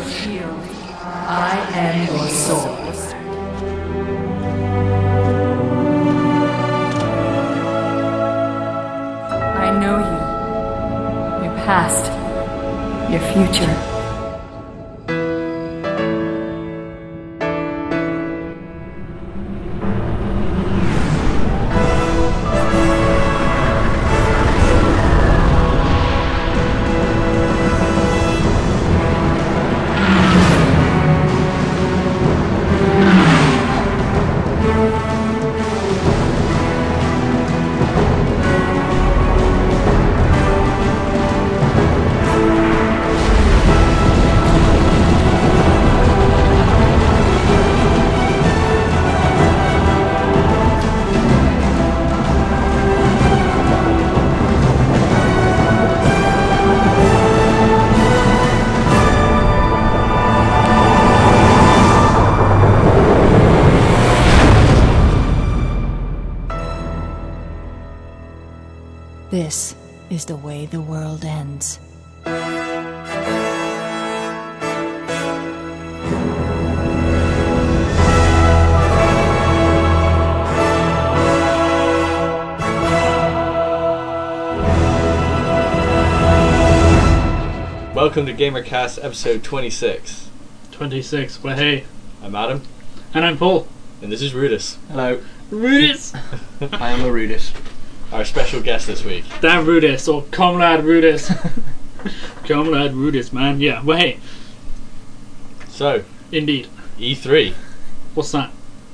shield. I am your sword. I know you. Your past. Your future. This is the way the world ends. Welcome to GamerCast episode 26. 26, well hey. I'm Adam. And I'm Paul. And this is Rudis. Hello. Rudis! I am a Rudis. Our special guest this week. Damn Rudis, or Comrade Rudis. Comrade Rudis, man. Yeah, well hey. So, Indeed. E3. What's that?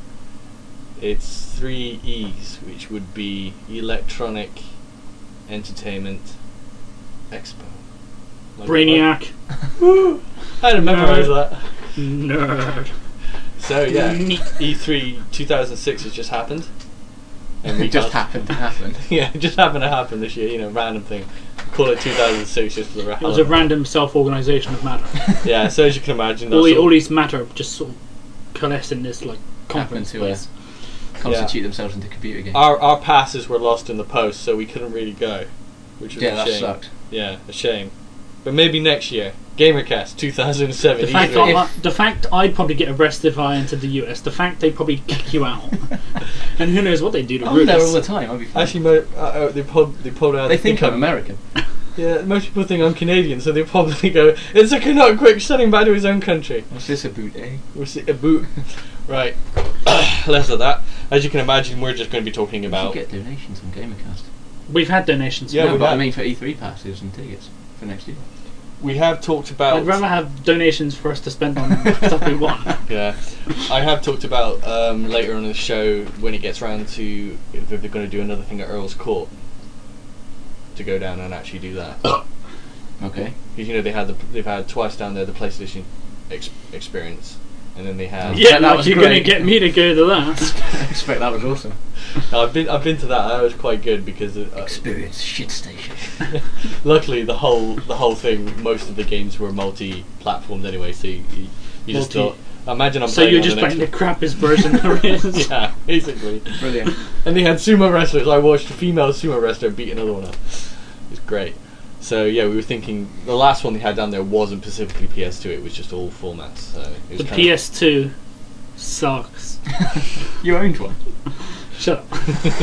It's 3 E's, which would be Electronic Entertainment Expo. Like Brainiac. Woo! I didn't memorize that. Nerd. So yeah, Neat. E3 2006 has just happened. And It just happened to happen. Yeah, it just happened to happen this year, you know, random thing. Call it 2006 just for the It was a random self-organisation of matter. Yeah, so as you can imagine, all these matter just sort of coalesce in this like Happen conference to place. constitute themselves into computer games. our passes were lost in the post, so we couldn't really go, which was Yeah, a that shame. sucked. Yeah, a shame. But maybe next year, GamerCast 2007. The fact I'd probably get arrested if I entered the US. The fact they'd probably kick you out. And who knows what they do to I'm there all Rudis. the time. I'll be fine. Actually, they probably They think I'm American. Yeah, most people think I'm Canadian, so they probably go, "It's a Canuck quick sending back to his own country." What's this about, eh? We'll see a boot. Right. Less of that. As you can imagine, we're just going to be talking You about. should get donations on GamerCast. We've had donations. Yeah, no, we but I have. mean for E3 passes and tickets for next year. We have talked about. I'd rather have donations for us to spend on stuff we want. Yeah, I have talked about later on in the show when it gets round to if they're going to do another thing at Earl's Court to go down and actually do that. Okay. Because you know they've had twice down there the PlayStation experience, and then they had. Yeah, that like was you're going to great. get me to go to that. I expect that was awesome. I've been to that. That was quite good because Experience shit station. luckily the whole thing, most of the games were multi-platformed anyway. So you just thought, imagine I'm. So playing you're on just the playing the next crappiest version there is. one. Yeah, basically. Brilliant. And they had sumo wrestlers. I watched a female sumo wrestler beat another one up. It was great. So yeah, we were thinking the last one they had down there wasn't specifically PS2. It was just all formats. So it was The kind of- PS2 sucks. You owned one. Shut up.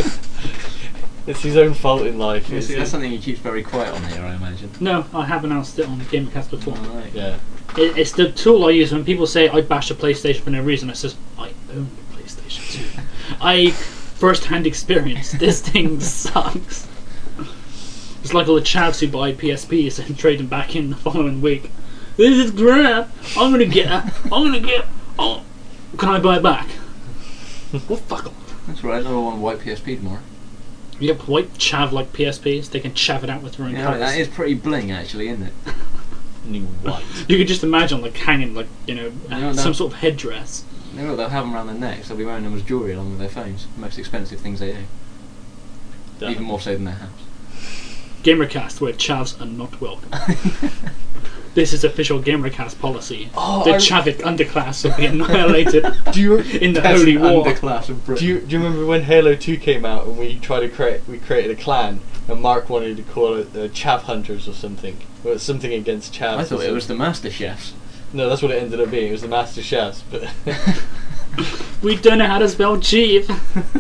It's his own fault in life. You see, that's something he keeps very quiet on here, I imagine. No, I have announced it on GamerCast before. Alright. Yeah. It's the tool I use when people say I bash a PlayStation for no reason. I says I own a PlayStation 2. I first-hand experience. This thing sucks. It's like all the chavs who buy PSPs and trade them back in the following week. This is crap. I'm gonna get. Oh, can I buy it back? Well, fuck off. That's right, I don't want a white PSP tomorrow. Yep, white chav like PSPs. They can chav it out with their own Yeah, colours. that is pretty bling actually, isn't it? New white. You could just imagine like hanging like No, some no. sort of headdress. They'll have them around their necks, they'll be wearing them as jewellery along with their phones. The most expensive things they own. Even more so than their house. GamerCast, where chavs are not welcome. This is official GamerCast policy. Oh, The Chavik underclass will be annihilated Do you in the Holy War. Underclass of Britain. do you remember when Halo 2 came out and we created a clan and Mark wanted to call it the Chav Hunters or something? Or something against Chavs. I thought it was the Master Chefs. No, that's what it ended up being. It was the Master Chefs, but We don't know how to spell chief.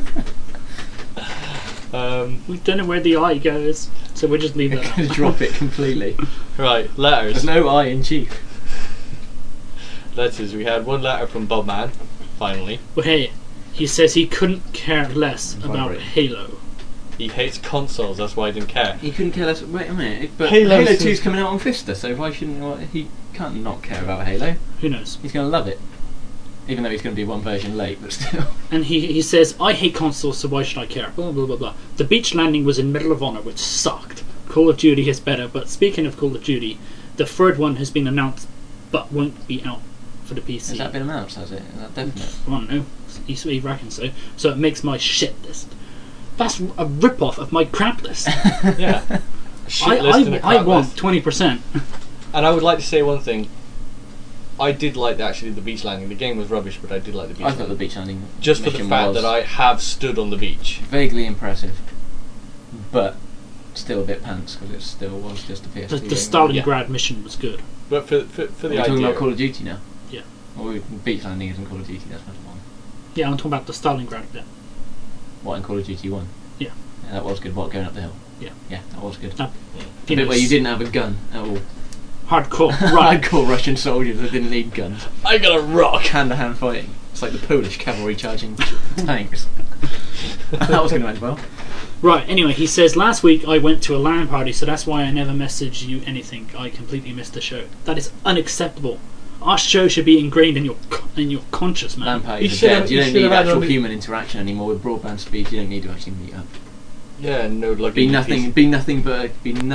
We don't know where the I goes, so we'll just leave that out. Drop it completely. right, letters. There's no I in chief. Letters. We had one letter from Bob Man, finally. Well, hey, he says he couldn't care less about Vibrate. Halo. He hates consoles, that's why he didn't care. He couldn't care less. Wait a minute. But Halo Halo seems- 2's coming out on Vista, so why shouldn't he? Can't not care about Halo. Who knows? He's going to love it. Even though he's going to be one version late, but still. And he says, I hate consoles, so why should I care? Blah, blah, blah, blah. The beach landing was in Medal of Honor, which sucked. Call of Duty is better, but speaking of Call of Duty, the third one has been announced, but won't be out for the PC. Has that been announced, has it? Is that definite? I don't know. He reckons so. So it makes my shit list. That's a rip-off of my crap list. Yeah. Shit list and a I crap want list. 20%. And I would like to say one thing. I did like actually the beach landing. The game was rubbish, but I did like the beach I landing. thought the beach landing Just for the mission fact was that I have stood on the beach. vaguely impressive, but still a bit pants because it still was just a PS2 The game. Stalingrad mission was good. But for Are the we talking idea, about Call of Duty now? Yeah. Or beach landing isn't Call of Duty, that's Medal of Honor. Yeah, I'm talking about the Stalingrad bit. What, in Call of Duty 1? Yeah. Yeah, that was good. What, going up the hill? Yeah. Yeah, that was good. That, The bit where you didn't have a gun at all. Hardcore, right. Hardcore Russian soldiers that didn't need guns. I got a rock. Hand-to-hand fighting. It's like the Polish cavalry charging tanks. That was going to end well. Right, anyway, he says, last week I went to a LAN party, so that's why I never messaged you anything. I completely missed the show. That is unacceptable. Our show should be ingrained in your conscious, man. LAN You parties are should have- dead. You you don't should need have had actual one- human interaction anymore with broadband speed. You don't need to actually meet up. Yeah, no like Be nothing but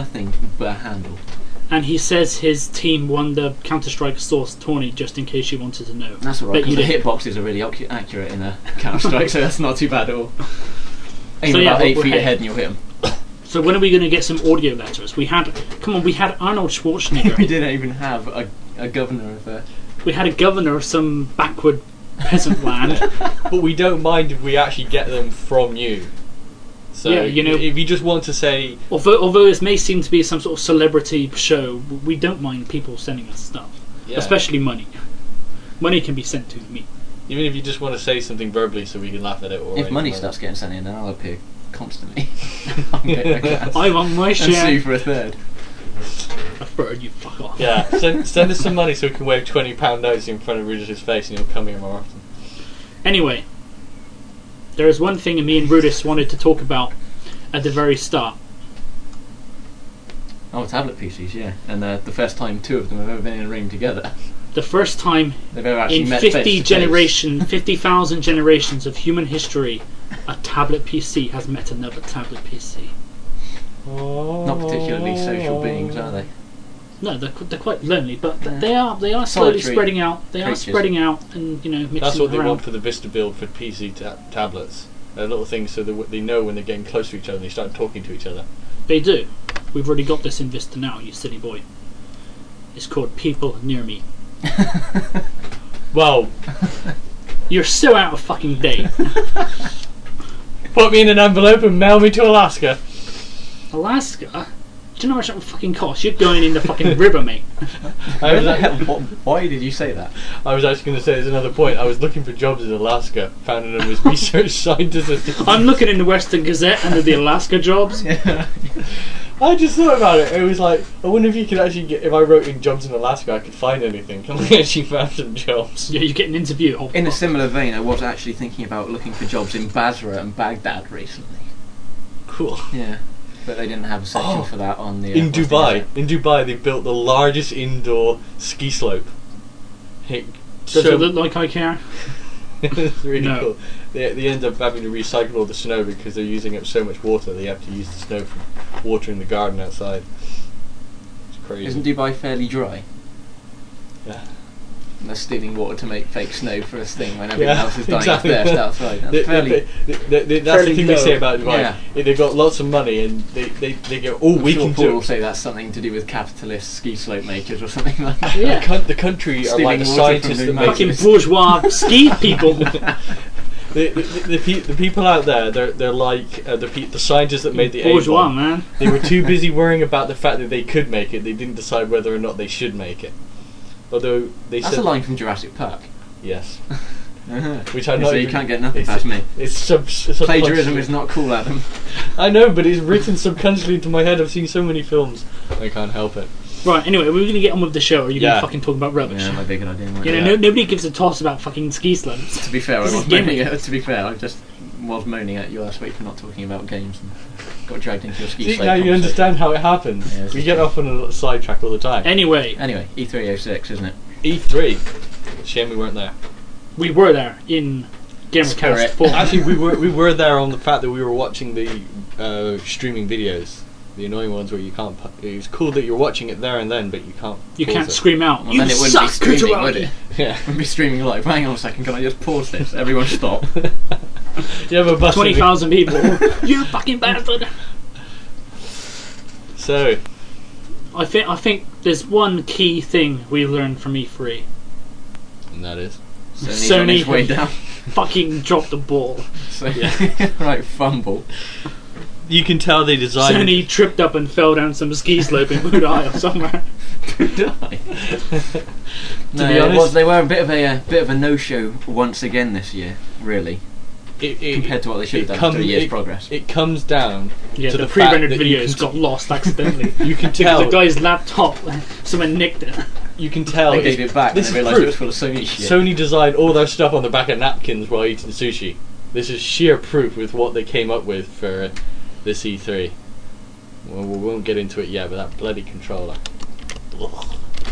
a handle. And he says his team won the Counter-Strike Source tourney, just in case you wanted to know. That's alright, Bet you because the didn't. hitboxes are really accurate in a Counter-Strike, so that's not too bad at all. Aim So yeah, about 8 we're feet ahead. ahead and you'll hit them. So when are we going to get some audio letters? We had Arnold We Schwarzenegger. didn't even have a governor of a... We had a governor of some backward peasant land. But we don't mind if we actually get them from you. So Yeah, you know- if you just want to say, Although this may seem to be some sort of celebrity show, we don't mind people sending us stuff. yeah, Especially money. Money can be sent to me. even if you just want to say something verbally so we can laugh at it. Or If money anything starts getting sent in, then I'll appear constantly. I'm getting a class. I want my And share. sue for a third. A third, you fuck off. Yeah, send us some money so we can wave £20 notes in front of Rudis' face and he'll come here more often. Anyway, there is one thing me and Rudis wanted to talk about at the very start. Oh, tablet PCs, yeah. And the first time two of them have ever been in a room together. The first time They've ever actually in met face 50 to face. 50,000 generations of human history, a tablet PC has met another tablet PC. Not particularly social beings, are they? No, they're quite lonely, but Yeah. they are slowly Solitary spreading out. They are creatures. spreading out and mixing That's what they around. want for the Vista build for PC tablets. They're little things so that they know when they're getting close to each other and they start talking to each other. They do. We've already got this in Vista now, you silly boy. It's called People Near Me. Well, You're so out of fucking date. put me in an envelope and mail me to Alaska. Alaska? Do you know how much that would fucking cost? You're going in the fucking river, mate. I was, Why did you say that? I was actually going to say there's another point. I was looking for jobs in Alaska, found them as research scientist. I'm looking in the Western Gazette under the Alaska jobs. I just thought about it. It was like, I wonder if you could actually get, if I wrote in jobs in Alaska, I could find anything. And I actually found some jobs. Yeah, you get an interview. Oh, In a fuck. similar vein, I was actually thinking about looking for jobs in Basra and Baghdad recently. Cool. Yeah. But they didn't have a section for that on the... In Western Dubai, Gazette. they built the largest indoor ski slope. It, Does it look like I care? it's really No. cool. They end up having to recycle all the snow because they're using up so much water. They have to use the snow for watering the garden outside. It's crazy. Isn't Dubai fairly dry? Yeah. And they're stealing water to make fake snow for a thing when everyone Yeah, else is dying exactly. of thirst outside. That's fairly... That's the fairly thing they say low. about Dubai. Yeah. They've got lots of money and they go, oh, I'm we sure can Paul do will it. say that's something to do with capitalist ski slope makers or something like that. Yeah. The country are Stealing like the water scientists from that the make Fucking this. bourgeois ski people. The people out there, they're like the scientists that made the Bourgeois, A-bomb. man. They were too busy worrying about the fact that they could make it. They didn't decide whether or not they should make it. Although they That's said a line from Jurassic Park. yes, Uh-huh. which I So know you can't get nothing past me. It's Plagiarism is not cool, Adam. I know, but it's written subconsciously into my head. I've seen so many films, I can't help it. Right, anyway, we're going to get on with the show, or are you going Yeah. to fucking talk about rubbish? Yeah, might be a good idea. You know, Yeah. nobody gives a toss about fucking ski slopes. To be fair, This I is was moaning gimmick. at, to be fair, I just was moaning at you last week for not talking about games and got dragged into your ski See, slope now you conversation. understand how it happens. Yeah, this We is get true. off on a sidetrack all the time. Anyway, Anyway, E306, isn't it? E3. Shame we weren't there. we were there in Gamercast Spirit. 4. Actually, we were there on the fact that we were watching the streaming videos, the annoying ones where you can't. It was cool that you're watching it there and then, but you can't. You pause can't it. scream out, Well, you then it wouldn't be suck, streaming, would Kutaragi! it? Yeah. It would be streaming live. Hang on a second, can I just pause this? Everyone stop. You have a bus. 20,000 people. You fucking bastard! So I think there's one key thing we learned from E3. and that is. Sony's on Sony its way have down. fucking dropped the ball. So, Yeah. right, fumble. You can tell they designed. Sony tripped up and fell down some ski slope in Budai or somewhere. No, be it honest- was, they were a bit of a no-show once again this year, really, it, compared to what they should have done after a year's progress. It comes down Yeah, to the the fact pre-rendered that you videos can got lost accidentally. You can Because tell. the guy's laptop, someone nicked it. You can tell. They gave it's- it back and this they is realised it was proof. full of Sony shit. Sony designed all their stuff on the back of napkins while eating sushi. This is sheer proof with what they came up with for this E3. Well, we won't get into it yet, but that bloody controller. Ugh.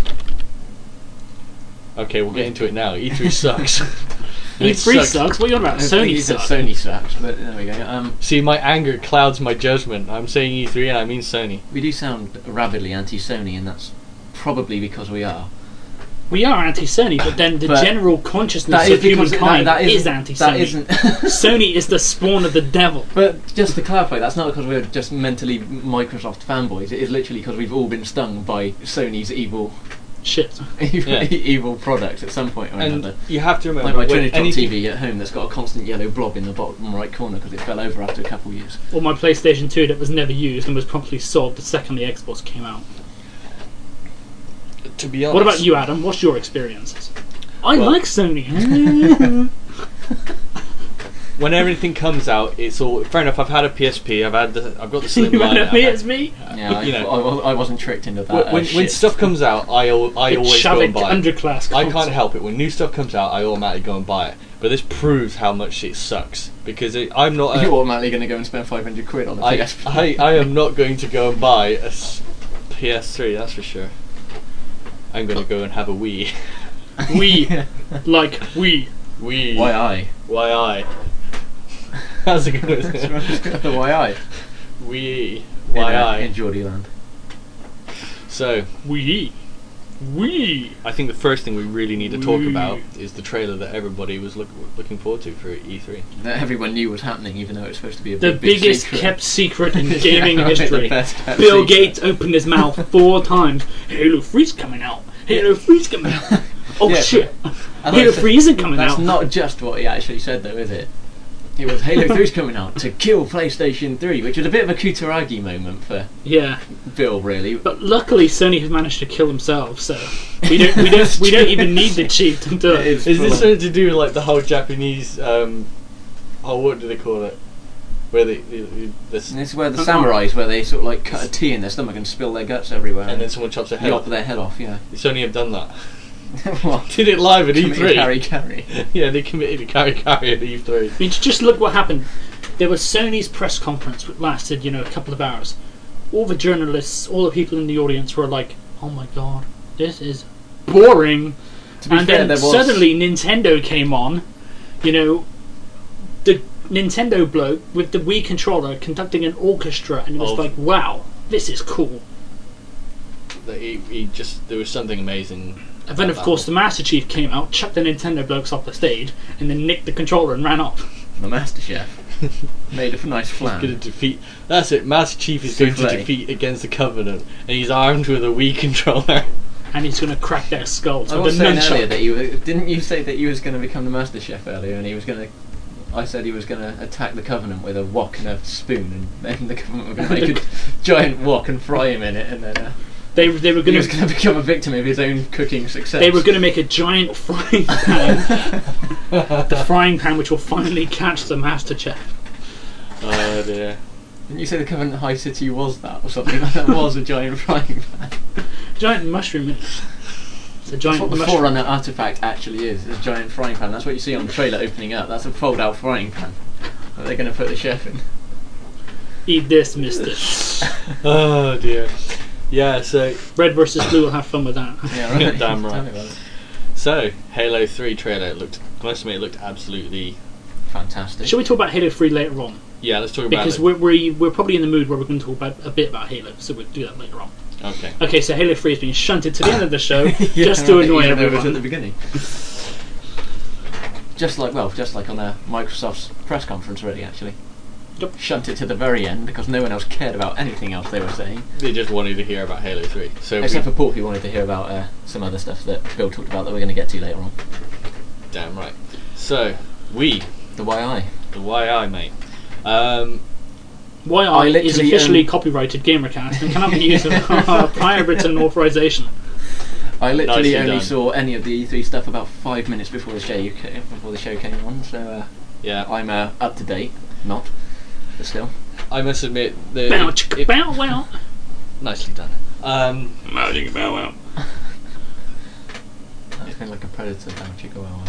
Okay, we'll get into it now. E3 sucks. It E3 sucks? What are you on about? I think Sony he said sucks. Sony sucks, but there we go. See, my anger clouds my judgment. I'm saying E3 and I mean Sony. We do sound rabidly anti-Sony, and that's probably because we are. We are anti-Sony, but then the But general consciousness That is of because humankind that is isn't- anti-Sony. That isn't. Sony is the spawn of the devil. But just to clarify, that's not because we're just mentally Microsoft fanboys. It is literally because we've all been stung by Sony's evil, Shit. Yeah. evil product at some point or And another. you have to Like remember my when Trinitron anything- TV at home that's got a constant yellow blob in the bottom right corner because it fell over after a couple of years. Or my PlayStation 2 that was never used and was promptly sold the second the Xbox came out. To be honest, What about you, Adam? What's your experiences? I Well- like Sony. when everything comes out, it's all fair enough. I've had a PSP. I've got the Slim You Line. want me? It's me. Yeah, you know, I wasn't tricked into that. when shit. stuff comes out, I always go and buy it. underclass. I can't console. help it. When new stuff comes out, I automatically go and buy it. But this proves how much it sucks because I'm not. You're automatically going to go and spend 500 quid on a PSP. I am not going to go and buy a PS3. That's for sure. I'm going to go and have a Wii. We like we. Wii. Why I? Why I? How's it going? The why I? Wii. Why I? In Geordie Land. So We. I think the first thing we really need to talk Wii. about is the trailer that everybody was looking forward to for E3. That everyone knew was happening, even though it was supposed to be a The big biggest secret. kept secret in gaming Yeah, right, the history. best kept Bill secret. Gates opened his mouth 4 times. Halo 3's coming out. Halo 3's coming out. Oh Yeah, shit. And Halo that's- 3 isn't coming That's out. not just what he actually said, though, is it? It was Halo 3's coming out to kill PlayStation 3, which was a bit of a Kutaragi moment for Yeah. Bill, really. But luckily Sony have managed to kill themselves, so we don't even need the chief to do it. Is this something to do with like the whole Japanese? What do they call it? Where This is where the samurais, where they sort of like cut a T in their stomach and spill their guts everywhere, and then someone chops their head yop off. their head off. Yeah. Sony have done that. What? Did it live at Committed E3. carry. Yeah, they committed to carry at E3. I mean, just look what happened. There was Sony's press conference, which lasted, a couple of hours. All the journalists, all the people in the audience were like, "Oh my god, this is boring." To be And fair, then there was suddenly Nintendo came on. The Nintendo bloke with the Wii controller conducting an orchestra, and it was Of- like, "Wow, this is cool." There was something amazing. And then, of course, the Master Chief came out, chucked the Nintendo blokes off the stage, and then nicked the controller and ran off. the Master Chef made a nice Going to flan. defeat. That's it. Master Chief is going to Souffle. defeat against the Covenant, and he's armed with a Wii controller. And he's going to crack their skulls I with was a saying earlier nunchuck. that didn't you say that you was going to become the Master Chef earlier, and he was going to. I said he was going to attack the Covenant with a wok and a spoon, and then the Covenant were going to make a giant wok and fry him in it, and then They were He going was going to become a victim of his own cooking success. They were going to make a giant frying pan. The frying pan which will finally catch the Master Chef. Oh dear. Didn't you say the Covenant High City was that, or something? That was a giant frying pan. Giant mushroom. It's a That's giant what the mushroom. Forerunner artifact actually is a giant frying pan. That's what you see on the trailer opening up. That's a fold-out frying pan that they're going to put the chef in. Eat this, mister. Oh dear. Yeah, so Red versus blue will have fun with that. Yeah, right. Damn right. Tell me about it. So Halo 3 trailer I must admit it looked absolutely. Fantastic. Shall we talk about Halo 3 later on? Yeah, let's talk about Because it. we're probably in the mood where we're going to talk about a bit about Halo, so we'll do that later on. Okay. Okay, so Halo 3 has been shunted to the end of the show Yeah, just to right, annoy even though it was at everyone. the beginning. just like on Microsoft's press conference already, actually. Yep. Shunt it to the very end because no one else cared about anything else they were saying. They just wanted to hear about Halo 3. So Except for Paul, who wanted to hear about some other stuff that Bill talked about that we're going to get to later on. damn right. So The YI. the YI mate. YI I is literally, officially copyrighted Gamercast and cannot be used without prior written authorization. I literally Nicely only done. saw any of the E3 stuff about 5 minutes before the show came on, so Yeah. I'm up to date. Not, but still. I must admit that Bow, chicka, bow, wow. nicely done. Magic bow, wow. That's kind of like a predator down Chihuahua.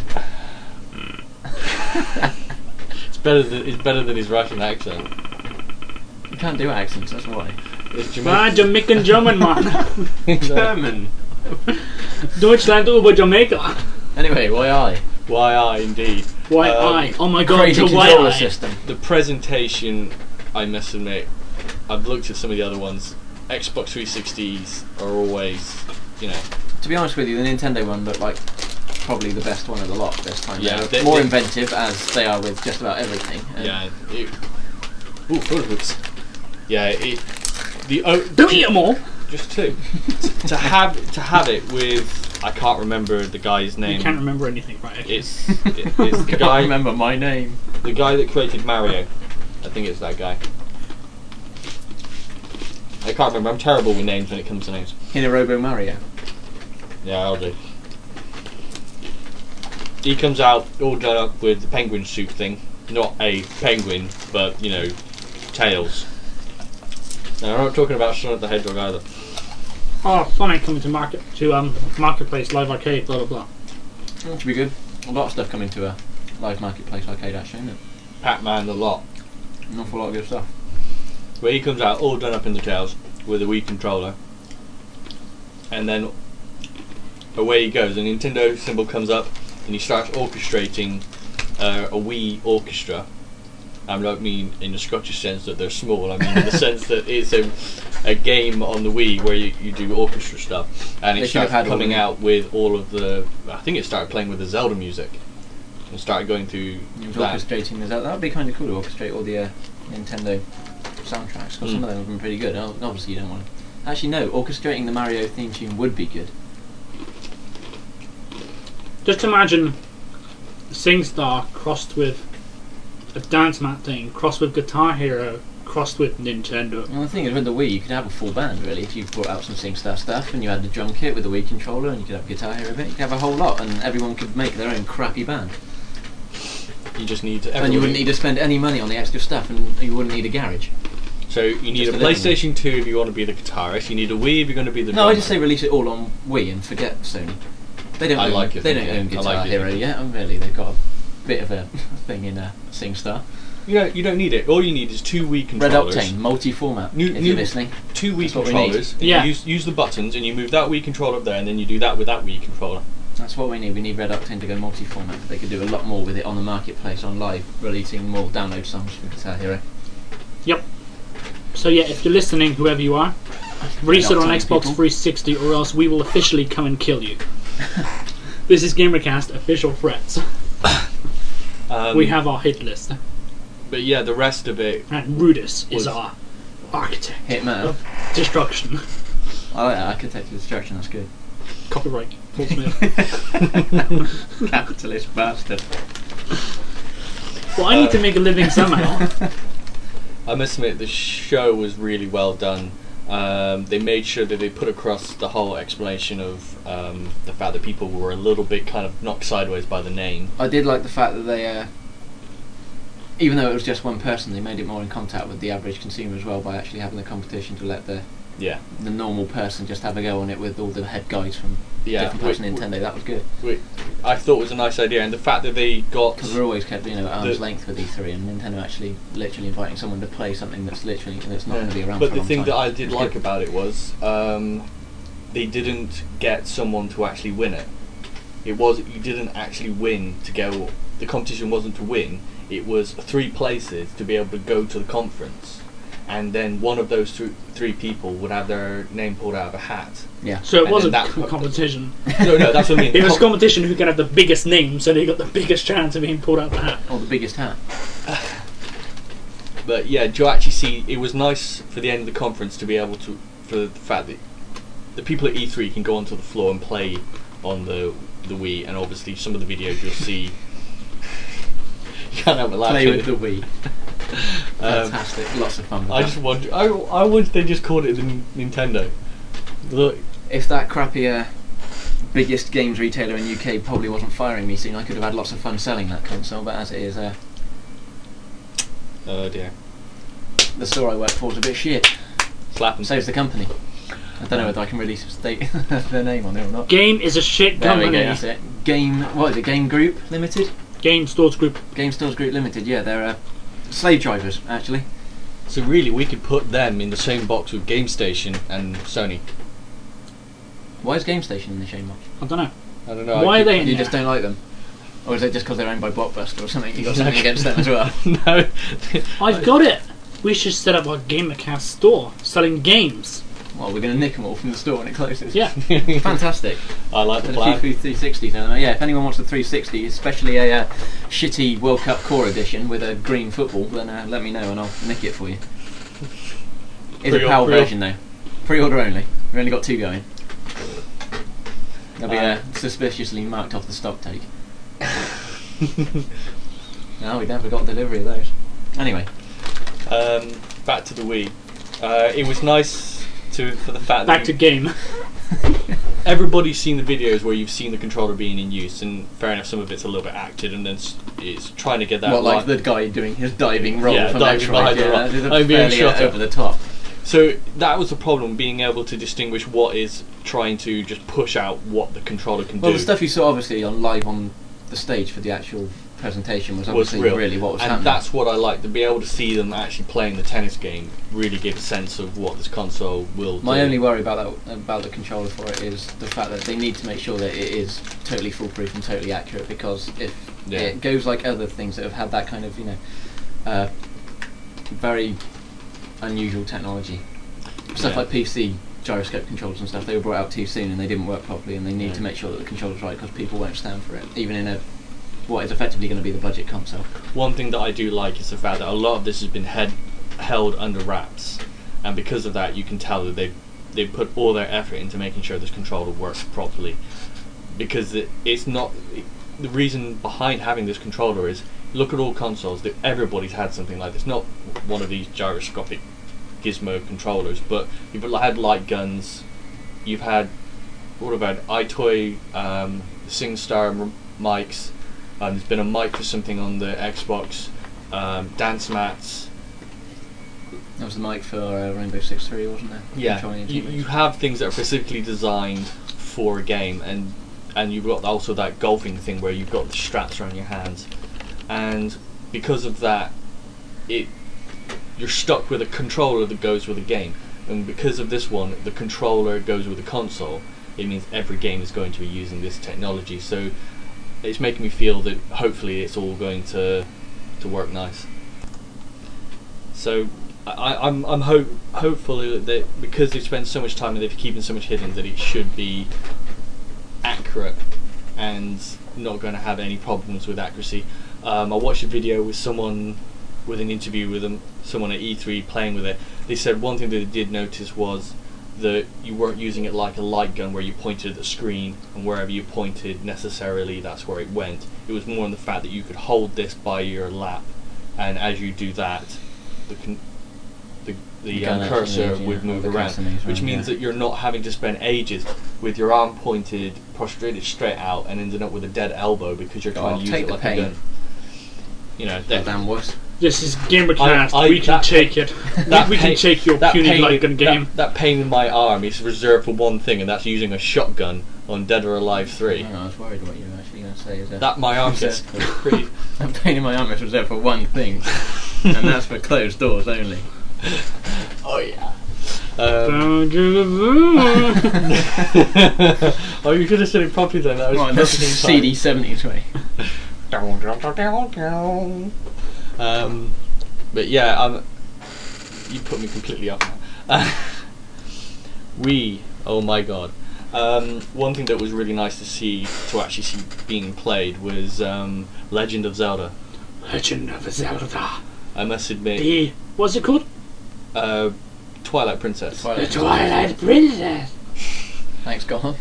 It's better than his Russian accent. You can't do accents, that's why. It's Ah, Jamaican. Jamaican German man. German. Deutschland über Jamaica. Anyway, YI. YI indeed. YI. Oh my god, Crazy to controller YI. system. The presentation, I must admit, I've looked at some of the other ones. Xbox 360s are always, To be honest with you, the Nintendo one looked like probably the best one of the lot this time. Yeah, They're more inventive, as they are with just about everything. Don't eat them all. just two. to have it with, I can't remember the guy's name. You can't remember anything, right? Okay. It's the I guy. remember my name. The guy that created Mario. I think it's that guy. I can't remember. I'm terrible with names when it comes to names. Hirobo Mario. Yeah, I'll do. He comes out all done up with the penguin suit thing. Not a penguin, but, Tails. Now, I'm not talking about Sonic the Hedgehog either. Oh, Sonic coming to Marketplace, Live Arcade, blah blah blah. That should be good. A lot of stuff coming to a live marketplace arcade actually, isn't it? Pac-Man a lot. An awful lot of good stuff. Where he comes out all done up in the Tails with a Wii controller. And then away he goes. The Nintendo symbol comes up and he starts orchestrating a Wii orchestra. I don't mean in the Scottish sense that they're small, I mean in the sense that it's a game on the Wii where you do orchestra stuff. And They it should have started had all coming the- out with all of the... I think it started playing with the Zelda music. And started going through He was that. orchestrating this. That would be kind of cool to orchestrate all the Nintendo soundtracks, because some of them have been pretty good. Obviously, you don't want to. Actually, no. Orchestrating the Mario theme tune would be good. Just imagine SingStar crossed with a Dance Mat thing, crossed with Guitar Hero, crossed with Nintendo. Well, the thing is, with the Wii, you could have a full band really. If you brought out some SingStar stuff, and you had the drum kit with the Wii controller, and you could have Guitar Hero bit, you could have a whole lot, and everyone could make their own crappy band. You just need to... And you wouldn't need to spend any money on the extra stuff, and you wouldn't need a garage. So you need Just a a little PlayStation 2 if you want to be the guitarist. You need a Wii if you're going to be the No, I drummer. just say release it all on Wii and forget Sony. They don't. I own, like it They don't thinking. own I Guitar like it Hero thinking. yet. And really, they've got a bit of a thing in SingStar. You don't need it. All you need is two Wii Red controllers. Octane, multi-format. New- if new- you're listening, Two Wii That's what we controllers. and Yeah. You use the buttons and you move that Wii controller up there, and then you do that with that Wii controller. that's what we need. We need Red Octane to go multi-format. They could do a lot more with it on the marketplace, on live, releasing more download songs from Guitar Hero. Yep. So yeah, if you're listening, whoever you are, release it on Octane Xbox people. 360 or else we will officially come and kill you. This is Gamercast official threats. We have our hit list. But yeah, the rest of it. And Rudis Was- is our architect Hitman. of destruction. I like that. Architect of Destruction. That's good. Copyright. Paul Smith. Capitalist bastard. Well, I need to make a living somehow. I must admit, the show was really well done. They made sure that they put across the whole explanation of the fact that people were a little bit kind of knocked sideways by the name. I did like the fact that they, even though it was just one person, they made it more in contact with the average consumer as well by actually having the competition to let the normal person just have a go on it with all the head guys from different parts of Nintendo. That was good. I thought it was a nice idea, and the fact that they got... Because we're always kept, at arm's length with E3, and Nintendo actually literally inviting someone to play something that's not going to be around for a long time. But the thing that I did like about it was they didn't get someone to actually win it. You didn't actually win to go... The competition wasn't to win, it was 3 places to be able to go to the conference. And then one of those 3 people would have their name pulled out of a hat. Yeah. So it wasn't a competition. No, that's what I mean. It was a competition who could have the biggest name, so they got the biggest chance of being pulled out of the hat. Or the biggest hat. But yeah, do you actually see? It was nice for the end of the conference to be able to, for the fact that the people at E3 can go onto the floor and play on the Wii, and obviously some of the videos you'll see. You can't help but laugh. Play with the Wii. Fantastic, lots of fun with I that. just wonder. I wish they just called it the Nintendo. Look, if that crappy biggest games retailer in UK probably wasn't firing me soon, I could have had lots of fun selling that console. But as it is, oh dear. The store I work for is a bit shit. Slap and So's the company. I don't know whether I can really state their name on it or not. Game is a shit There we company. go, that's it. What is it? Game Group Limited? Game Stores Group. Game Stores Group Limited. Yeah, they're slave drivers actually. So really, we could put them in the same box with GameStation and Sony. Why is GameStation in the same box? I don't know. I don't know. Why are they in You there? just don't like them, or is it just because they're owned by Blockbuster or something? You got something against them as well? No. I've got it. We should set up a GamerCast store selling games. Well, we're going to nick them all from the store when it closes. Yeah. Fantastic. I like the And a plan. few 360s. Yeah, if anyone wants a 360, especially a shitty World Cup Core edition with a green football, then let me know and I'll nick it for you. It's a PAL version though. Pre-order only. We've only got 2 going. They'll be suspiciously marked off the stock take. No, we never got delivery of those. Anyway. Back to the Wii. It was nice for the fact Back that to game. everybody's seen the videos where you've seen the controller being in use, and fair enough, some of it's a little bit acted, and then it's trying to get that. What, like the guy doing his diving roll from diving behind the rock. I'm being fairly shot over the top. So that was the problem, being able to distinguish what is trying to just push out what the controller can Well, do. the stuff you saw obviously on live on the stage for the actual presentation was obviously real. really what was and happening. that's what I like, to be able to see them actually playing the tennis game really give a sense of what this console will do. My only worry about the controller for it is the fact that they need to make sure that it is totally foolproof and totally accurate, because if it goes like other things that have had that kind of very unusual technology, stuff like PC gyroscope controllers and stuff, they were brought out too soon and they didn't work properly, and they need to make sure that the controller's right, because people won't stand for it, even in what is effectively going to be the budget console. One thing that I do like is the fact that a lot of this has been held under wraps, and because of that you can tell that they've put all their effort into making sure this controller works properly, because it's not the reason behind having this controller is, look at all consoles, that everybody's had something like this, not one of these gyroscopic gizmo controllers, but you've had light guns, you've had iToy SingStar mics. There's been a mic for something on the Xbox, dance mats. That was the mic for Rainbow Six 3, wasn't there? Yeah, you have things that are specifically designed for a game, and you've got also that golfing thing where you've got the straps around your hands, and because of that, you're stuck with a controller that goes with a game, and because of this one, the controller goes with the console. It means every game is going to be using this technology, so it's making me feel that hopefully it's all going to work nice. So I'm hopeful that because they've spent so much time and they've keeping so much hidden, that it should be accurate and not going to have any problems with accuracy. I watched a video with someone, with an interview with someone at E3 playing with it. They said one thing that they did notice was that you weren't using it like a light gun where you pointed at the screen and wherever you pointed necessarily that's where it went. It was more on the fact that you could hold this by your lap, and as you do that, the can cursor actually move, would yeah, move the around, cursor moves which around, means yeah. that you're not having to spend ages with your arm pointed, prostrated straight out, and ending up with a dead elbow because you're trying to use take it the like pain. a gun. You know, That damn worse. This is Gamercast. I- We can that take it. We can pain- take your that puny pain- light gun game. That pain in my arm is reserved for one thing, and that's using a shotgun on Dead or Alive 3. I was worried what you were actually going to say. Is That my arm gets pretty. that pain in my arm is reserved for one thing, and that's for closed doors only. Oh yeah. Down to the moon. Oh, you could have said it properly then. That was Right, that's perfectly in time. CD 70s way. But yeah, you put me completely off now. Oh my god. One thing that was really nice to actually see being played was Legend of Zelda. Legend of Zelda. I must admit, What's it called? Twilight Princess. The Twilight Princess. Thanks, Gohan.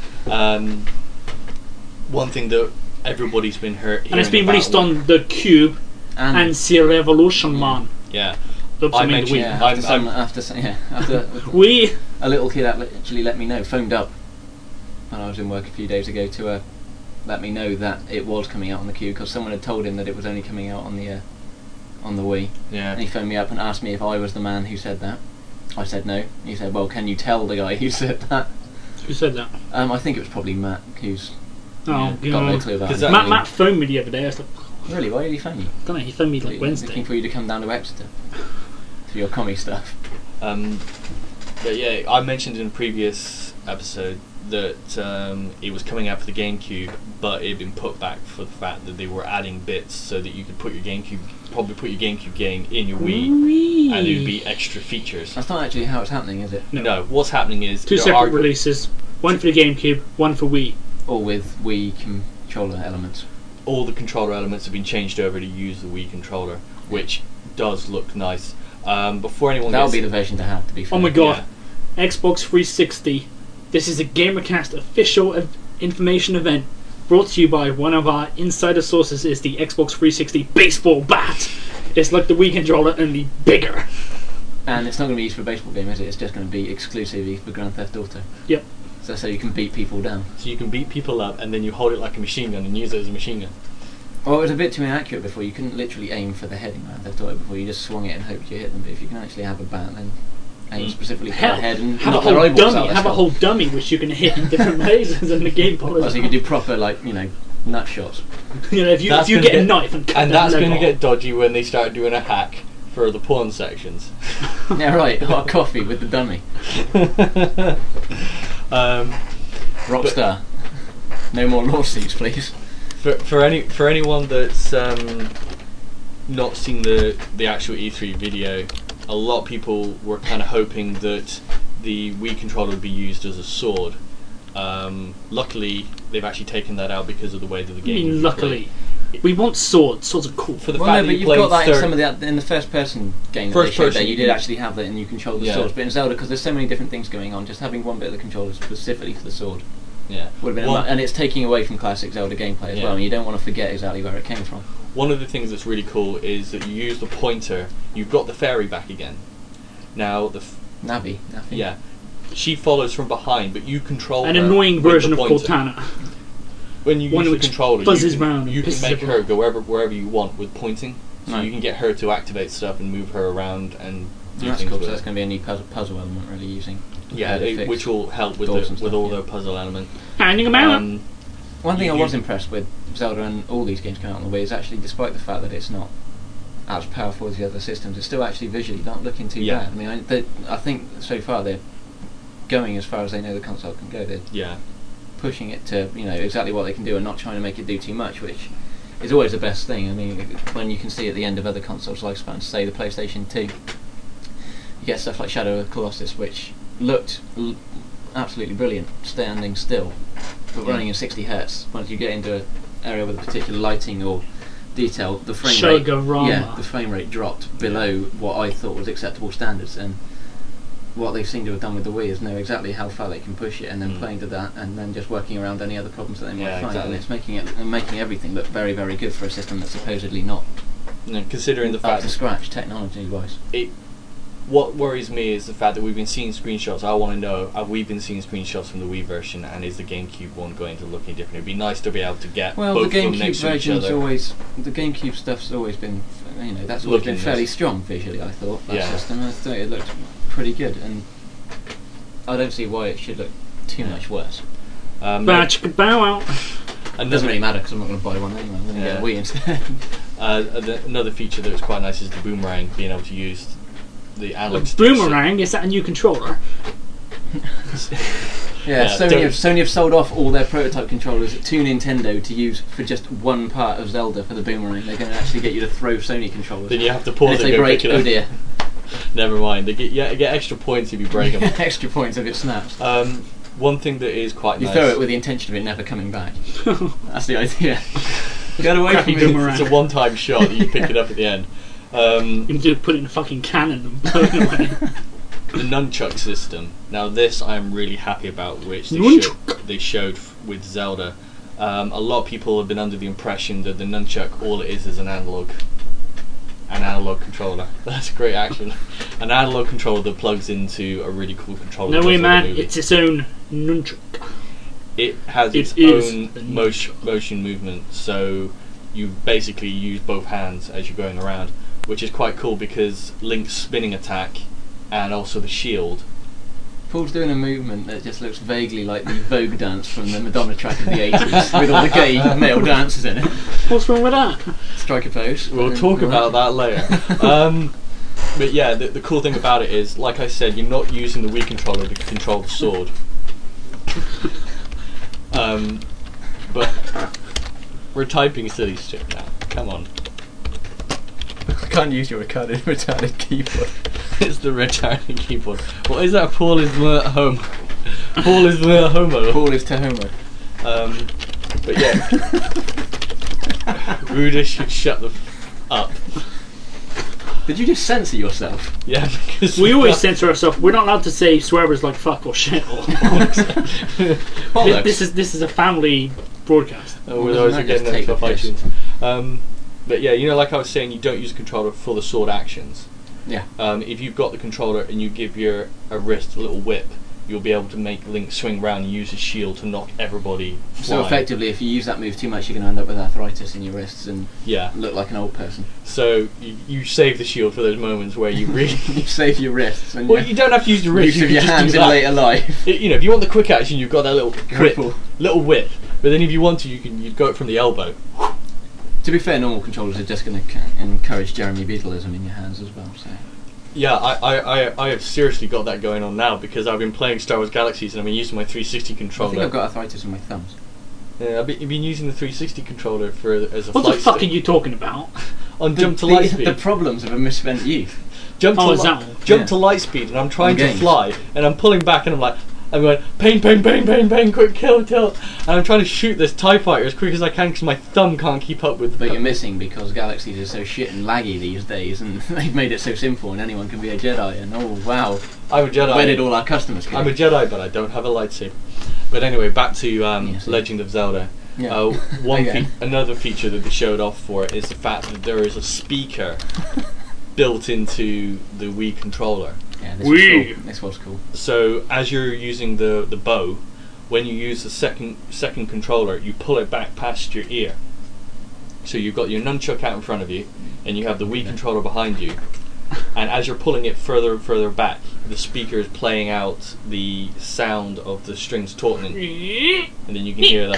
One thing that everybody's been And it's been released on the Cube and Sea Revolution Man. Yeah. Oops, I mean the Wii. Yeah, after Wii. a little kid actually let me know, phoned up when I was in work a few days ago to let me know that it was coming out on the Cube because someone had told him that it was only coming out on the Wii. Yeah. And he phoned me up and asked me if I was the man who said that. I said no. He said, "Well, can you tell the guy who said that?" Who said that? I think it was probably Matt, who's Oh, got no God. clue about 'Cause it. Matt phoned me the other day. I was like, Really? Why did he phone you? don't know, he phoned me like Wednesday. Looking for you to come down to Exeter for your commie stuff. But yeah, I mentioned in a previous episode that it was coming out for the GameCube, but it had been put back for the fact that they were adding bits so that you could put your GameCube game in your Wii, and there'd be extra features. That's not actually how it's happening, is it? No, what's happening is Two there separate are- releases. One for the GameCube, one for Wii. Or with Wii controller elements. all the controller elements have been changed over to use the Wii controller, which does look nice. Before anyone That'll gets be the version to have, to be fair. Oh my god. Xbox 360. This is a Gamercast official information event brought to you by one of our insider sources is the Xbox 360 baseball bat. It's like the Wii controller, only bigger. And it's not going to be used for a baseball game, is it? It's just going to be exclusively for Grand Theft Auto. Yep. So you can beat people down. So you can beat people up and then you hold it like a machine gun and use it as a machine gun. Well, it was a bit too inaccurate before. You couldn't literally aim for the head in Grand Theft Auto before. You just swung it and hoped you hit them. But if you can actually have a bat, then aim specifically for Hell, the head and have a knock their whole eyeballs dummy. out. Have a whole dummy which you can hit in different places in the game. Well, so you can do proper, nut shots. You know, if you That's get gonna a knife and cut And that that's leg going to off. get dodgy when they start doing a hack for the porn sections. Yeah, right. Hot coffee with the dummy. Rockstar. No more lawsuits, please. For anyone that's not seen the actual E3 video, a lot of people were kind of hoping that the Wii controller would be used as a sword. Luckily, they've actually taken that out because of the way that the I game. mean, is luckily. We want swords. Swords are cool. for the Well, fact no, that but you you've play got that in third- some of the first-person games. First They showed person, there, you did yeah. actually have that, and you control the Yeah. swords. But in Zelda, because there's so many different things going on, just having one bit of the controller specifically for the sword Yeah. would have been. One- And it's taking away from classic Zelda gameplay as Yeah. well. And you don't want to forget exactly where it came from. One of the things that's really cool is that you use the pointer. You've got the fairy back again. Now Navi. yeah, she follows from behind, but you control An her annoying with version the of pointer. Cortana. When you One use the which controller, buzzes you can, round and you can pisses make everyone her go wherever you want with pointing. So Right. you can get her to activate stuff and move her around and do That's things cool. with So that's her. going to be a new puzzle element, really using. Yeah, to fix which will help with doors and with stuff, all yeah. the puzzle element. Handing them out. One thing I you- was impressed with Zelda and all these games coming out on the Wii is actually, despite the fact that it's not as powerful as the other systems, it's still actually visually not looking too Yeah. bad. I mean, I think so far they're going as far as they know the console can go. They're Yeah, pushing it to exactly what they can do and not trying to make it do too much, which is always the best thing. I mean, when you can see at the end of other consoles' lifespans, say the PlayStation 2, you get stuff like Shadow of the Colossus, which looked absolutely brilliant, standing still, but running in 60 hertz. Once you get into an area with a particular lighting or detail, the frame rate, Shogorama. the frame rate dropped below what I thought was acceptable standards. And what they seem to have done with the Wii is know exactly how far they can push it, and then playing to that, and then just working around any other problems that they might Yeah, find. exactly. And it's making everything look very, very good for a system that's supposedly not considering the up fact to scratch technology-wise. what worries me is the fact that we've been seeing screenshots. I want to know, have we been seeing screenshots from the Wii version, and is the GameCube one going to look any different? It'd be nice to be able to get Well, both the of them GameCube next to each version's other. the GameCube stuff's always been, that's always Looking been fairly nice. strong visually. I thought that Yeah. system. I thought it looked pretty good, and I don't see why it should look too much worse. Bow chicka bow out. It doesn't really matter because I'm not going to buy one anyway. I'm going to get a Wii instead. Another feature that was quite nice is the boomerang, being able to use the analog sticks. Boomerang, is that a new controller? Yeah, don't- Sony have sold off all their prototype controllers to Nintendo to use for just one part of Zelda for the boomerang. They're going to actually get you to throw Sony controllers. Then you have to and pause if and they go break, pick it up. oh dear. Never mind. They get extra points if you break them. Extra points if it snaps. One thing that is quite You nice. throw it with the intention of it never coming back. That's the idea. Get away Crappy from me. boomerang. It's a one-time shot that you pick it up at the end. You can do put it in a fucking cannon and blow it away. The nunchuck system. Now this I'm really happy about, which they showed with Zelda. A lot of people have been under the impression that the nunchuck, all it is an analog controller. That's great action. An analog controller that plugs into a really cool controller. No that way, does all the man. moving. It's its own nunchuck. It has It its is own the motion movement, so you basically use both hands as you're going around, which is quite cool because Link's spinning attack and also the shield. Paul's doing a movement that just looks vaguely like the Vogue dance from the Madonna track of the 80s, with all the gay male dancers in it. What's wrong with that? Strike a pose. We'll talk about that later. But yeah, the cool thing about it is, like I said, you're not using the Wii controller to control the sword. But we're typing silly shit now. Come on. I can't use your retarded keyboard. It's the retarded keyboard. What is that? Paul is at home. Paul is homo. Paul is to homo. But yeah. Ruda should shut the up. Did you just censor yourself? Yeah, because We always censor ourselves. We're not allowed to say swear words like fuck or shit. Or Bollocks. this is a family broadcast. Oh, Well, we're always doesn't that getting just take that off the piss? iTunes. But yeah, like I was saying, you don't use a controller for the sword actions. Yeah. If you've got the controller and you give your wrist a little whip, you'll be able to make Link swing around and use his shield to knock everybody So flying. effectively, if you use that move too much, you're going to end up with arthritis in your wrists and Yeah. look like an old person. So you save the shield for those moments where you really. You save your wrists and Well, you don't have to use your wrist. use You of can your just hands do in that. later life. If you want the quick action, you've got that little whip, Cripple. But then if you want to, you'd go it from the elbow. To be fair, normal controllers are just going to encourage Jeremy Beadleism in your hands as well. So Yeah, I have seriously got that going on now because I've been playing Star Wars Galaxies and I've been using my 360 I controller. think I've got arthritis in my thumbs. Yeah, I've been using the 360 controller as a What the flight fuck are stick. you talking about? On Jump to Lightspeed. The problems of a misspent youth. Jump Oh, to is that one? Jump Yeah. to Lightspeed, and I'm trying On to games. fly, and I'm pulling back, and I'm going pain, pain, pain, pain, pain, quick kill, and I'm trying to shoot this TIE fighter as quick as I can because my thumb can't keep up with. But you're missing because Galaxies are so shit and laggy these days, and they've made it so simple, and anyone can be a Jedi. And oh wow, I'm a Jedi. where did all our customers go? I'm a Jedi, but I don't have a lightsaber. But anyway, back to Yes. Legend of Zelda. Yeah. Again. Another feature that they showed off for it is the fact that there is a speaker built into the Wii controller. Yeah, this Wee. was cool. This was cool. So as you're using the bow, when you use the second controller, you pull it back past your ear. So you've got your nunchuck out in front of you, and you have the Wii controller behind you. And as you're pulling it further and further back, the speaker is playing out the sound of the strings tautening, and then you can hear that.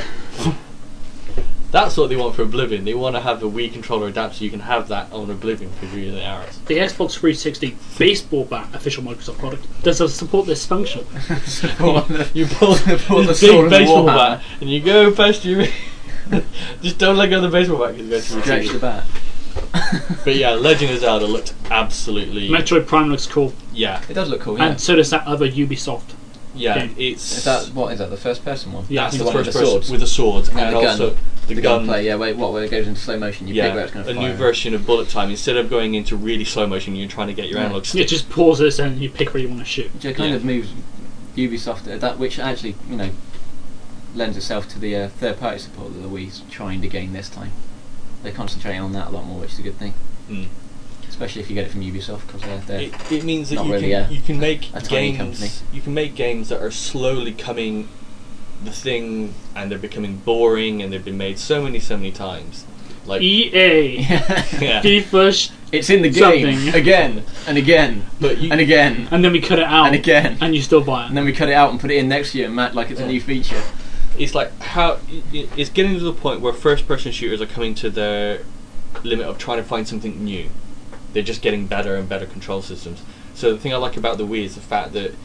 That's what they want for Oblivion. They want to have a Wii controller adapter so you can have that on Oblivion for really arrows. The Xbox 360 baseball bat, official Microsoft product, does it support this function? You pull Pull the the sword big and baseball warhammer. bat and you go past your. Just don't let go of the baseball bat because it's going to Stretch the bat. But yeah, Legend of Zelda looked absolutely. Metroid Prime looks cool, Yeah, It does look cool. Yeah. and so does that other Ubisoft. yeah. Okay. It's Is that what is that? The first person one? Yeah, that's I the think one first with the person swords. with the swords and, the gun. also the gun. gunplay. Yeah. Wait. What? Where it goes into slow motion? You pick where it's going to a fire. new version of bullet time. Instead of going into really slow motion, you're trying to get your Yeah. analog It stick. just pauses and you pick where you want to shoot. Which kind Yeah. of moves Ubisoft that, which actually lends itself to the third-party support that the Wii's trying to gain this time. They're concentrating on that a lot more, which is a good thing. Mm. especially if you get it from Ubisoft, because they're It means that not you really can you can make a tiny company. games. You can make games that are slowly coming the thing, and they're becoming boring, and they've been made so many times. Like EA, yeah, FIFA, it's in the game Something. again and again but you, and again and then we cut it out, and again, and you still buy and it. then we cut it out and put it in next year, and like it's a new feature. it's like how it's getting to the point where first-person shooters are coming to their limit of trying to find something new. They're just getting better and better control systems. So the thing I like about the Wii is the fact that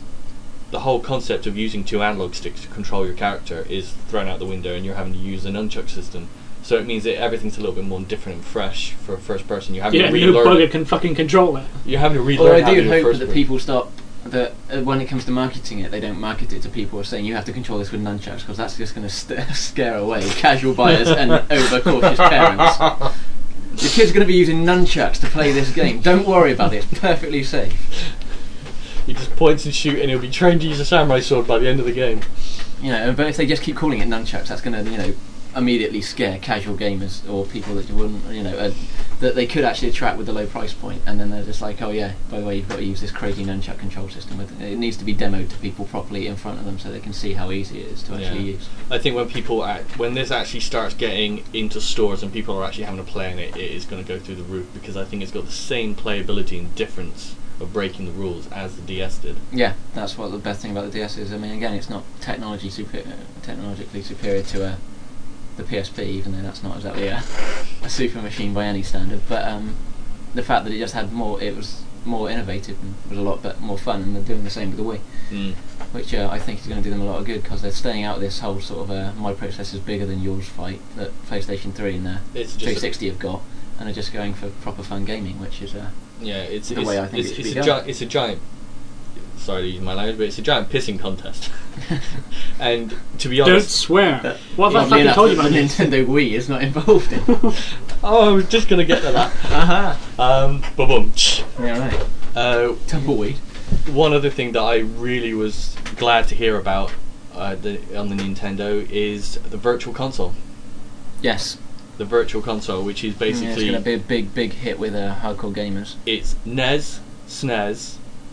the whole concept of using 2 analog sticks to control your character is thrown out the window, and you're having to use a nunchuck system. So it means that everything's a little bit more different and fresh for a first person. You're having Yeah, to no relearn. bugger can fucking control it. You're having to relearn. Well, I how to do do hope first that person. people stop. That when it comes to marketing it, they don't market it to people who are saying you have to control this with nunchucks, because that's just going to scare away casual buyers and overcautious parents. Your kid's going to be using nunchucks to play this game. Don't worry about it. It's perfectly safe. He just points and shoot, and he'll be trained to use a samurai sword by the end of the game. You know, but if they just keep calling it nunchucks, that's going to, immediately scare casual gamers or people that you wouldn't, that they could actually attract with the low price point, and then they're just like, oh yeah, by the way, you've got to use this crazy nunchuck control system. It needs to be demoed to people properly in front of them so they can see how easy it is to actually use. I think when this actually starts getting into stores and people are actually having to play on it, it is going to go through the roof, because I think it's got the same playability and difference of breaking the rules as the DS did. Yeah, that's what the best thing about the DS is. I mean, again, it's not technologically superior to the PSP, even though that's not exactly a super machine by any standard. But the fact that it just had more, it was more innovative and was a lot more fun, and they're doing the same with the Wii, which I think is going to do them a lot of good, because they're staying out of this whole sort of my processor's bigger than yours fight that PlayStation 3 and It's just 360 have got, and are just going for proper fun gaming, which is it's the way I think it should be done. It's a giant. Sorry to use my language, but it's a giant pissing contest. And to be Don't honest, swear. What have I Oddly fucking enough, told you the about this? Nintendo Wii is not involved in. I was just gonna get to that. Aha. Boom. Yeah, right. Tumbleweed. One other thing that I really was glad to hear about on the Nintendo is the Virtual Console. Yes. The Virtual Console, which is It's basically going to be a big hit with hardcore gamers. it's NES, SNES,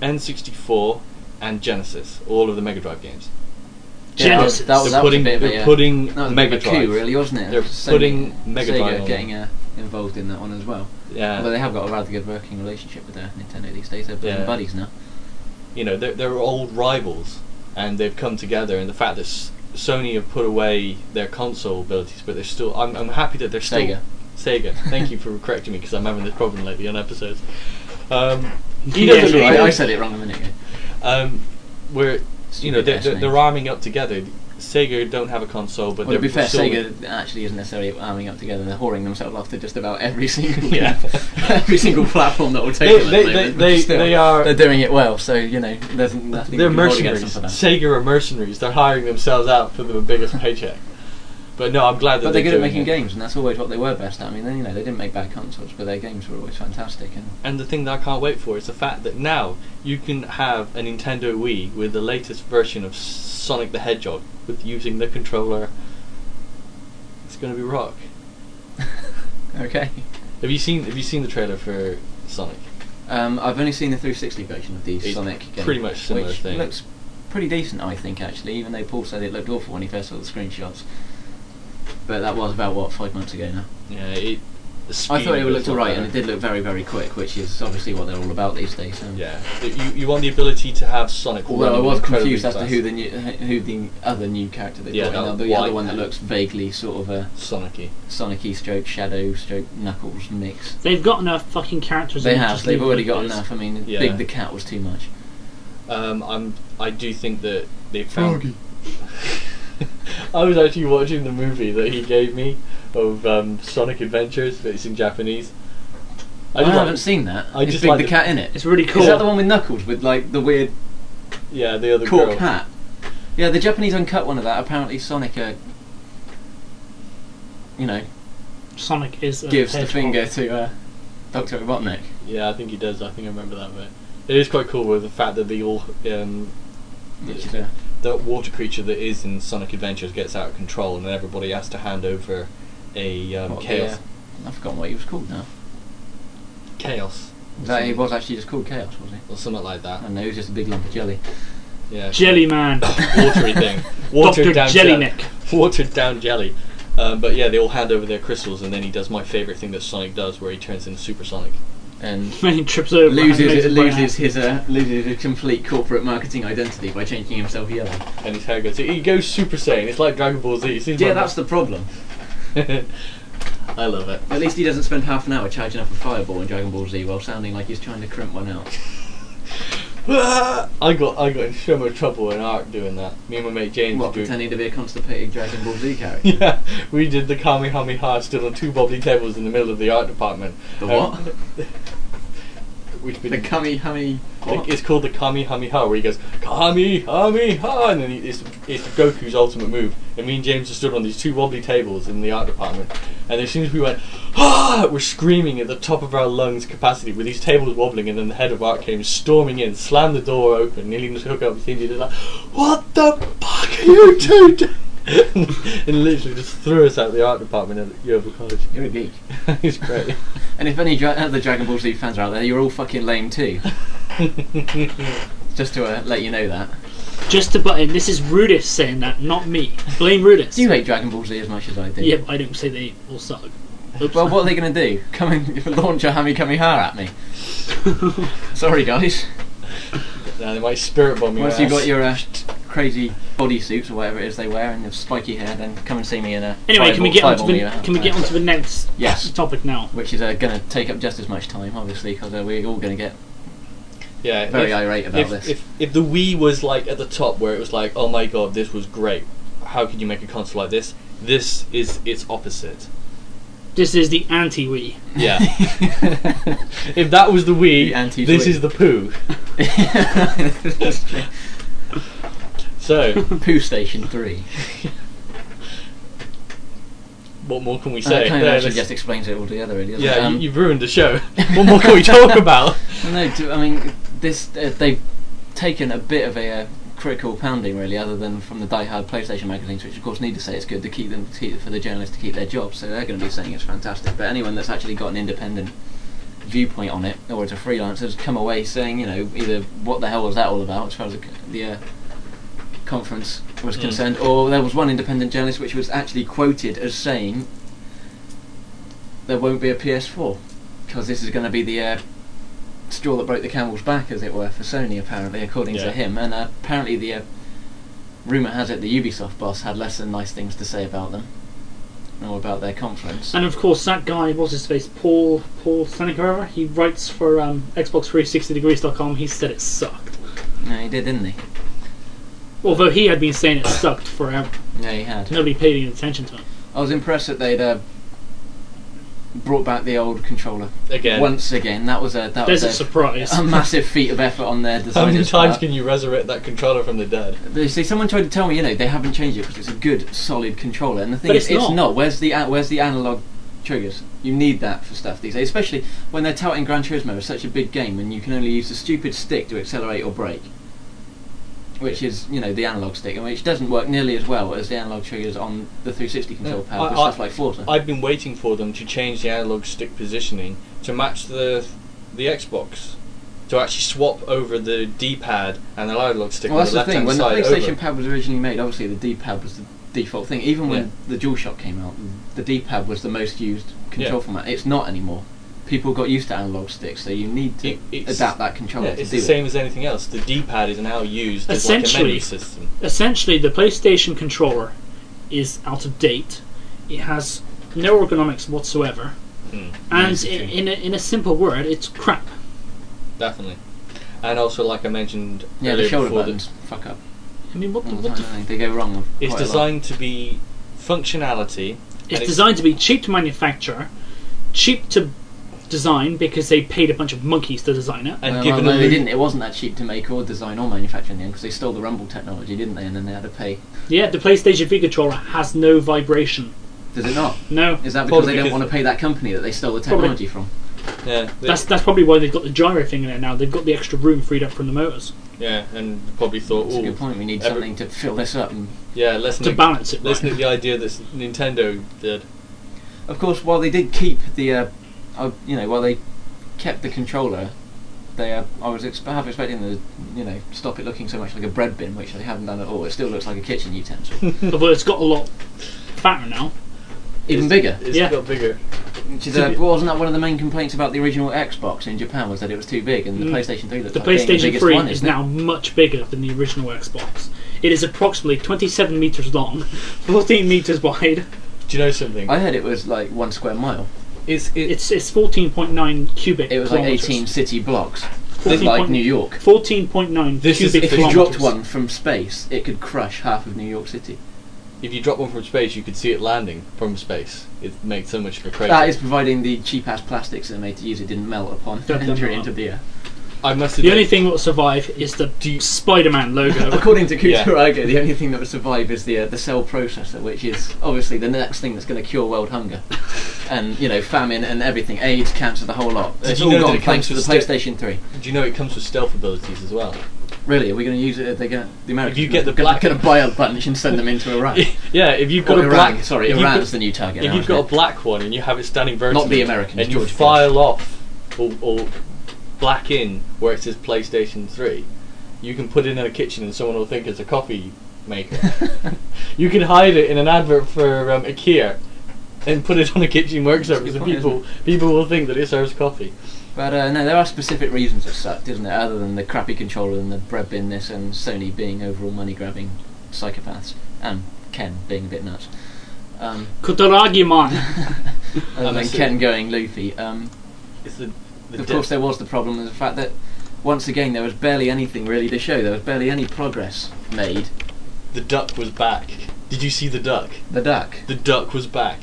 N64, and Genesis, all of the Mega Drive games. Genesis. That was They're a bit of they're a, putting that was a Mega bit of a coup, Drive. really, wasn't it? They're putting Mega Sega Drive on. getting involved in that one as well. Yeah. Although they have got a rather good working relationship with Nintendo these days. They're Yeah. buddies now. They're old rivals, and they've come together. And the fact that Sony have put away their console abilities, but they're still. I'm happy that they're still Sega. Thank you for correcting me, because I'm having this problem lately on episodes. He doesn't. Yeah, I said it wrong a minute ago. Where Stupid they're, ass they're, name. they're arming up together. Sega don't have a console, but Well, to be fair, still, Sega actually isn't necessarily arming up together. They're whoring themselves off to just about every single Yeah. every single platform that will take them. at the moment, but still, they are. they're doing it well. So there's nothing. They're you can hold against them mercenaries. for that. Sega are mercenaries. They're hiring themselves out for the biggest paycheck. But no, I'm glad that But they're good at doing making it. games, and that's always what they were best at. I mean, they didn't make bad consoles, but their games were always fantastic. And the thing that I can't wait for is the fact that now you can have a Nintendo Wii with the latest version of Sonic the Hedgehog with using the controller. It's going to be rock. Okay. Have you seen the trailer for Sonic? I've only seen the 360 version of the It's Sonic game, pretty much similar which thing. looks pretty decent, I think, actually. Even though Paul said it looked awful when he first saw the screenshots. But that was about 5 months ago now. Yeah, I thought it looked alright, and it did look very, very quick, which is obviously what they're all about these days. Yeah, you want the ability to have Sonic. Although I running was incredibly confused as to fast. who the other new character they Yeah, brought in. that The other white one that man. looks vaguely sort of a Sonic-y. Sonic-y stroke Shadow stroke Knuckles mix. They've got enough fucking characters. They in, have. just They've leave it already like got this. enough. I mean, Yeah. Big the Cat was too much. I do think that they found. I was actually watching the movie that he gave me of Sonic Adventures, but it's in Japanese. I haven't seen that. I Is just Big like the the- Cat in it? It's really cool. Is that the one with Knuckles with like the weird Yeah, the other cork girl. hat? Yeah, the Japanese uncut one of that. Apparently, Sonic, Sonic is a gives the hedgehog. finger to Dr. Robotnik. Yeah, I think he does. I think I remember that bit. It is quite cool with the fact that Which is the water creature that is in Sonic Adventures gets out of control, and everybody has to hand over a chaos. I've forgotten what he was called now. Chaos. That he was actually just called Chaos, was he? Or something like I that. don't know, he was just a big lump of jelly. Yeah. Jelly Man. Watery thing. Dr. Watered down Jellyneck. Watered down jelly. But yeah, they all hand over their crystals, and then he does my favourite thing that Sonic does, where he turns into Super Sonic. And When he trips over and makes loses a loses his complete corporate marketing identity by changing himself yellow. And his hair goes. He goes Super Saiyan. It's like Dragon Ball Z. It seems Yeah, like that's the problem. I love it. At least he doesn't spend half an hour charging up a fireball in Dragon Ball Z while sounding like he's trying to crimp one out. I got in so much trouble in art doing that. Me and my mate James What, doing. pretending to be a constipated Dragon Ball Z character? Yeah, we did the Kamehameha stood on two wobbly tables in the middle of the art department. The what? Which The Kamehameha. What? It's called the Kamehameha, where he goes Kamehameha, and then it's Goku's ultimate move. And me and James just stood on these two wobbly tables in the art department, and as soon as we went, we're screaming at the top of our lungs capacity with these tables wobbling, and then the head of art came storming in, slammed the door open, nearly just hook up his thing, just like, "What the fuck are you two doing?" and literally just threw us out of the art department at Yeovil College. You're a geek. It's great. And if any other Dragon Ball Z fans are out there, you're all fucking lame too. Just to let you know that. Just to butt in, this is Rudis saying that, not me. Blame Rudis. Do you hate Dragon Ball Z as much as I do? Yeah, but I don't say they all suck. Oops. Well, what are they going to do? Come and launch a Kamehameha at me? Sorry, guys. Now they might spirit bomb you. Once you've got your crazy bodysuits or whatever it is they wear and your spiky hair, then come and see me in a. Anyway, can we get onto onto the next Yes. topic now? Which is going to take up just as much time, obviously, because we're all going to get very irate about this. If the Wii was like at the top, where it was like, oh my god, this was great. How could you make a console like this? This is its opposite. This is the anti-Wii. Yeah. If that was the Wii, The anti-Wii. this is the poo. That's true. So, Poo Station 3. what more can we That say? kind of There, actually let's- just explains it all together, really, doesn't yeah, it? you've ruined the show. What more can we talk about? No, I mean, this they've taken a bit of a critical pounding, really, other than from the die-hard PlayStation magazines, which of course need to say it's good to keep for the journalists to keep their jobs, so they're going to be saying it's fantastic. But anyone that's actually got an independent viewpoint on it, or it's a freelancer, has come away saying, either what the hell was that all about, as far as the conference was concerned, or there was one independent journalist which was actually quoted as saying there won't be a PS4 because this is going to be the straw that broke the camel's back, as it were, for Sony, apparently, according to him. And apparently the rumour has it the Ubisoft boss had less than nice things to say about them or about their conference. And of course, that guy, what's his face, Paul Seneca, he writes for Xbox360degrees.com. He said it sucked. No, he did, didn't he? Although he had been saying it sucked forever. Yeah, he had. Nobody paid any attention to it. I was impressed that they'd brought back the old controller Again. once again. That was a surprise. a massive feat of effort on their How designers' many times part. can you resurrect that controller from the dead? But you see, someone tried to tell me, they haven't changed it because it's a good, solid controller. And the thing But is, it's it's not. not. Where's the analog triggers? You need that for stuff these days, especially when they're touting Gran Turismo as such a big game, and you can only use the stupid stick to accelerate or brake, which is, the analog stick, and which doesn't work nearly as well as the analog triggers on the 360 control pad with stuff like Forza. I've been waiting for them to change the analog stick positioning to match the Xbox, to actually swap over the D-pad and the analog stick Well, on that's the the thing. left-hand When the side PlayStation over. pad was originally made, obviously the D-pad was the default thing. Even when the DualShock came out, the D-pad was the most used control format. It's not anymore. People got used to analog sticks, so you need to adapt that controller to It's do the it. same as anything else. The D-pad is now used as like a menu system. Essentially, the PlayStation controller is out of date. It has no ergonomics whatsoever, and in a simple word, it's crap. Definitely. And also, like I mentioned Yeah, earlier the shoulder before, buttons fuck up. I mean, what All the the time, don't they? They go wrong. it's quite a lot. designed to be functionality. It's and designed to be cheap to manufacture, cheap to design because they paid a bunch of monkeys to design it. and Well, given no, a they move- didn't. It wasn't that cheap to make or design or manufacture in the end because they stole the Rumble technology, didn't they? And then they had to pay. Yeah, the PlayStation V controller has no vibration. Does it not? No, Is that because Probably they don't because- want to pay that company that they stole the Probably. technology from? Yeah, that's probably why they've got the gyro thing in there now. They've got the extra room freed up from the motors yeah, and probably thought, That's a oh, good point. We need every- something to fill this up. And yeah, let's to nick, balance it. let's Right. nick the idea that Nintendo did. of course, while they did keep the, while they kept the controller, I was half expecting to, stop it looking so much like a bread bin, which they haven't done at all. It still looks like a kitchen utensil. But it's got a lot fatter now. Even bigger. It's Yeah. got bigger. Which is, wasn't that one of the main complaints about the original Xbox in Japan, was that it was too big, and the PlayStation 3 looks The like being the PlayStation biggest 3 one, is isn't it? now much bigger than the original Xbox. It is approximately 27 metres long, 14 metres wide. Do you know something? I heard it was like 1 square mile. It's 14.9 cubic It was like kilometres. 18 city blocks. 14 like point- New York. 14.9 This is- cubic If you kilometres. dropped one from space, it could crush half of New York City. if you drop one from space, you could see it landing from space. It makes so much of a crater. That is providing the cheap-ass plastics that are made to use it didn't melt upon Don't entry melt. into the air. I must The admit, only thing that will survive is the Spider-Man logo. According to Yeah. Kutaraga, the only thing that would survive is the cell processor, which is obviously the next thing that's going to cure world hunger. And, famine and everything, AIDS, cancer, the whole lot. Did It's you all know that gone it thanks comes to the with PlayStation 3. do you know it comes with stealth abilities as well? Really, are we going to use it? The Americans If you get the going black- to buy a bunch and send them into Iraq. Yeah, if you've got Or a Iran, black, sorry, if you've Iran's got- the new target. if now, you've isn't got a it? black one and you have it standing vertically, Not the Americans, and you George file off or black in where it says PlayStation 3, you can put it in a kitchen and someone will think it's a coffee maker. You can hide it in an advert for IKEA and put it on a kitchen work That's a surface, good and point, people will think that it serves coffee. But no, there are specific reasons it sucked, isn't there? Other than the crappy controller and the bread binness and Sony being overall money-grabbing psychopaths, and Ken being a bit nuts. Kutaragi-man. Other than that's Ken it. going loopy. It's the Of course, there was the problem of the fact that once again there was barely anything really to show. There was barely any progress made. the duck was back. Did you see the duck? The duck. The duck was back.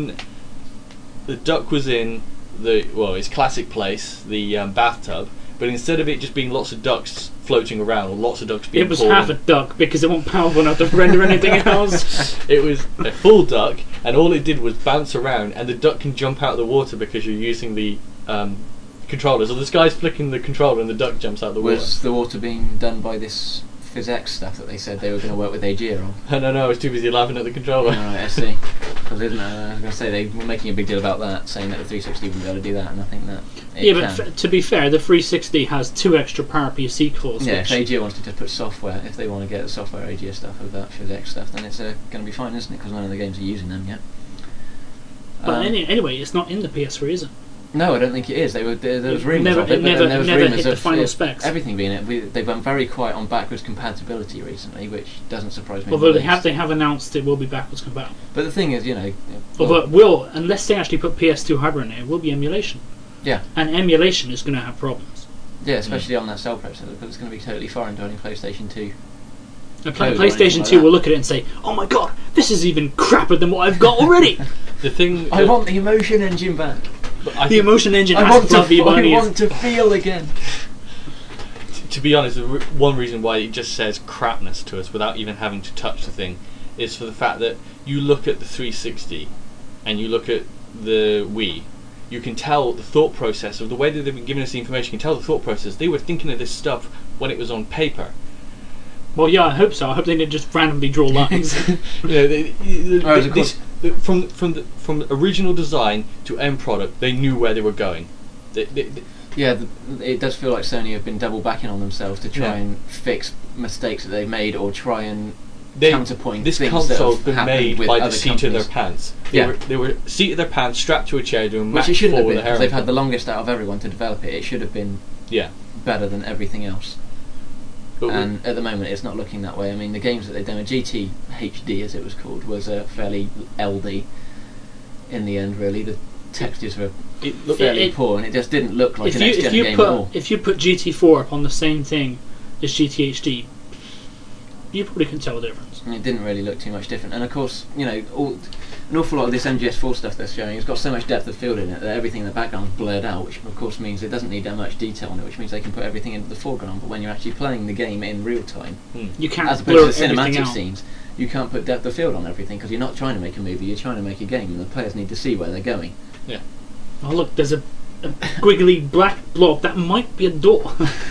The duck was in its classic place, the bathtub. But instead of it just being lots of ducks floating around or lots of ducks being It was pulled half a duck because it wasn't powerful enough to render anything else. it was a full duck, and all it did was bounce around, and the duck can jump out of the water because you're using the controller. So this guy's flicking the controller and the duck jumps out of the Was the water being done by this PhysX stuff that they said they were going to work with AGEA on? water. No, I was too busy laughing at the controller. Alright, I see. Because I was going to say they were making a big deal about that, saying that the 360 wouldn't be able to do that, and I think that it Yeah, but can. to be fair, the 360 has 2 extra PowerPC cores. Yeah, which if AGEA wanted to put software, if they want to get the software AGEA stuff with that PhysX stuff, then it's going to be fine, isn't it? Because none of the games are using them yet. But anyway, it's not in the PS3, is it? No, I don't think it is. There was It rumours never- of it, it but never- then there was never rumours hit the of final specs. everything being it. They've been very quiet on backwards compatibility recently, which doesn't surprise me. Although in the they least. have announced it will be backwards compatible. But the thing is, Although it will, unless they actually put PS2 hardware in it, it will be emulation. Yeah. And emulation is going to have problems. yeah, especially on that cell processor, because it's going to be totally foreign to any PlayStation 2. And Code or anything PlayStation like 2 that. will look at it and say, "Oh my god, this is even crapper than what I've got already." The thing. I want the emotion engine back. I The think- emotion engine I has want fluffy bunnies. to feel again. To be honest, one reason why it just says crapness to us without even having to touch the thing is for the fact that you look at the 360 and you look at the Wii, you can tell the thought process of the way that they've been giving us the information. You can tell the thought process. They were thinking of this stuff when it was on paper. Well, yeah, I hope so. I hope they didn't just randomly draw lines. Whereas, of course- from the original design to end product, they knew where they were going. Yeah, it does feel like Sony have been double backing on themselves to try Yeah. and fix mistakes that they've made or try and They- counterpoint this things console's that been have happened made with by the other seat of their companies. pants. Yeah. They were seat of their pants, strapped to a chair, doing Which Mach it shouldn't 4 have with been, a because they've had heroin. the longest out of everyone to develop it. It should have been Yeah. better than everything else. But And at the moment, it's not looking that way. I mean, the games that they've done, GT HD as it was called, was fairly LD in the end. Really, the textures were it looked fairly it- poor, and it just didn't look like if an you next-gen if you game at all. put if you put GT4 up on the same thing as GT HD, you probably can tell the difference. And it didn't really look too much different. And of course, an awful lot of this MGS4 stuff they're showing has got so much depth of field in it that everything in the background's blurred out, which of course means it doesn't need that much detail on it, which means they can put everything into the foreground. But when you're actually playing the game in real time, You can't as blur opposed to the everything cinematic out. scenes, you can't put depth of field on everything because you're not trying to make a movie, you're trying to make a game, and the players need to see where they're going. Oh look, there's a squiggly black blob that might be a door.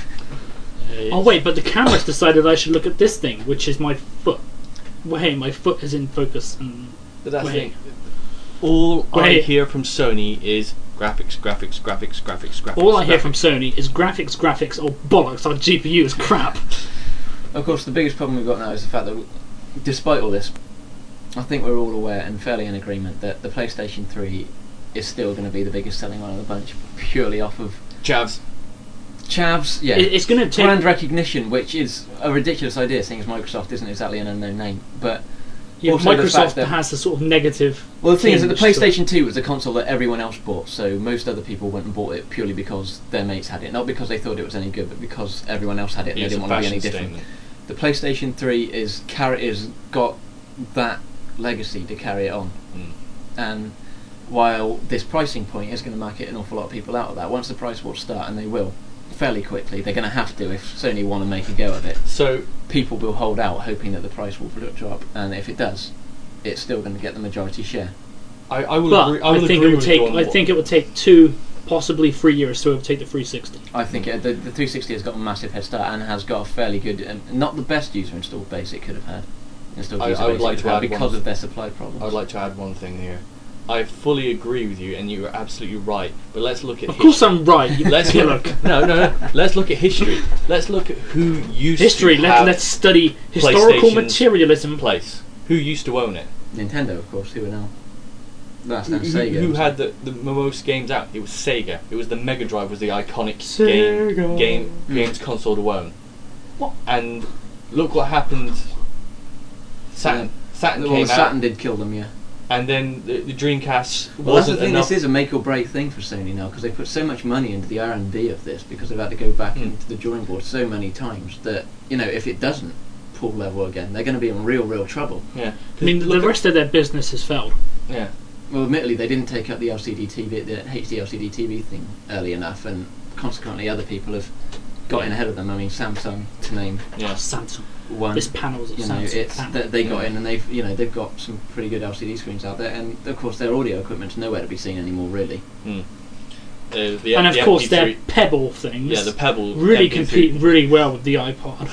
Oh wait, but the camera's decided I should look at this thing, which is my foot. Well, hey, my foot is in focus. And But that's the Wait. thing. All I Wait. hear from Sony is graphics. All I hear from Sony is graphics, or bollocks. Our GPU is crap. Of course, the biggest problem we've got now is the fact that, despite all this, I think we're all aware and fairly in agreement that the PlayStation 3 is still going to be the biggest selling one of the bunch, purely off of Chavs. Yeah. It's going to take brand recognition, which is a ridiculous idea, seeing as Microsoft isn't exactly an unknown name. But also the fact Microsoft that, has a sort of negative. well, the thing is that the tinge to it. PlayStation 2 was a console that everyone else bought, so most other people went and bought it purely because their mates had it, not because they thought it was any good, but because everyone else had it and they It's a didn't want to be any fashion different. statement. The PlayStation 3 is got that legacy to carry it on, and while this pricing point is going to market an awful lot of people out of that, once the price wars start, and they will fairly quickly, they're going to have to if Sony want to make a go of it. So People will hold out, hoping that the price will drop, and if it does, it's still going to get the majority share. I will But agree. I will think agree it would with take. you on I what- think it would take 2, possibly 3 years to overtake the 360. I think the 360 has got a massive head start and has got a fairly good, not the best user installed base it could have had. I would like to add because one- of their supply problems. I would like to add one thing here. I fully agree with you, and you are absolutely right. But let's look at Of course, I'm right. You Let's pillock. look. No. Let's look at history. Let's look at who used History. to have Let's study historical PlayStation's materialism. place. Who used to own it? Nintendo, of course, who are now. That's now Who Sega. had the most games out? It was Sega. It was the Mega Drive was the iconic Sega. games console to own. What? And look what happened. Saturn. Saturn Well, came Saturn out, did kill them, yeah. and then the Dreamcast Well, that's the wasn't thing. enough. This is a make or break thing for Sony now, because they put so much money into the R&D of this, because they've had to go back into the drawing board so many times that, you know, if it doesn't pull level again, they're going to be in real trouble. Yeah. I mean, the rest of their business has failed. Yeah. Well, admittedly, they didn't take up the LCD TV, the HD LCD TV thing early enough, and consequently, other people have got in ahead of them. I mean, Samsung, to name Yeah. Samsung. one. This panel's a You know, Samsung it's panel. that they got in, and they've got some pretty good LCD screens out there, and of course, their audio equipment's nowhere to be seen anymore, really. And of course, their MP3 Pebble things. Yeah, the Pebble really MP3. compete really well with the iPod.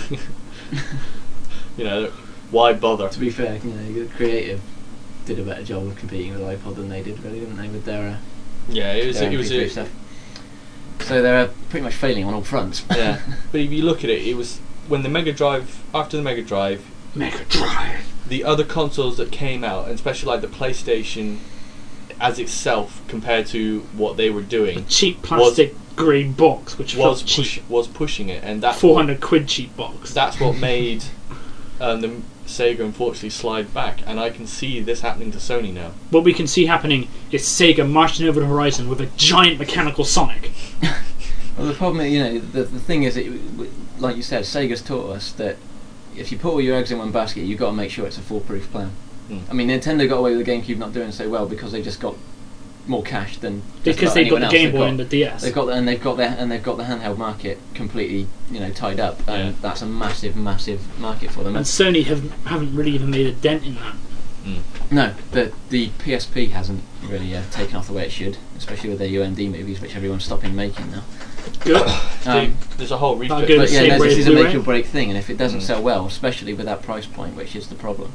You know, why bother? To be fair, you know, Creative did a better job of competing with iPod than they did, really, didn't they, with their Yeah, it was MP3 a, stuff. So they're pretty much failing on all fronts. yeah. But if you look at it, it was when the Mega Drive, after the Mega Drive, Mega Drive. the other consoles that came out, and especially like the PlayStation as itself compared to what they were A doing, cheap plastic green box, which felt cheap. was pushing it, and that's 400 quid cheap box. that's what made the Sega unfortunately slide back, and I can see this happening to Sony now. What we can see happening is Sega marching over the horizon with a giant mechanical Sonic. Well, the problem, you know, the thing is, like you said, Sega's taught us that if you put all your eggs in one basket, you've got to make sure it's a foolproof plan. I mean, Nintendo got away with the GameCube not doing so well because they just got more cash than just Because about they've got anyone the else. Game Boy and the DS. They've got the handheld market completely, you know, tied up, and Yeah. that's a massive market for them. And Sony haven't really even made a dent in that. No, the PSP hasn't really taken off the way it should, especially with their UMD movies, which everyone's stopping making now. Good. There's a whole I'll refit. go But the yeah, same no, way this as is a Blu-ray. make or break thing, and if it doesn't sell well, especially with that price point, which is the problem,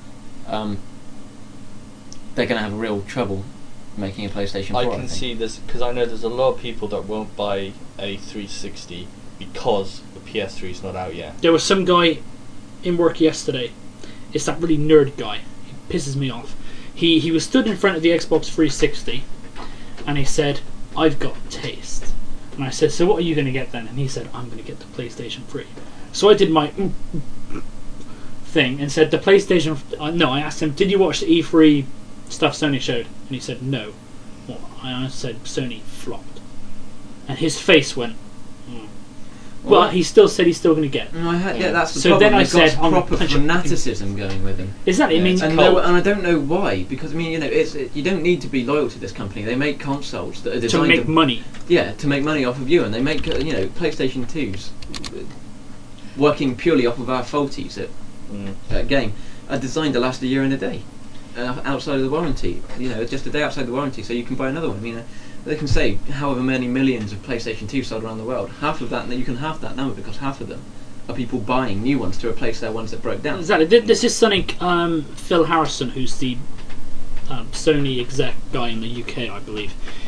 they're going to have real trouble making a PlayStation 4. I I can think. see this because I know there's a lot of people that won't buy a 360 because the PS3 is not out yet. There was some guy in work yesterday. It's that really nerd guy. He pisses me off. He was stood in front of the Xbox 360 and he said, "I've got taste." And I said, "So what are you going to get then?" And he said, "I'm going to get the PlayStation 3." So I did my thing and said, "The PlayStation." No, I asked him, "Did you watch the E3 stuff Sony showed?" And he said, "No." Well, I said, "Sony flopped." And his face went. But he still said he's still going to get it. No, yeah, that's the So problem. then I They've got said, I'm proper punching- fanaticism going with them. Exactly. I mean, And, cold. and I don't know why, because I mean, you know, you don't need to be loyal to this company. They make consoles that are to designed make money. Yeah, to make money off of you, and they make you know, PlayStation 2s working purely off of our faulties at game are designed to last a year and a day outside of the warranty. You know, just a day outside the warranty, so you can buy another one. I mean, they can say however many millions of PlayStation 2 sold around the world. Half of that, you can half that number because half of them are people buying new ones to replace their ones that broke down. Exactly. This is something Phil Harrison, who's the Sony exec guy in the UK, I believe.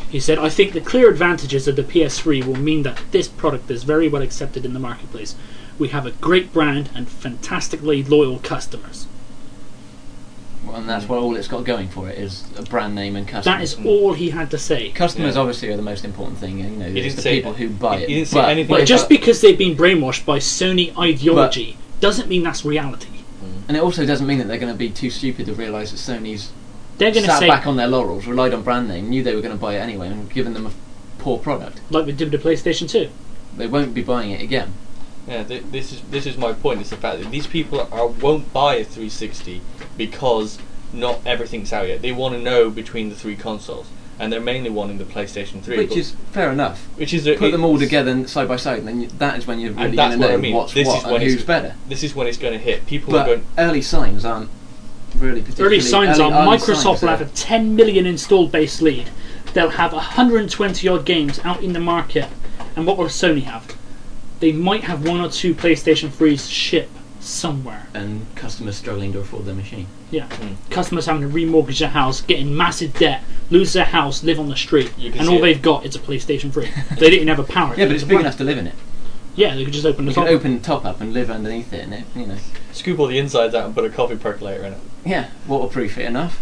He said, I think the clear advantages of the PS3 will mean that this product is very well accepted in the marketplace. We have a great brand and fantastically loyal customers. Well, and that's what all it's got going for it is a brand name and customers. That is all he had to say. Customers Yeah. obviously are the most important thing. You know, He it's didn't the say- people who buy it. he didn't say anything But about- just because they've been brainwashed by Sony ideology doesn't mean that's reality. And it also doesn't mean that they're going to be too stupid to realise that Sony's They're going to sat say, back on their laurels, relied on brand name, knew they were going to buy it anyway, and given them a poor product. like we did with the PlayStation 2. They won't be buying it again. Yeah, this is my point. It's the fact that these people won't buy a 360 because not everything's out yet. They want to know between the three consoles, and they're mainly wanting the PlayStation 3, Which is fair enough. which is Put them all together and side by side, and then that is when you're really that's going to what know I mean. what's This what is when and it's- who's better. This is when it's going to hit. People are But going. early signs aren't really particularly... Early signs are early Microsoft signs will are- have a 10 million installed base lead. They'll have 120 odd games out in the market. And what will Sony have? They might have one or two PlayStation 3s ship somewhere. and customers struggling to afford their machine. Yeah. Customers having to remortgage their house, get in massive debt, lose their house, live on the street, You can and see all it. they've got is a PlayStation 3. They didn't have a power. Yeah, but it's big enough to live in it. Yeah, they could just open the You can top. open the top up and live underneath it, and it, you know. Scoop all the insides out and put a coffee percolator in it. Yeah, waterproof it enough.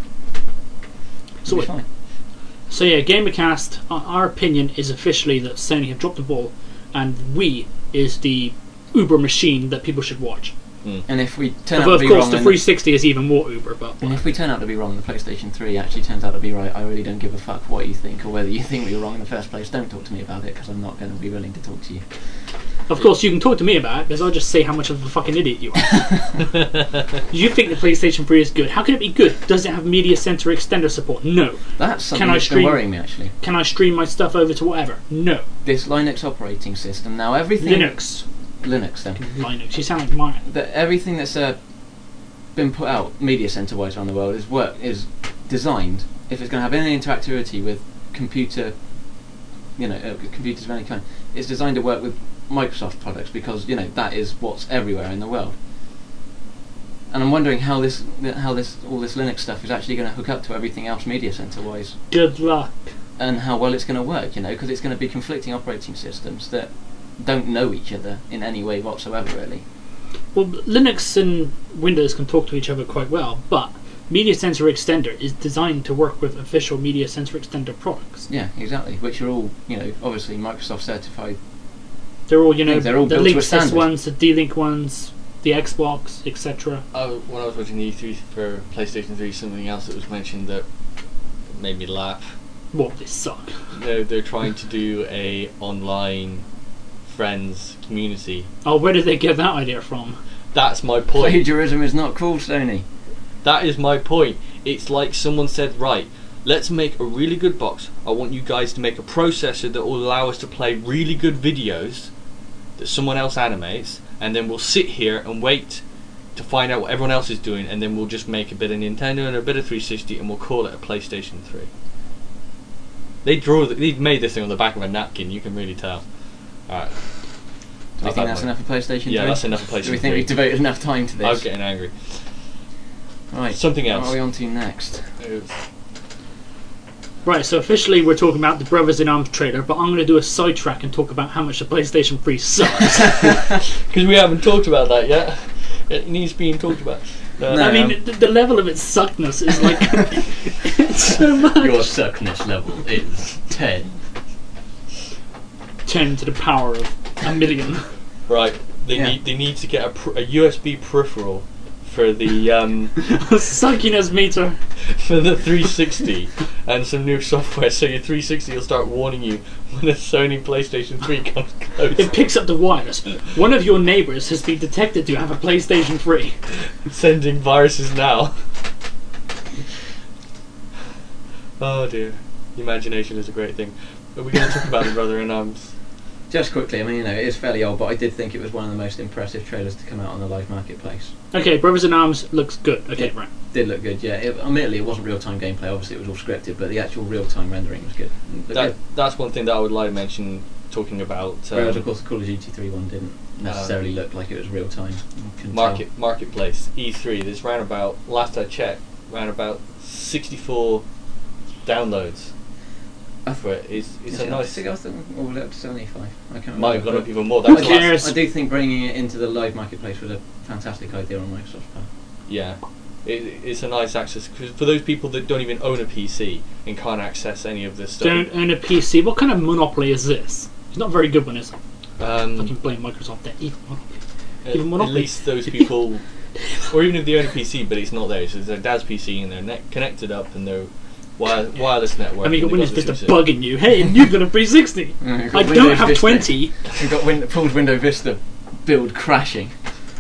So, It'll be fine. so yeah, Gamercast, our opinion is officially that Sony have dropped the ball, and Wii is the Uber machine that people should watch. And if we turn Although, out of to be course, wrong, the and 360 is even more Uber, but and if we turn out to be wrong, the PlayStation 3 actually turns out to be right. I really don't give a fuck what you think or whether you think we were wrong in the first place. Don't talk to me about it because I'm not going to be willing to talk to you. of course you can talk to me about it because I'll just say how much of a fucking idiot you are. You think the PlayStation 3 is good? How can it be good? Does it have Media Center extender support? No. That's something Can I that's stream- been worrying me actually. Can I stream my stuff over to whatever? No. This Linux operating system now, everything Linux. then. Linux. You sound like Martin. Everything that's been put out media center wise around the world is designed, if it's going to have any interactivity with computers of any kind, it's designed to work with Microsoft products because that is what's everywhere in the world. And I'm wondering how all this Linux stuff is actually going to hook up to everything else media center wise, Good luck. and how well it's going to work. Because it's going to be conflicting operating systems that don't know each other in any way whatsoever, really. Well, Linux and Windows can talk to each other quite well, but Media Center Extender is designed to work with official Media Center Extender products. Yeah, exactly. Which are all, obviously Microsoft certified. They're all, They're all the built to a Linksys standard. ones, the D-Link ones, the Xbox, etc. When I was watching the E3 for PlayStation 3, something else that was mentioned that made me laugh. What, they suck. They're trying to do a online friends community. Oh, where did they get that idea from? That's my point. Plagiarism is not cool, Sony. That is my point. It's like someone said, right, let's make a really good box. I want you guys to make a processor that will allow us to play really good videos that someone else animates, and then we'll sit here and wait to find out what everyone else is doing, and then we'll just make a bit of Nintendo and a bit of 360, and we'll call it a PlayStation 3. They made this thing on the back of a napkin. You can really tell. All right. Do we think that's enough for PlayStation 3? Yeah, that's enough for PlayStation 3. Do we think we've devoted enough time to this? I was getting angry. Right. Something else. What are we on to next? Right, so officially we're talking about the Brothers in Arms trailer, but I'm going to do a sidetrack and talk about how much the PlayStation 3 sucks. Because we haven't talked about that yet. It needs being talked about. No. I mean, the level of its suckness is like... it's so much. Your suckness level is 10. 10 to the power of a million. Right, they Yeah. need to get a USB peripheral for the Suckiness meter. for the 360 and some new software, so your 360 will start warning you when a Sony PlayStation 3 comes close, It picks up the wireless. One of your neighbours has been detected to have a PlayStation 3. sending viruses now. Oh dear, imagination is a great thing. But we're going to talk about the Brother in Arms. Just quickly, I mean, it is fairly old, but I did think it was one of the most impressive trailers to come out on the live marketplace. Okay, Brothers in Arms looks good. Okay, right. Did look good, yeah. Admittedly, it wasn't real-time gameplay. Obviously, it was all scripted, but the actual real-time rendering was good. Looked good. That's one thing that I would like to mention, talking about Whereas, of course, the Call of Duty 3 one didn't necessarily look like it was real-time. You couldn't marketplace E3. There's round about, last I checked, round about 64 downloads. But it's a nice. I think all up to 75. I can't remember. Might have gone up even more. Who That's cares? I do think bringing it into the live marketplace was a fantastic idea on Microsoft's part. Yeah, it's a nice access cause for those people that don't even own a PC and can't access any of this stuff. Don't own a PC. What kind of monopoly is this? It's not a very good one, is it? I can blame Microsoft there. Even monopoly. Even At monopoly. least those people, or even if they own a PC but it's not theirs, it's their dad's PC and they're connected up and they're wireless network. I mean, you got and Windows they've Vista got bugging you. Hey, you've got a 360. You've got I don't Windows have Vista. 20. You've got pulled Windows Vista build crashing.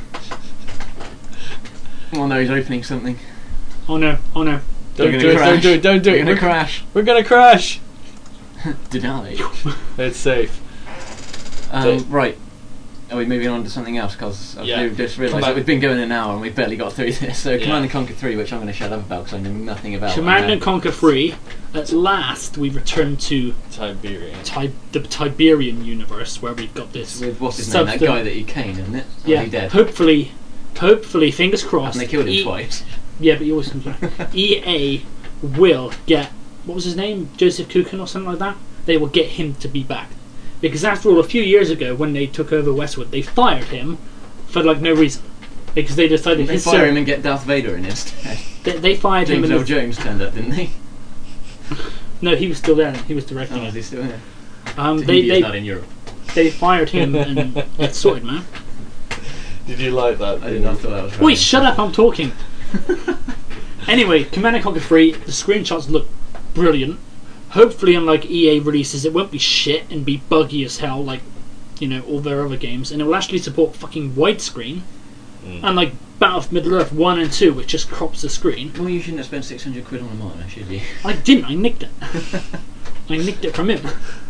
Oh no, he's opening something. Oh no, oh no. Don't You're do gonna it! Don't do it! Don't do You're it! gonna crash. We're gonna crash. Deny. It's safe. Right. Are we moving on to something else? Because Yeah. I've just realised Come that back. we've been going an hour and we've barely got through this. So Yeah. Command and Conquer 3, which I'm going to shut up about because I know nothing about. Command and Conquer 3. At last, we return to Tiberian. the Tiberian universe, where we've got this. With what's his name? That guy that you caned, isn't it? Yeah. Is he dead? Hopefully, fingers crossed. Haven't they killed him E- twice? Yeah, but he always comes back. EA will get, what was his name? Joseph Kukin or something like that? They will get him to be back. Because after all, a few years ago, when they took over Westwood, they fired him for like no reason. Because they decided They his fire ser- him and get Darth Vader in instead. they fired him James and Earl Jones turned up, didn't he? no, he was still there. He was directing Oh, is it. he still there? They not in Europe. they fired him and it's sorted, man. Did you like that? I thought that was right. Wait, shut up! I'm talking. Anyway, Command & Conquer 3. The screenshots look brilliant. Hopefully, unlike EA releases, it won't be shit and be buggy as hell like, you know, all their other games, and it will actually support fucking widescreen. Unlike Battle of Middle-earth 1 and 2, which just crops the screen. Well, you shouldn't have spent 600 quid on a monitor, should you? I didn't. I nicked it. I nicked it from him.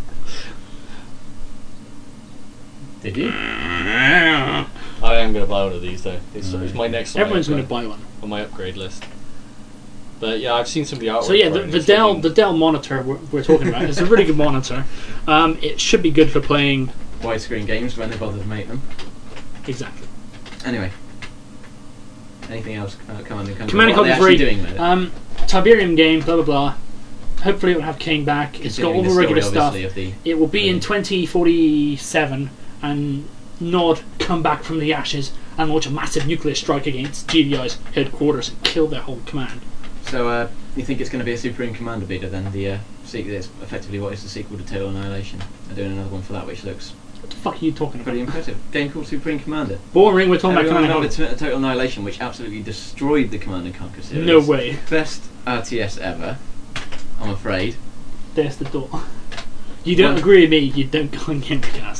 Did you? I am going to buy one of these though. It's my next one. Everyone's going to buy one. on my upgrade list. But yeah, I've seen some of the artwork. So yeah, for it, the it's Dell looking- the Dell monitor we're talking about is a really good monitor. It should be good for playing. Widescreen games when they bother to make them. Exactly. Anyway. Anything else? Command and Conquer. Command and What are they Conquer 3. actually doing with it? Tiberium game, blah blah blah. Hopefully it will have Kane back. It's got all the Considering regular story, stuff. obviously, of the It will be in 2047, and Nod come back from the ashes and launch a massive nuclear strike against GDI's headquarters and kill their whole command. So, you think it's going to be a Supreme Commander beta then? It's effectively what is the sequel to Total Annihilation. They're doing another one for that, which looks What the fuck are you talking pretty about? impressive. Game called Supreme Commander. Boring, we're talking about Everyone Command and remember Conquer. Total Annihilation, which absolutely destroyed the Command and Conquer series. No way. Best RTS ever, I'm afraid. There's the door. You don't Well- agree with me, you don't go on Gamecast.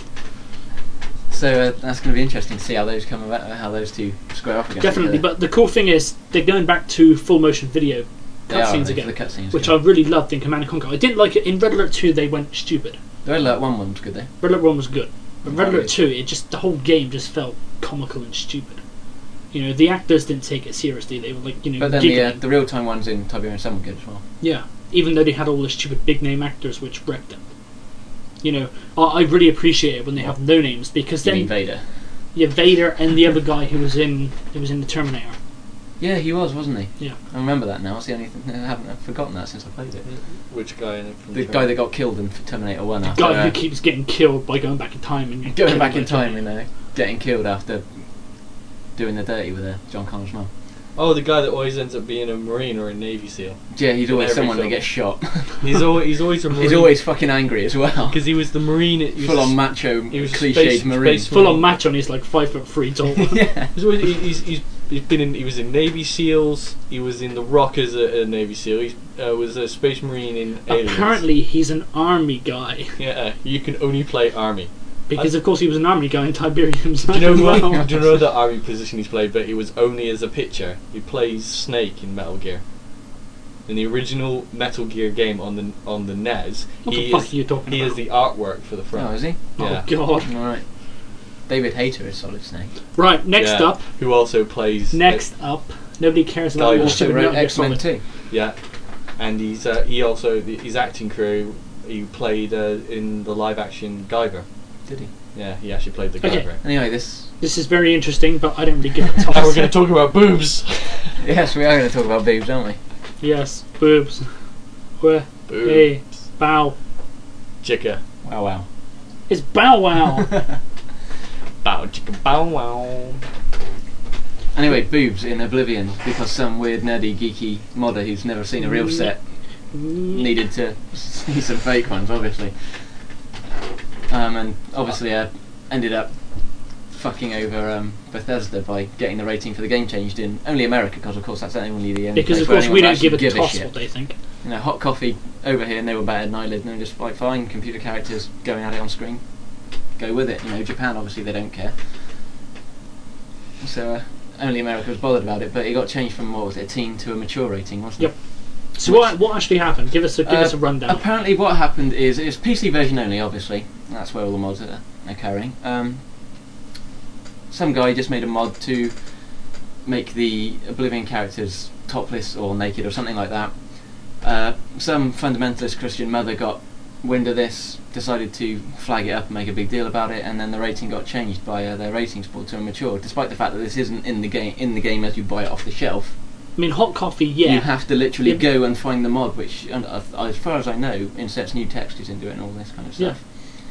So that's going to be interesting to see how those come about, how those two square off against Definitely, each other. but the cool thing is they're going back to full motion video They are, cutscenes aren't they, again, for the cutscenes, which yeah. I really loved in Command & Conquer. I didn't like it in Red Alert 2. They went stupid. The Red Alert 1 was good though. Red Alert 1 was good, but Red Oh, Alert good. 2, it just the whole game just felt comical and stupid. You know, the actors didn't take it seriously. They were like, you know, But then giggling. the real time ones in Tiberium Sun were good as well. Yeah, even though they had all the stupid big name actors which wrecked it. You know, I really appreciate it when they have no names because You then mean Vader? yeah, Vader and the other guy who was in the Terminator. Yeah, he was, wasn't he? Yeah. I remember that now. It's the only thing I've forgotten that since I played it. Which guy? From The guy that got killed in Terminator 1 The after guy who keeps getting killed by going back in time and going killing back in by time and getting killed after doing the dirty with John Connor's mum. Oh, the guy that always ends up being a Marine or a Navy SEAL. Yeah, he's always every someone that film. gets shot. He's always a Marine. He's always fucking angry as well. because he was the Marine. He was Full on a- macho, he was a cliched space- marine. space- Full on match on, he's like 5'3" tall. Yeah. He's been in. He was in Navy SEAls. He was in the Rock as a Navy SEAL. He was a Space Marine in Aliens. Apparently, he's an army guy Yeah, you can only play Army. because, of course, he was an army guy in Tiberium. Do you know as what? well. Do you know the Army position he's played? But he was only as a pitcher. He plays Snake in Metal Gear. In the original Metal Gear game on the NES, What he the fuck is are you talking he about? is the artwork for the front. Oh, is he? Yeah. Oh god! Alright. David Hayter is Solid Snake. Right, next Yeah, up. who also plays Next up. Nobody cares Guy about who your also stupid wrote Metal Gear X-Men Solid. 2. Yeah, and he also his acting career. He played in the live action Guyver. Did he? Yeah, he actually played the Okay. Guyver. Anyway, this... This is very interesting, but I don't really give a toss. Now we're going to talk about boobs. Yes, we are going to talk about boobs, aren't we? Yes, boobs. Where? Boobs. Hey, bow. chicka. Wow, wow. It's Bow Wow. Bow chicka bow wow. Anyway, boobs in Oblivion because some weird nerdy geeky modder who's never seen a real set needed to see some fake ones, obviously. And obviously ended up fucking over Bethesda by getting the rating for the game changed in only America, because of course that's only the only Because place of where course anyone we don't actually give a toss shit. what they think. You know, Hot Coffee over here, and they were batted an eyelid, and they're just like, fine, computer characters going at it on screen, go with it. You know, Japan obviously they don't care. So only America was bothered about it, but it got changed from, what was it, a teen to a mature rating, wasn't Yep. it? So what actually happened? Give us a rundown. Apparently what happened is, it's PC version only, obviously. That's where all the mods are occurring. Some guy just made a mod to make the Oblivion characters topless or naked or something like that. Some fundamentalist Christian mother got wind of this, decided to flag it up and make a big deal about it, and then the rating got changed by their ratings board to mature, despite the fact that this isn't in the game as you buy it off the shelf. I mean, Hot Coffee, yeah. You have to literally Yeah. go and find the mod, which, as far as I know, inserts new textures into it and all this kind of stuff.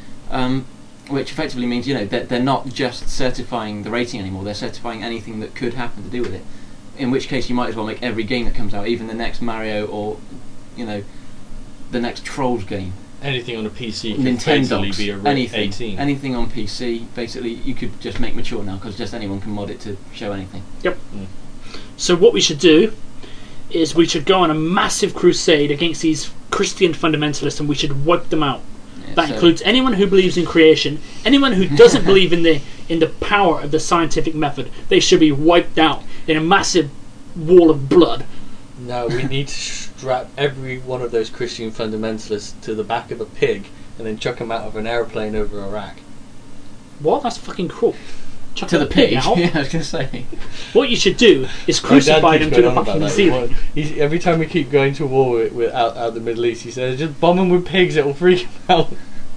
Which effectively means, you know, that they're not just certifying the rating anymore, they're certifying anything that could happen to do with it. In which case you might as well make every game that comes out, even the next Mario or, you know, the next Trolls game. Anything on a PC can basically be a rate 18. Anything on PC, basically, you could just make mature now, because just anyone can mod it to show anything. Yep. So what we should do is we should go on a massive crusade against these Christian fundamentalists, and we should wipe them out. Yeah, That so- includes anyone who believes in creation, anyone who doesn't believe in the power of the scientific method. They should be wiped out in a massive wall of blood. No, we need to strap every one of those Christian fundamentalists to the back of a pig and then chuck them out of an airplane over Iraq. What? That's fucking cruel. Chuck To the a pig pig, out? yeah, I was going to say. What you should do is My dad crucify keeps them to the going on fucking about that. ceiling. Every time we keep going to war with out the Middle East, he says, just bomb them with pigs, it'll freak them out.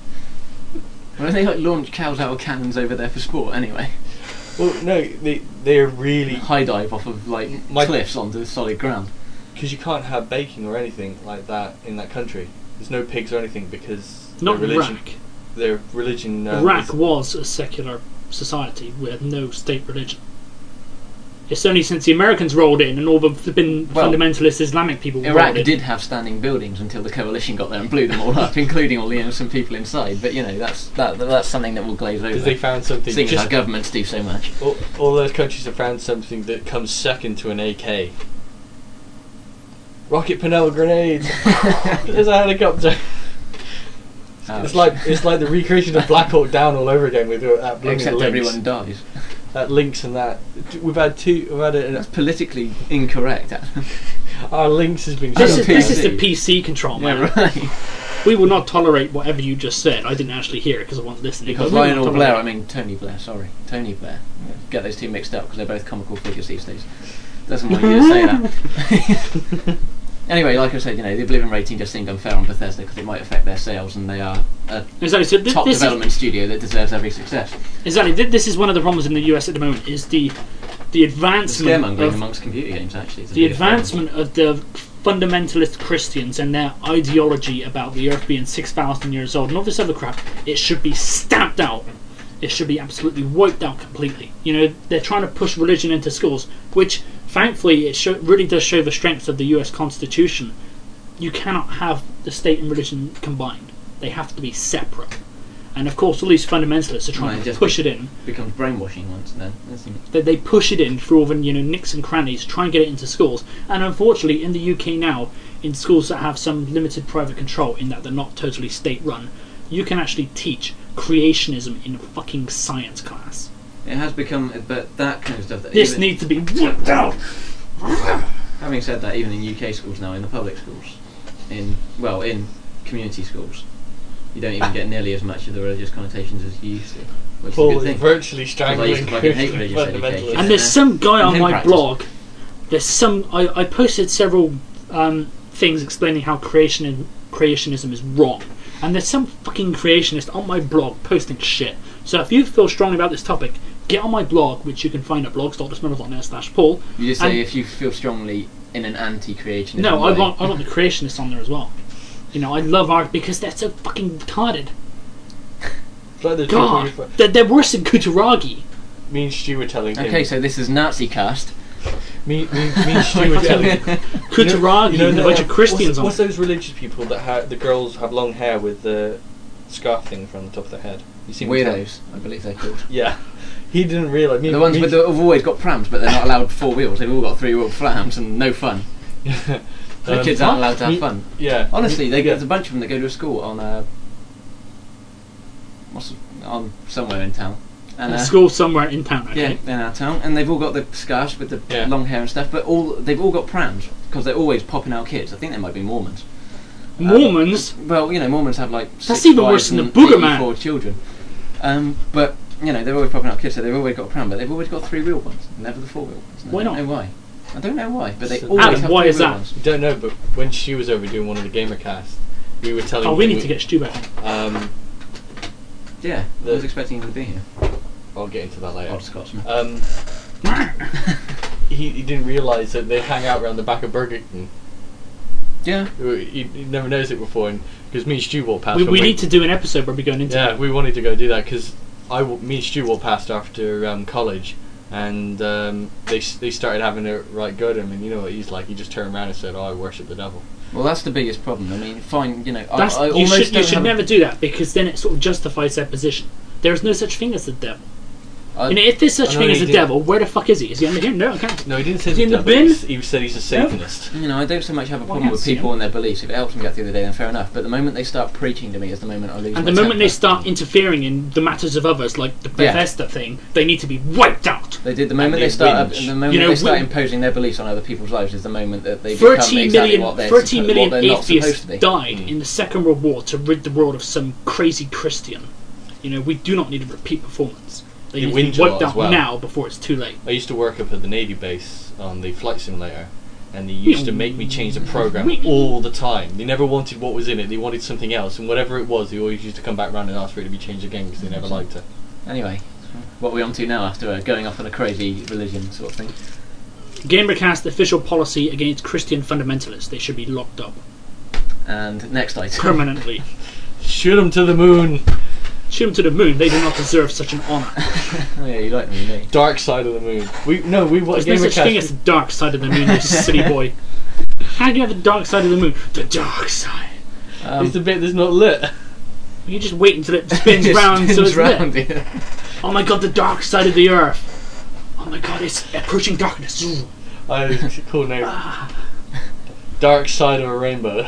Well, they like launch cows out of cannons over there for sport anyway. Well, no, they're really... High dive off of like cliffs onto solid ground. Because you can't have baking or anything like that in that country. There's no pigs or anything because Not their religion... Iraq. Their religion... Iraq was a secular society with no state religion. It's only since the Americans rolled in and all the flipping Well, fundamentalist Islamic people Iraq rolled in. did have standing buildings until the coalition got there and blew them all up, including all the innocent people inside. But you know, that's something that will glaze over. Because they found something... Seeing as our governments do so much. All those countries have found something that comes second to an AK. Rocket Panel grenades! There's a helicopter! It's like the recreation of Black Hawk Down all over again with that blooming Except Lynx. everyone dies. That Lynx and that. We've had That's politically incorrect. our Lynx has been... This PC. is the PC control, man. Yeah, right. We will not tolerate whatever you just said. I didn't actually hear it because I wasn't listening. Because but we will Lionel not Blair, tolerate I mean Tony Blair, sorry. Tony Blair. Get those two mixed up because they're both comical figures these days. Doesn't want you to say that. Anyway, like I said, you know, the Oblivion rating just seemed unfair on Bethesda because it might affect their sales, and they are a Exactly. So top development studio that deserves every success. Exactly. This is one of the problems in the US at the moment. Is the advancement Scaremongering of amongst computer games, actually. is a the bigger problem. advancement of the fundamentalist Christians and their ideology about the Earth being 6,000 years old and all this other crap. It should be stamped out. It should be absolutely wiped out completely. You know, they're trying to push religion into schools, which, thankfully, it really does show the strength of the US Constitution. You cannot have the state and religion combined. They have to be separate. And of course, all these fundamentalists are trying to just push it in. Becomes brainwashing once then, isn't it? They push it in through all the nicks and crannies, try and get it into schools. And unfortunately, in the UK now, in schools that have some limited private control, in that they're not totally state-run, you can actually teach creationism in a fucking science class. It has become, but that kind of stuff. That This even, needs to be wiped out. Having said that, even in UK schools now, in the public schools, in community schools, you don't even get nearly as much of the religious connotations as you used to. Which is a good thing. virtually 'Cause I strangling used to fucking hate Christian religious fundamentalists. education. And there's some guy on In my practice. blog. I posted several things explaining how creationism is wrong. And there's some fucking creationist on my blog posting shit. So if you feel strongly about this topic, get on my blog, which you can find at blogs.dismantle.net/Paul. You just say and- if you feel strongly in an anti-creationist No, way. I want the creationists on there as well. You know, I love Ark because they're so fucking retarded. It's like the God, people they're worse than Kutaragi. me and Stu were telling him. Okay, so this is Nazi cast. Me and Stu were telling him. Kutaragi, the- a bunch of Christians what's on. those religious people that the girls have long hair with the scarf thing from the top of their head? You see me tell- Weirdos, I believe they're called. Yeah, he didn't realise. The ones with have always got prams, but they're not allowed 4 wheels. They've all got 3-wheel flams and no fun. The kids aren't allowed to have fun. Yeah, Honestly, there's a bunch of them that go to a school on on somewhere in town. And, A school somewhere in town, yeah, okay? in our town, and they've all got the scarves with the Yeah. long hair and stuff. But they've all got prams because they're always popping out kids. I think they might be Mormons. Mormons? Well, you know, Mormons have like That's 6 even wives worse than and the Booger Man. 84 children. But you know, they're always popping out kids, so they've always got a pram. But they've always got 3-wheel ones, never the 4-wheel ones. Why not? I don't know why. I don't know why, but they So- always Adam, have why is 3-wheel that? ones. I don't know, but when she was over doing one of the Gamercasts, we were telling. Oh, we him need to get Stu back. Yeah, I was expecting him to be here. I'll get into that later. Odd Scotsman. He didn't realise that they hang out around the back of Burger King. Yeah. He'd never noticed it before, because me and Stu walked past. We need to do an episode where we're going into Yeah, it. we wanted to go do that because me and Stu walked past after college, and they started having it right good. I mean, you know what he's like. He just turned around and said, "Oh, I worship the devil." Well, that's the biggest problem. I mean, fine, you know, That's, I you almost should don't have never do that because then it sort of justifies their position. There is no such thing as the devil. I- You know, if there's such I know thing as he a did. devil, where the fuck is he? Is he under here? No, I can't. No, he didn't say Is he in the devil, bin? He said he's a Satanist. You know, I don't so much have a Well, I problem can't with see people him. and their beliefs. If it helps me get through the day, then fair enough. But the moment they start preaching to me is the moment I lose And my the moment they temper. start interfering in the matters of others, like the Yeah. Bethesda thing, they need to be wiped out. They did. The moment And they they start, whinge. the moment You know, they start we- imposing their beliefs on other people's lives is the moment that they become 30 exactly million, what they're 30 suppo- million what they're not supposed atheists to be. died Mm. in the Second World War to rid the world of some crazy Christian. You know, we do not need a repeat performance. They They need to whinge be a lot wiped as out well. now before it's too late. I used to work up at the Navy base on the flight simulator, and they used to make me change the program all the time. They never wanted what was in it; they wanted something else, and whatever it was, they always used to come back round and ask for it to be changed again because they never liked it. Anyway, what are we on to now after going off on a crazy religion sort of thing? Gamercast official policy against Christian fundamentalists. They should be locked up And next item. permanently. Shoot them to the moon. Shoot them to the moon. They do not deserve such an honour. Oh yeah, you like them, you know. Dark side of the moon. We watched There's no such thing as the dark side of the moon, you silly boy. How do you have the dark side of the moon? The dark side. It's the bit that's not lit. You just wait until it spins It round so spins it's round, lit. yeah. Oh my god, the dark side of the earth. Oh my god, it's approaching darkness. Ooh. It's a cool name. Dark side of a rainbow.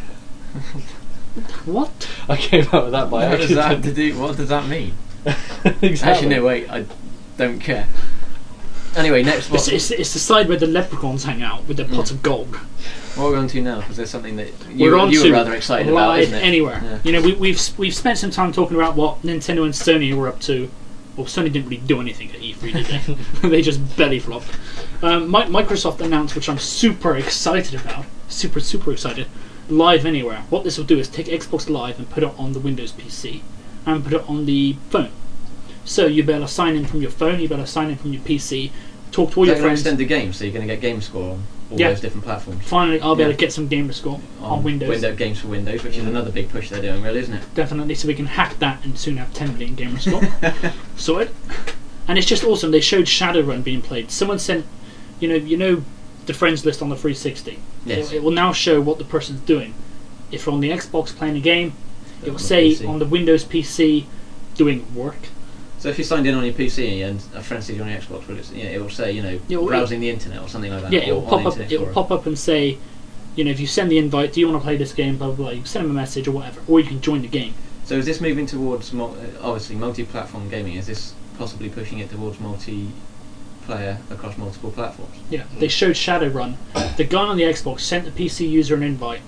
What? I came out with that by What does that accident. what does that mean? Exactly. Actually, no, wait, I don't care. Anyway, next what? It's the side where the leprechauns hang out with their pots of gold. What are we on to now? Because there's something that We're on you to were rather excited about, Live isn't it? Anywhere. Yeah. You know, we've spent some time talking about what Nintendo and Sony were up to. Well, Sony didn't really do anything at E3, did they? They just belly flopped. Microsoft announced, which I'm super excited about, super excited, Live Anywhere. What this will do is take Xbox Live and put it on the Windows PC and put it on the phone. So you better sign in from your phone, you better sign in from your PC, talk to all Is your that going to friends. extend the game, so you're going to get game score on all Yeah. those different platforms? Finally, I'll be able Yeah. to get some gamer score on Windows. Games for Windows, which is another big push they're doing, really, isn't it? Definitely, so we can hack that and soon have 10 million gamer score. Sorted. And it's just awesome. They showed Shadowrun being played. Someone sent, you know, the friends list on the 360. Yes. It will now show what the person's doing. If you're on the Xbox playing a game, it will On the say PC. on the Windows PC doing work. So if you're signed in on your PC and a friend sees you on your Xbox, it will say, will- browsing the internet or something like that. Yeah, it or will on pop up. Internet It will Explorer. pop up and say, you know, if you send the invite, do you want to play this game? Blah blah blah. You send them a message or whatever, or you can join the game. So is this moving towards obviously multi-platform gaming? Is this possibly pushing it towards multiplayer across multiple platforms? Yeah, they showed Shadowrun. The guy on the Xbox sent the PC user an invite.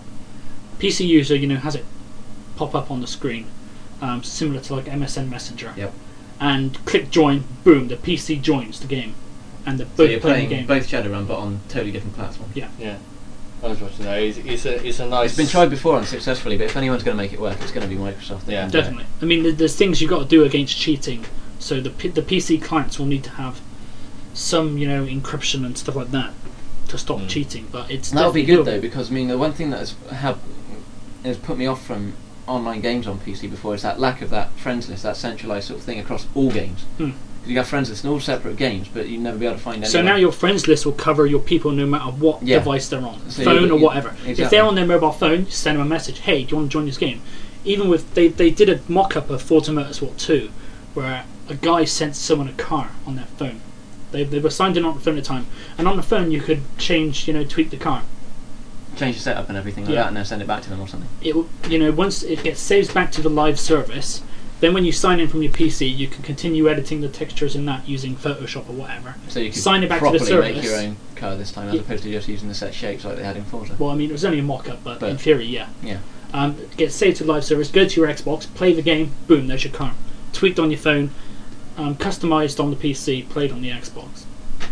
PC user, you know, has it pop up on the screen, similar to like MSN Messenger. Yep. And click join, boom, the PC joins the game, and they're So both you're playing playing the game. both Shadowrun, but on totally different platforms. Yeah. Yeah. I was watching that. It's a nice. It's been tried before unsuccessfully, but if anyone's going to make it work, it's going to be Microsoft. They Yeah. can do it. Definitely. I mean, there's things you've got to do against cheating. So the PC clients will need to have some, you know, encryption and stuff like that to stop cheating. But it's And that'll be definitely good doable. though, because I mean the one thing that has has put me off from online games on PC before is that lack of that friends list, that centralised sort of thing across all games. You have friends lists in all separate games, but you'd never be able to find anyone. So now your friends list will cover your people no matter what device they're on, So phone or whatever. exactly. If they're on their mobile phone, just send them a message. Hey, do you want to join this game? Even with they did a mock-up of Forza Motorsport 2, where a guy sent someone a car on their phone. They were signed in on the phone at the time, and on the phone you could change, tweak the car. Change the setup and everything like that, and then send it back to them or something. It once it gets saved back to the live service. Then when you sign in from your PC, you can continue editing the textures in that using Photoshop or whatever. So you can sign it back to the properly service. make your own car this time, as opposed to just using the set shapes like they had in Forza. Well, I mean, it was only a mock-up, but in theory, yeah. Yeah. Get saved to the live service, go to your Xbox, play the game, boom, there's your car. Tweaked on your phone, customised on the PC, played on the Xbox.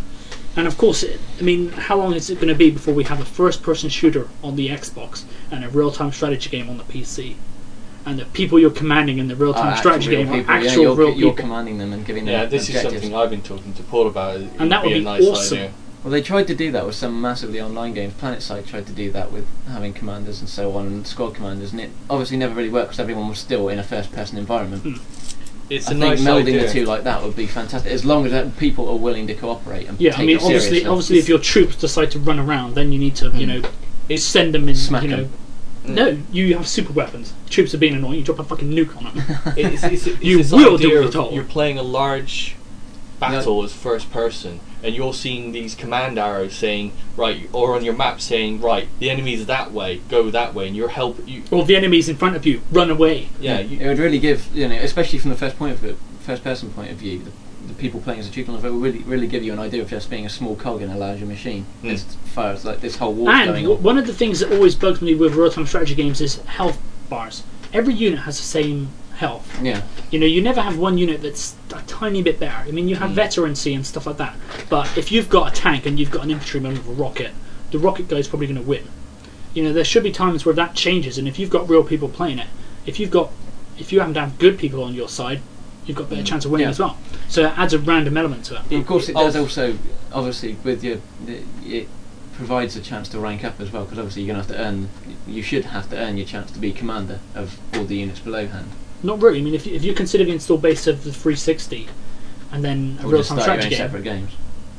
And of course, how long is it going to be before we have a first-person shooter on the Xbox and a real-time strategy game on the PC? And the people you're commanding in the real-time strategy game are actual real people. You're commanding them and giving them this objectives. is something I've been talking to Paul about. And that would be nice awesome. idea. Well, they tried to do that with some massively online games. PlanetSide tried to do that with having commanders and so on, and squad commanders, and it obviously never really worked because everyone was still in a first-person environment. It's I a think nice melding idea. the two like that would be fantastic, as long as people are willing to cooperate and Yeah, take it seriously. obviously, if your troops decide to run around, then you need to, send them in. Smack 'em. No, you have super weapons. Troops are being annoying. You drop a fucking nuke on them. It's You this will idea do what you're of told. You're playing a large battle as first person, and you're seeing these command arrows saying, right, or on your map saying, right, the enemy's that way, go that way, and you're Or the enemy's in front of you, run away. It would really give, especially from the first-person point of view, the people playing as a troop on the will really give you an idea of just being a small cog in a larger machine. As far as like this whole war going on. And one of the things that always bugs me with real-time strategy games is health bars. Every unit has the same health. Yeah. You never have one unit that's a tiny bit better. You have veterancy and stuff like that. But if you've got a tank and you've got an infantryman with a rocket, the rocket guy's probably going to win. There should be times where that changes, and if you've got real people playing it, if you happen to have good people on your side, you've got a better chance of winning as well. So it adds a random element to it. Of course, it does also, obviously, with it provides a chance to rank up as well, because obviously you should have to earn your chance to be commander of all the units below hand. Not really. If you consider the install base of the 360 and then a Or just real-time start your strategy own game, separate games.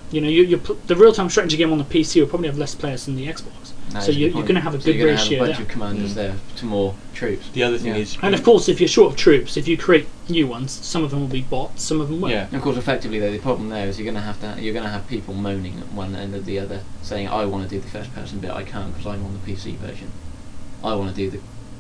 the real-time strategy game on the PC will probably have less players than the Xbox. That So is a you're good point. going to have a So good you're gonna ratio have a bunch there. of commanders there to more troops. The other thing is, And of course, if you're short of troops, if you create new ones, some of them will be bots, some of them won't. yeah, And of course, effectively, though, the problem there is you're going to have people moaning at one end or the other, saying, "I want to do the first-person bit, I can't because I'm on the PC version. I want to do the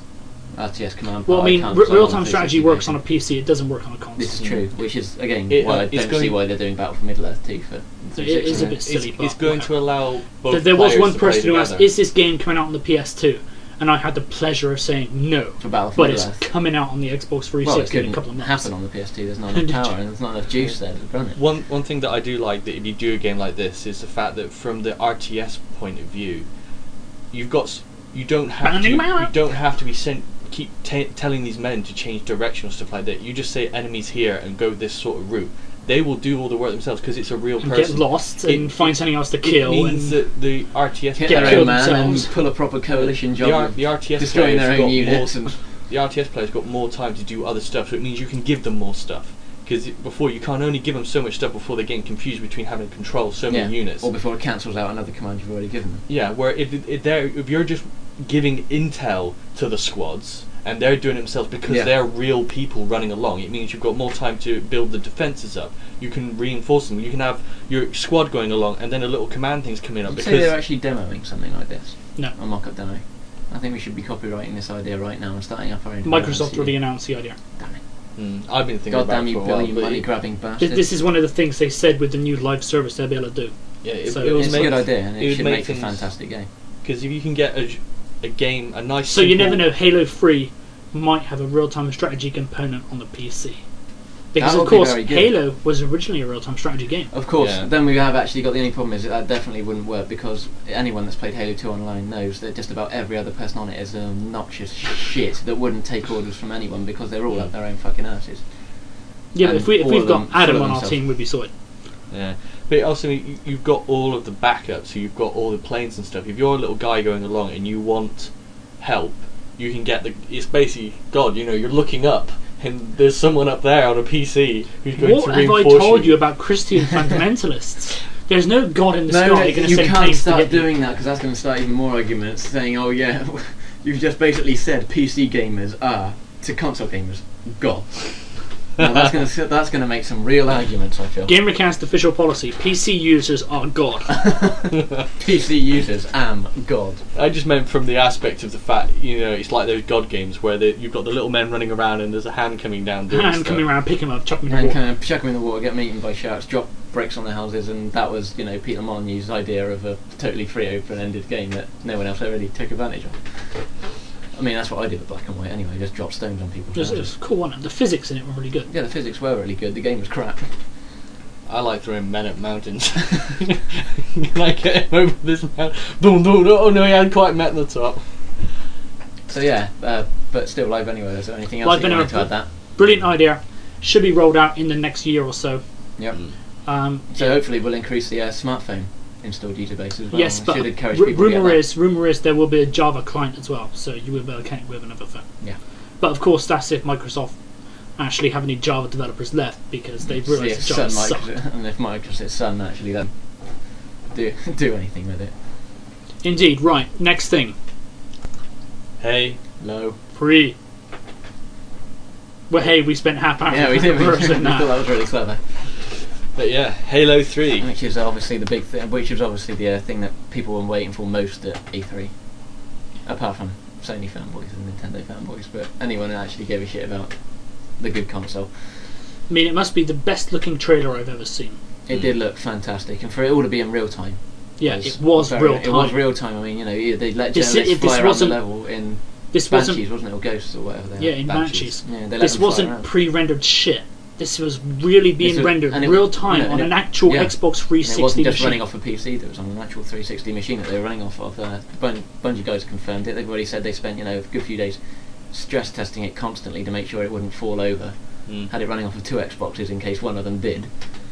RTS command." Well, part, I mean, can't 'cause I'm on real-time the strategy 360 works on version." a PC. It doesn't work on a console. This is true, which is again It, why I it's don't see going- why they're doing Battle for Middle-earth 2 for So it is a 360. bit silly. it's but going whatever. to allow both There was players one to play person who asked, together. "Is this game coming out on the PS2?" And I had the pleasure of saying no, For Battle for but it's Middle-earth. coming out on the Xbox Well, it 360 in a couldn't couple of months. happen on the PS2. There's not enough power and there's not enough juice there to run it. One thing that I do like that if you do a game like this is the fact that from the RTS point of view, you don't have to be telling these men to change direction or stuff like that. You just say enemies here and go this sort of route. They will do all the work themselves because it's a real And person. get lost and find something else to kill. It means and that the RTS Hit Get their player, own man themselves. and pull a proper coalition job. the RTS destroying players their got own units. more, the RTS players got more time to do other stuff, so it means you can give them more stuff. Because before you can't only give them so much stuff before they're getting confused between having to control so many units. Or before it cancels out another command you've already given them. Yeah, where if you're just giving intel to the squads and they're doing it themselves because they're real people running along, it means you've got more time to build the defences up. You can reinforce them. You can have your squad going along and then a little command thing's coming up. You'd Because say they're actually demoing something like this. No. A mock-up demo. I think we should be copywriting this idea right now and starting up our own. Microsoft already announced the idea. Damn it. I've been thinking God about damn it you, for a while, billion but money grabbing This, bastards. this is one of the things they said with the new live service they'll be able to do. yeah, So it was It's a good idea and it it would should make make for a things- fantastic game. Because if you can get a game, a nice. So you simple- never know, Halo 3 might have a real-time strategy component on the PC. Because That of would be course, very good. Halo was originally a real-time strategy game. Of course, Yeah. then we have actually got the only problem is that definitely wouldn't work because anyone that's played Halo 2 online knows that just about every other person on it is an obnoxious shit that wouldn't take orders from anyone because they're all up their own fucking asses. Yeah, but And if we've all of got them Adam full on of our themselves. team, we'd be sorted. Yeah, but also you've got all of the backup, so you've got all the planes and stuff. If you're a little guy going along and you want help, you can get it's basically God. You know, you're looking up, and there's someone up there on a PC who's going What to have I reinforce told you about Christian fundamentalists? There's no God in the No, sky going to you send can't planes to start get you. doing that because that's going to start even more arguments saying, oh yeah, you've just basically said PC gamers are, to console gamers, gods. Now that's going to make some real arguments, I feel. Gamercast official policy: PC users are God. PC users am God. I just meant from the aspect of the fact, you know, it's like those God games where you've got the little men running around and there's a hand coming down doing And stuff. coming around, pick him up, chuck him in the And water. kind of chuck them in the water, get them eaten by sharks, drop bricks on their houses, and that was, you know, Peter Molyneux's idea of a totally free, open-ended game that no one else really took advantage of. I mean, that's what I did with Black and White anyway, just drop stones on people's It was houses. cool, wasn't it? The physics in it were really good. Yeah, the physics were really good, the game was crap. I like throwing men at mountains. Like get him over this mountain. Boom, boom. Oh no, he hadn't quite met the top. So yeah, but still, Live Anywhere, is there anything else Live that you wanted to Anywhere. add that? Brilliant idea. Should be rolled out in the next year or so. Yep. Mm. So hopefully we'll increase the smartphone installed database as well. Yes, It but should encourage people to get rumor is there will be a Java client as well, so you will be able to connect with another phone. Yeah. But of course, that's if Microsoft actually have any Java developers left, because they've See realised if that Java Sun sucks. and if Microsoft's Sun actually doesn't do anything with it. Indeed. Right. Next thing. Hey, no. Free. Well, hey, we spent half hour. Yeah, we did. We reversing thought that. that was really clever. But yeah, Halo 3. Which is obviously the big thing. Which was obviously the thing that people were waiting for most at E3, apart from Sony fanboys and Nintendo fanboys. But anyone who actually gave a shit about the good console. I mean, it must be the best looking trailer I've ever seen. It did look fantastic, and for it all to be in real time. Yeah, it was real time. It was real time. I mean, you know, they let This- journalists if this fly around the wasn't- level in This Banshees, wasn't. wasn't it, or Ghosts or whatever they are. Yeah, in Banshees. Yeah, they let This them fly wasn't around. pre-rendered shit. This was really being This was- rendered and it- real time you know, on and an it- actual yeah. Xbox And 360 it wasn't just machine. running off a PC, that was on an actual 360 machine that they were running off of. Bungie guys confirmed it. They've already said they spent, you know, a good few days stress testing it constantly to make sure it wouldn't fall over. Mm. Had it running off of two Xboxes in case one of them did.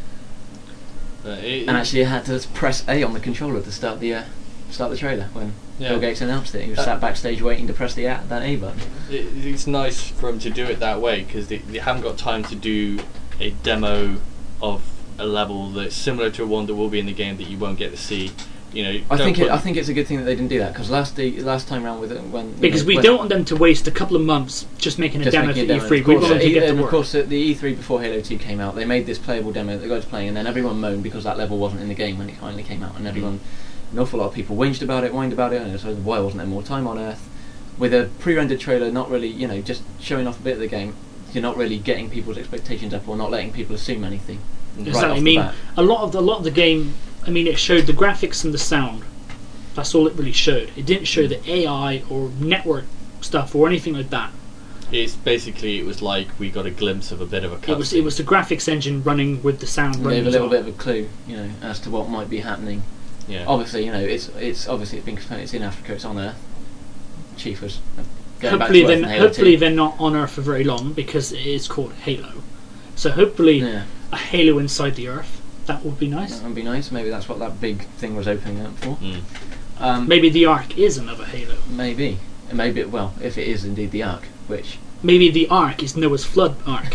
It- And actually, I had to press A on the controller to start the trailer when Yeah. Bill Gates announced it. He was sat backstage waiting to press that A button. it's nice for them to do it that way because they haven't got time to do a demo of a level that's similar to one that will be in the game that you won't get to see. You know, I don't put- think it's a good thing that they didn't do that because last time round with it when Because we don't want them to waste a couple of months just making a just demo making for a demo. E3. Of We course, want them to get to and of work. course, at the E3 before Halo 2 came out, they made this playable demo that the guys were playing, and then everyone moaned because that level wasn't in the game when it finally came out, and everyone, an awful lot of people whined about it, and so why wasn't there more time on Earth? With a pre-rendered trailer, not really, you know, just showing off a bit of the game, you're not really getting people's expectations up or not letting people assume anything. Exactly. Right off I the mean, bat. a lot of the game. I mean, it showed the graphics and the sound. That's all it really showed. It didn't show the AI or network stuff or anything like that. It's basically it was like we got a glimpse of a bit of a cutscene. It was the graphics engine running with the sound Gave running a as little well. bit of a clue, you know, as to what might be happening. Yeah. Obviously, you know, it's been confirmed it's in Africa, it's on Earth. Chief was going Hopefully, back to Earth in Halo 2. they're not on Earth for very long because it is called Halo. So hopefully, Yeah. a Halo inside the Earth. That would be nice. That would be nice. Maybe that's what that big thing was opening up for. Mm. Maybe the Ark is another Halo. Maybe. Well, if it is indeed the Ark, which Maybe the Ark is Noah's Flood Ark.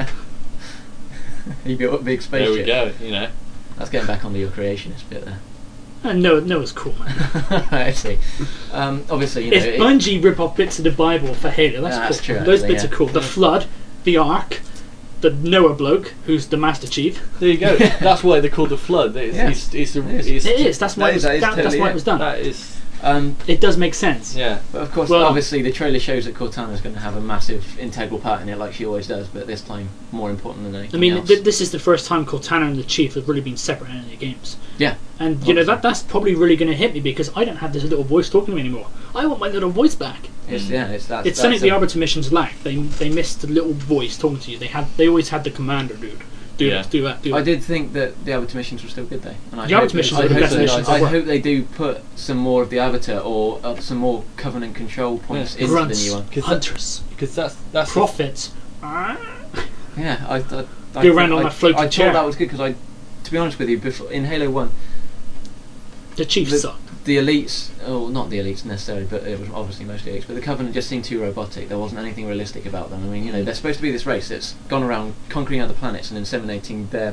he built a big There spaceship. we go. You know. That's getting back onto your creationist bit there. And Noah's cool, man. I see. Obviously, you know, If Bungie rip off bits of the Bible for Halo, that's That's cool. true, Those actually, bits yeah. are cool. The Flood, the Ark, the Noah bloke, who's the Master Chief. There you go. That's why they're called the Flood. It's, Yeah. it's, it's, a, It is. It is. That's why That it is was, that's totally why it. it was done. that is. It does make sense. Yeah. But of course, Well, obviously, the trailer shows that Cortana's going to have a massive integral part in it, like she always does. But this time, more important than anything I mean, else. this is the first time Cortana and the Chief have really been separate in any games. Yeah. And you know that's probably really going to hit me because I don't have this little voice talking to me anymore. I want my little voice back. It's It's that's something the a- Arbiter missions lacked. They missed the little voice talking to you. They always had the commander dude. Do Yeah. this, do that, do that. I did think that the Arbiter missions were still good though. And I The hope Arbiter that- missions I are the hope best that- missions I ever. hope they do put some more of the Arbiter or some more Covenant control points Yeah. into Grunts, the new one. hunters, Because that's prophets. Yeah, I Go around on that floating I chair. thought that was good because to be honest with you, before in Halo 1, The Chief the, sucked. the elites, or not the elites necessarily, but it was obviously mostly elites, but the Covenant just seemed too robotic. There wasn't anything realistic about them. I mean, they're supposed to be this race that's gone around conquering other planets and inseminating their,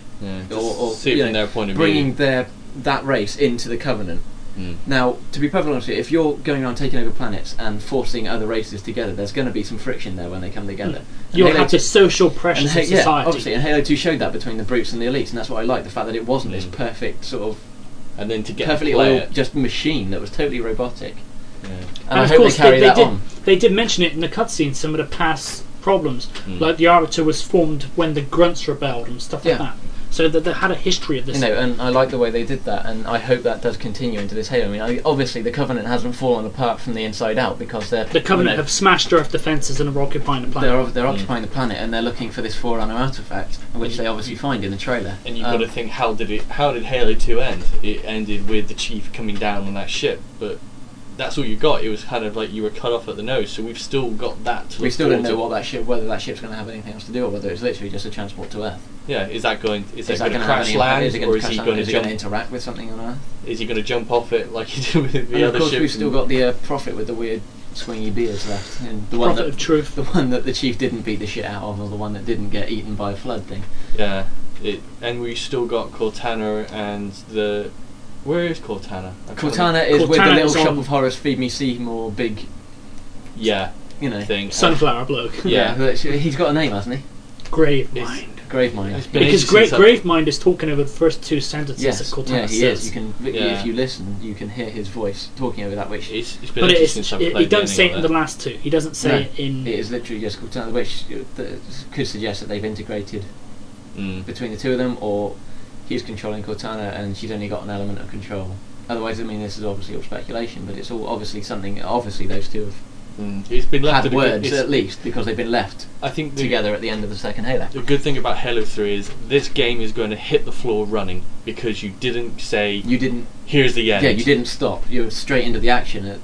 or see it from their point of bringing view. that race into the Covenant. Now, to be perfectly honest with you, if you're going around taking over planets and forcing other races together, there's going to be some friction there when they come together. You'll have the social pressures of society. Yeah, obviously, and Halo 2 showed that between the brutes and the elites, and that's what I like, the fact that it wasn't this perfect sort of and then to get perfectly play oiled it. just machine that was totally robotic. Yeah. And I of hope course, they carry that on. They did mention it in the cutscene, some of the past problems, like the Arbiter was formed when the Grunts rebelled and stuff like that. So that they had a history of this. And I like the way they did that, and I hope that does continue into this Halo. I mean, obviously the Covenant hasn't fallen apart from the inside out because the Covenant have smashed Earth defences and are occupying the planet. They're occupying the planet, and they're looking for this Forerunner artifact, which they obviously find in the trailer. And you've got to think, how did Halo 2 end? It ended with the Chief coming down on that ship, but that's all you got. It was kind of like you were cut off at the nose. So we've still got that. We still don't know whether that ship's going to have anything else to do, or whether it's literally just a transport to Earth. Yeah, is that going to crash land, or is he going to interact with something on Earth? Is he going to jump off it like he did with the and other of course, ships? we've still got the Prophet with the weird swingy beards left, and the one Prophet of Truth, the one that the Chief didn't beat the shit out of, or the one that didn't get eaten by a flood thing. Yeah, and we still got Cortana and the. Where is Cortana? Cortana is with the little shop of horrors, Feed Me Seymour, big. Yeah. Thing. Sunflower bloke. Yeah, he's got a name, hasn't he? Gravemind. Gravemind. Because Gravemind is talking over the first two sentences that Cortana says. He is. You can, if you listen, you can hear his voice talking over that. Which he doesn't say it in the last two. He doesn't say it in. It is literally just Cortana, which could suggest that they've integrated between the two of them, or he's controlling Cortana and she's only got an element of control. Otherwise, I mean, this is obviously all speculation, but it's all obviously something. Obviously, those two have. It's been left had words at least, because they've been left together at the end of the second Halo. The good thing about Halo 3 is this game is going to hit the floor running, because you didn't say here's the end. Yeah, you didn't stop. You were straight into the action.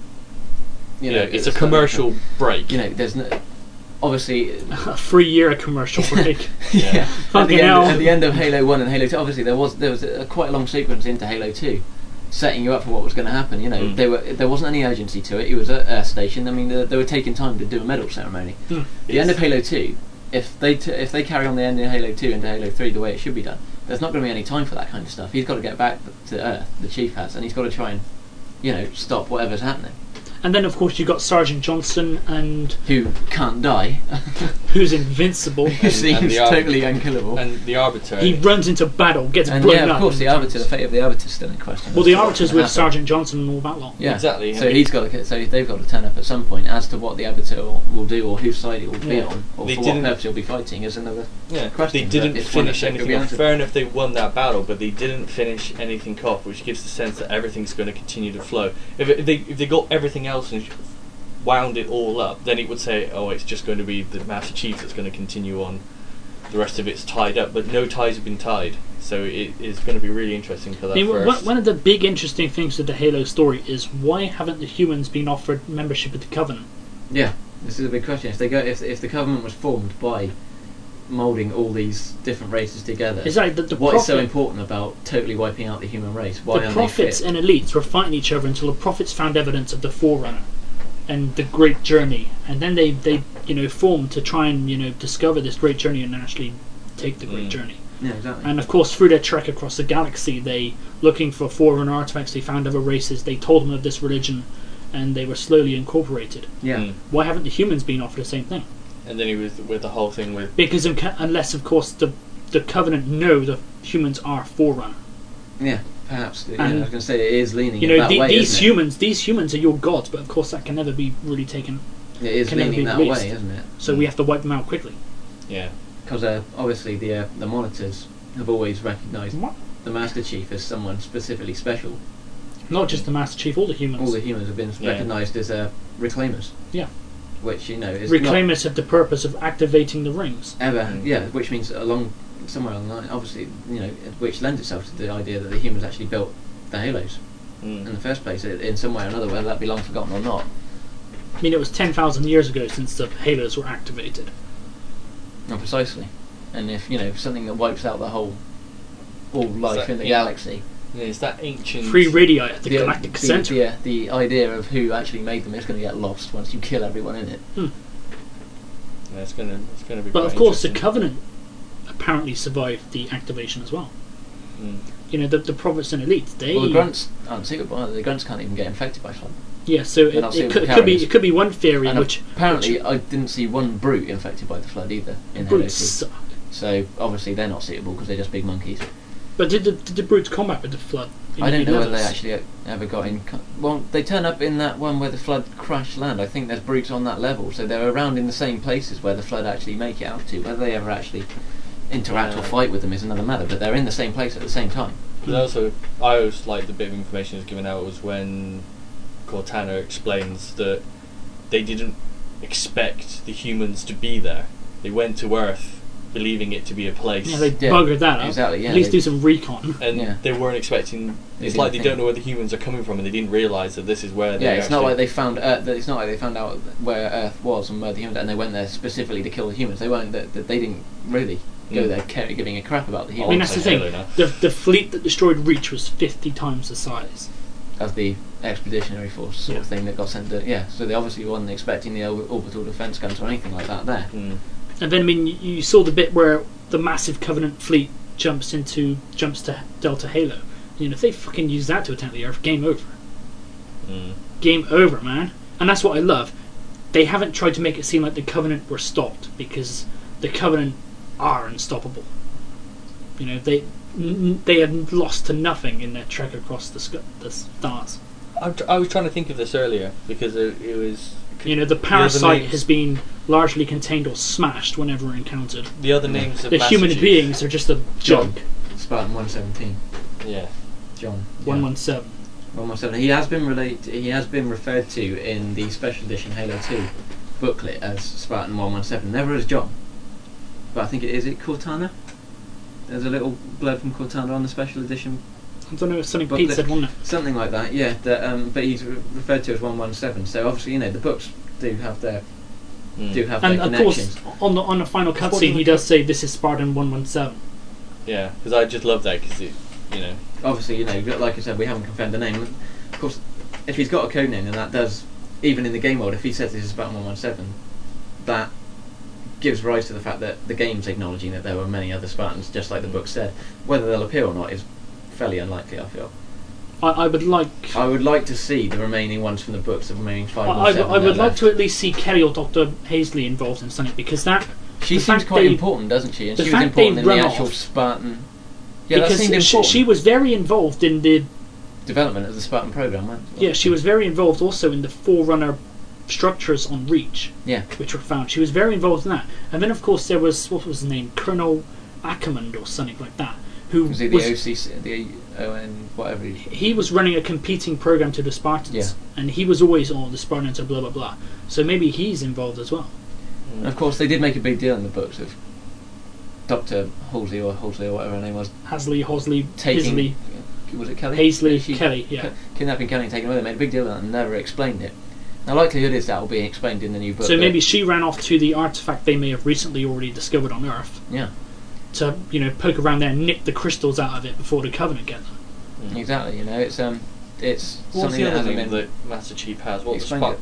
It's a commercial break. There's no obviously a 3-year commercial break. Yeah. At the end of Halo 1 and Halo 2, obviously there was quite a long sequence into Halo 2. Setting you up for what was going to happen, there wasn't any urgency to it. It was at Earth Station. I mean, they were taking time to do a medal ceremony. The end of Halo 2, if they carry on the end of Halo 2 into Halo 3 the way it should be done, there's not going to be any time for that kind of stuff. He's got to get back to Earth, the Chief has, and he's got to try and stop whatever's happening. And then, of course, you got Sergeant Johnson, who can't die, who's invincible, who seems totally unkillable, and the Arbiter. He runs into battle, gets blown up. Of course, the Arbiter. The fate of the Arbiter is still in question. Well, the Arbiter's with Sergeant Johnson and all that lot. Yeah, exactly. So they've got to turn up at some point. As to what the Arbiter will do, or whose side it will be on, or for what purpose he'll be fighting, is another question. They didn't finish anything off. Fair enough, they won that battle, but they didn't finish anything off, which gives the sense that everything's going to continue to flow. If they got everything else and wound it all up, then it would say, oh, it's just going to be the Master Chief that's going to continue on. The rest of it's tied up, but no ties have been tied, so it is going to be really interesting for that. One of the big interesting things with the Halo story is, why haven't the humans been offered membership of the Covenant? Yeah, this is a big question. If the Covenant was formed by moulding all these different races together, what is so important about totally wiping out the human race? Why the Prophets and Elites were fighting each other until the Prophets found evidence of the Forerunner and the Great Journey, and then they formed to try and discover this Great Journey and actually take the Great Journey. Yeah, exactly. And of course, through their trek across the galaxy, they looking for Forerunner artifacts. They found other races. They told them of this religion, and they were slowly incorporated. Yeah. Why haven't the humans been offered the same thing? And then he was with the whole thing with because unless of course the Covenant know the humans are Forerunner. Yeah. Perhaps, I was going to say it is leaning that way. These humans are your gods, but of course that can never be really taken. It is leaning that way, isn't it? So we have to wipe them out quickly. Yeah, because obviously the monitors have always recognised the Master Chief as someone specifically special. Not just the Master Chief, all the humans. All the humans have been recognised as reclaimers. Yeah. Which is reclaimers have the purpose of activating the rings. Which means somewhere along the line, obviously, which lends itself to the idea that the humans actually built the Halos in the first place, in some way or another, whether that be long forgotten or not. I mean, it was 10,000 years ago since the Halos were activated. Not precisely. And if something that wipes out all life in the galaxy, Yeah, it's that ancient. Free radii at the galactic center. Yeah, the idea of who actually made them is going to get lost once you kill everyone in it. Yeah, it's gonna be. But quite of course, the interesting. Covenant apparently survived the activation as well. Mm. You know, the prophets and elites. They Well, the grunts aren't suitable. The grunts can't even get infected by flood. yeah. So They're not it suitable could be carriers. it could be one theory And which apparently, I didn't see one brute infected by the flood either in Halo 2. brutes suck. So obviously they're not suitable because they're just big monkeys. But did the brutes combat with the flood? in I don't the know whether they levels? actually ever got in. Well, they turn up in that one where the flood crashed land. I think there's brutes on that level, so they're around in the same places where the flood actually make it out to. Whether they ever actually interact or fight with them is another matter. But they're in the same place at the same time. But also, I always like the bit of information that's given out was when Cortana explains that they didn't expect the humans to be there. They went to Earth believing it to be a place, Yeah, they Yeah, buggered that up. exactly, yeah, At least they- do some recon. and Yeah. they weren't expecting. They It's like they didn't don't think. know where the humans are coming from, and they didn't realise that this is where they. Yeah, it's not actually- like they found. It's not like they found out where Earth was and where the humans, and they went there specifically to kill the humans. They weren't. They didn't really go Mm. there giving a crap about the I humans. mean, that's the Halo thing. now. The fleet that destroyed Reach was 50 times the size. As the expeditionary force sort of Yeah. thing that got sent to. Yeah, so they obviously wasn't expecting the orbital defense guns or anything like that there. Mm. And then, I mean, you saw the bit where the massive Covenant fleet jumps to Delta Halo. You know, if they fucking use that to attack the Earth, game over. Mm. Game over, man. And that's what I love. They haven't tried to make it seem like the Covenant were stopped, because the Covenant are unstoppable. You know, they have lost to nothing in their trek across the stars. I was trying to think of this earlier because it was. You know, the other parasite names- has been largely contained or smashed whenever encountered. The other names of The Master human Chief. beings are just a John. joke. Spartan 117. Yeah. John. 117. 117. He has been referred to in the special edition Halo 2 booklet as Spartan 117. Never as John. But I think is it Cortana? There's a little blurb from Cortana on the special edition. I don't know if something Booklet. Pete said, wasn't it? Something like that, yeah. But he's referred to as 117. So obviously, you know, the books do have their Mm. their And of connections. course, on the final What cutscene, do he we- does say this is Spartan 117. Yeah, because I just love that because Obviously, you know, like I said, we haven't confirmed the name. Of course, if he's got a code name, then that does, even in the game world, if he says this is Spartan 117, that gives rise to the fact that the game's acknowledging that there were many other Spartans, just like the book said. Whether they'll appear or not is fairly unlikely, I feel. I would like. I would like to see the remaining ones from the books, the remaining 5 I or 7 would that are like left. to at least see Kelly or Dr. Hazley involved in something, because that. She the seems fact quite they- important, doesn't she? And the she was fact they important in the run actual off- Spartan. Yeah, that because seemed she, important. she was very involved in the. Development of the Spartan program, wasn't Yeah, she was very involved also in the Forerunner structures on Reach, Yeah. which were found. She was very involved in that. And then, of course, there was, what was his name? Colonel Ackerman or something like that, who Was he the OCC, the ON, whatever? he was running a competing program to the Spartans, Yeah. and he was always the Spartans are blah blah blah. So maybe he's involved as well. And of course, they did make a big deal in the books of Dr. Halsey or whatever her name was, Hasley, Hosley, taking. Hazley, Was it Kelly? Hazley, She- Kelly, yeah. Kidnapping Kelly and taking away. They made a big deal of that and never explained it. Now, likelihood is that will be explained in the new book. So but- maybe she ran off to the artifact they may have recently already discovered on Earth Yeah, to poke around there and nick the crystals out of it before the Covenant get them. exactly. You know, it's What's something the that other hasn't name been. that Master Chief has? What Explain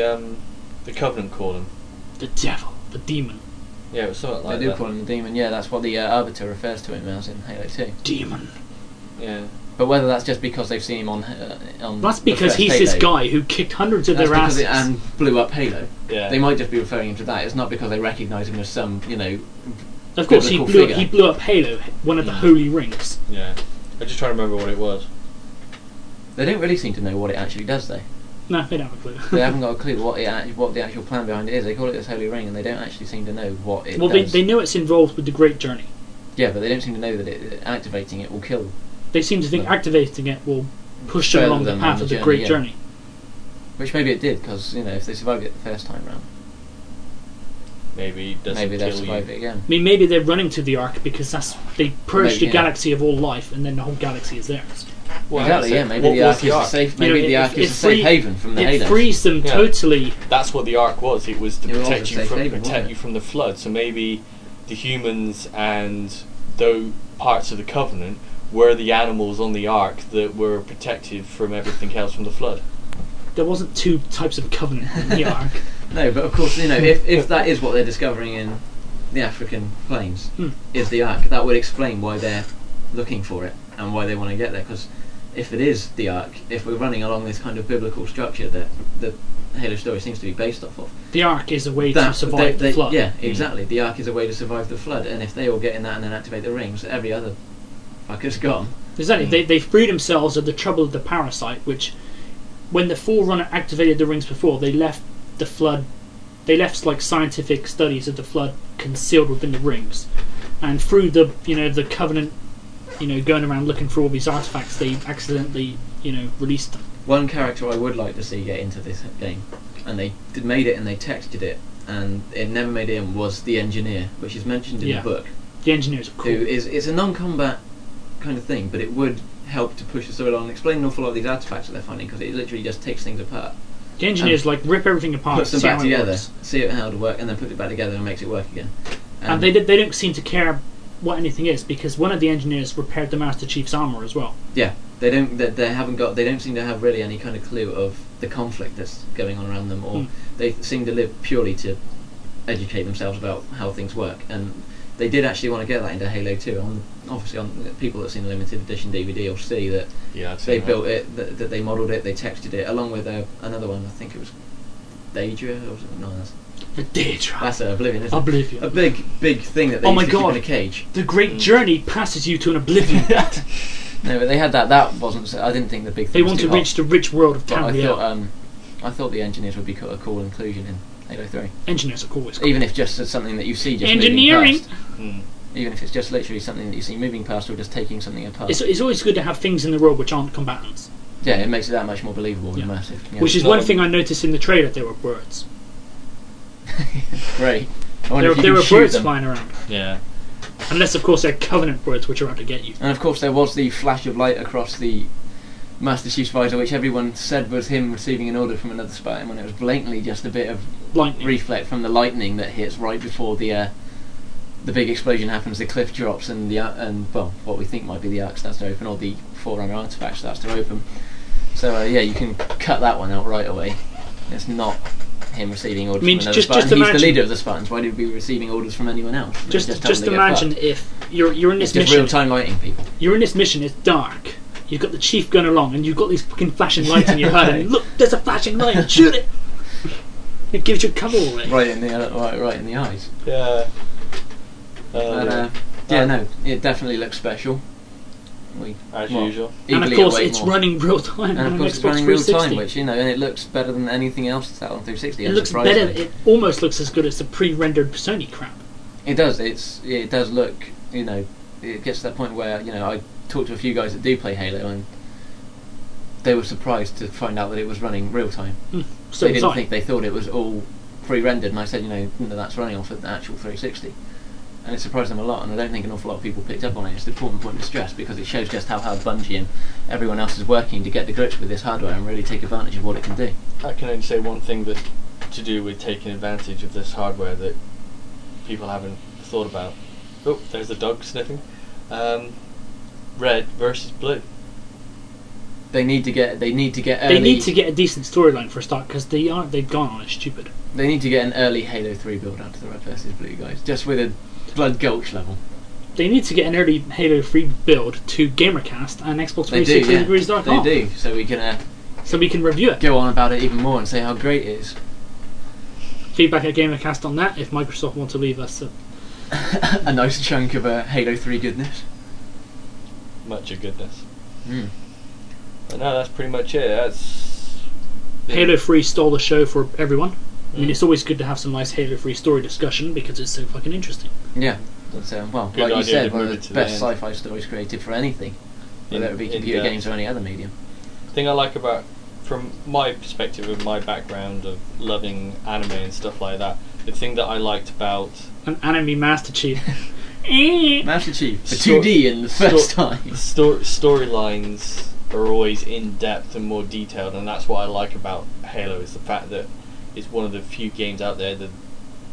the Covenant call him? The devil, the demon, Yeah, it was something like They do that. call him the demon. Yeah, that's what the Arbiter refers to him as in Halo 2. demon. Yeah. But whether that's just because they've seen him on That's the because first he's Halo, this guy who kicked hundreds of that's their because asses. and blew up Halo. Yeah. They might just be referring him to that. It's not because they recognise him as some, Of course, he biblical figure. blew up Halo, one of the holy rings. Yeah. I'm just trying to remember what it was. They don't really seem to know what it actually does, though. No, they don't have a clue. They haven't got a clue what the actual plan behind it is. They call it this holy ring, and they don't actually seem to know what it Well, does. they know it's involved with the Great Journey. Yeah, but they don't seem to know that activating it will kill. They seem to think No. activating it will push them Further along the them path on of the the Great journey, Journey. Which maybe it did, because if they survived it the first time round, Maybe it doesn't maybe they'll kill survive you. it again. I mean, maybe they're running to the Ark because they purged Maybe, the yeah. galaxy of all life, and then the whole galaxy is theirs. Well, Exactly. Yeah. Maybe what the was Ark is a safe. Maybe the Ark is a safe haven from the It Halos. frees them Yeah. totally. That's what the Ark was. It was to It was protect a you safe from haven, wasn't it? the flood. So maybe the humans and those parts of the Covenant were the animals on the Ark that were protected from everything else from the flood. There wasn't two types of Covenant in the Ark. No, but of course, if that is what they're discovering in the African plains, is the Ark, that would explain why they're looking for it and why they want to get there. Because if it is the Ark, if we're running along this kind of biblical structure that the Halo story seems to be based off of, The Ark is a way to survive the flood. Yeah, exactly. The Ark is a way to survive the flood, and if they all get in that and then activate the rings, every other fucker's gone. Exactly. They freed themselves of the trouble of the parasite, which, when the Forerunner activated the rings before, they left the flood. They left like scientific studies of the flood concealed within the rings, and through the the Covenant, going around looking for all these artifacts, they accidentally released them. One character I would like to see get into this game, and they made it and they textured it, and it never made it in, was the engineer, which is mentioned in the book. The engineers are cool. Who is it's a non-combat kind of thing, but it would help to push the story along and explain an awful lot of these artifacts that they're finding, because it literally just takes things apart. The engineers rip everything apart, puts them see back how together, it works. see how it work, and then puts it back together and makes it work again. And they don't seem to care what anything is, because one of the engineers repaired the Master Chief's armor as well. Yeah, they don't. They don't seem to have really any kind of clue of the conflict that's going on around them, or they seem to live purely to educate themselves about how things work. And they did actually want to get that into Halo 2. Obviously, people that have seen the limited edition DVD will see that they built it, that they modelled it, they textured it, along with another one. I think it was Daedra or something. No, that's Oblivion. Isn't Oblivion. It? A big thing that they used to keep in a cage. The great journey passes you to an Oblivion. No, but they had that. That wasn't. I didn't think the big thing. They want to reach the rich world of Tamriel. I thought the engineers would be a cool inclusion in Halo 3. Engineers are cool. Even if just as something that you see just engineering. Moving past. Even if it's just literally something that you see moving past or just taking something apart. It's always good to have things in the world which aren't combatants. Yeah, it makes it that much more believable and immersive. Yeah. Which is one thing I noticed in the trailer. There were birds. Great. There were birds flying around. Yeah. Unless, of course, they're Covenant birds, which are out to get you. And of course, there was the flash of light across the Master Chief's visor, which everyone said was him receiving an order from another Spartan, when it was blatantly just a bit of reflect from the lightning that hits right before the big explosion happens. The cliff drops, and what we think might be the Ark starts to open, or the Forerunner artifact starts to open. So you can cut that one out right away. It's not him receiving orders from another Spartan. He's the leader of the Spartans. Why would he be receiving orders from anyone else? Just imagine if you're in this mission. Real-time lighting, people. You're in this mission. It's dark. You've got the chief gun along, and you've got these fucking flashing lights in your head. And look, there's a flashing light. Shoot it! It gives you cover away. Right in the eyes. Yeah. No, it definitely looks special. As usual. And of course, it's running real time. And of course, it's running real time, which and it looks better than anything else that's out on 360. It looks better. It almost looks as good as the pre-rendered Sony crap. It does. It does look. It gets to that point where I talked to a few guys that do play Halo, and they were surprised to find out that it was running real time. So they didn't think. They thought it was all pre-rendered, and I said, that's running off at the actual 360. And it surprised them a lot, and I don't think an awful lot of people picked up on it. It's an important point to stress, because it shows just how hard Bungie and everyone else is working to get to grips with this hardware and really take advantage of what it can do. I can only say one thing that to do with taking advantage of this hardware that people haven't thought about. Oh, there's the dog sniffing. Red versus blue. They need to get early. They need to get a decent storyline for a start, because they've gone on it stupid. They need to get an early Halo 3 build out to the Red versus Blue guys, just with a Blood Gulch level. They need to get an early Halo 3 build to Gamercast and Xbox 360 Degrees.com. They do, so we can review it. Go on about it even more and say how great it is. Feedback at Gamercast on that, if Microsoft want to leave us a nice chunk of Halo 3 goodness. Much of goodness. But no, that's pretty much it. Halo 3 stole the show for everyone. I mean, it's always good to have some nice Halo 3 story discussion, because it's so fucking interesting. Yeah, that's like you said, one of the best sci-fi stories created for anything, whether it be computer games or any other medium. The thing I like about, from my perspective and my background of loving anime and stuff like that, the thing that I liked about an anime Master Chief. Master Chief for 2D in the first time. Storylines are always in depth and more detailed, and that's what I like about Halo, is the fact that it's one of the few games out there that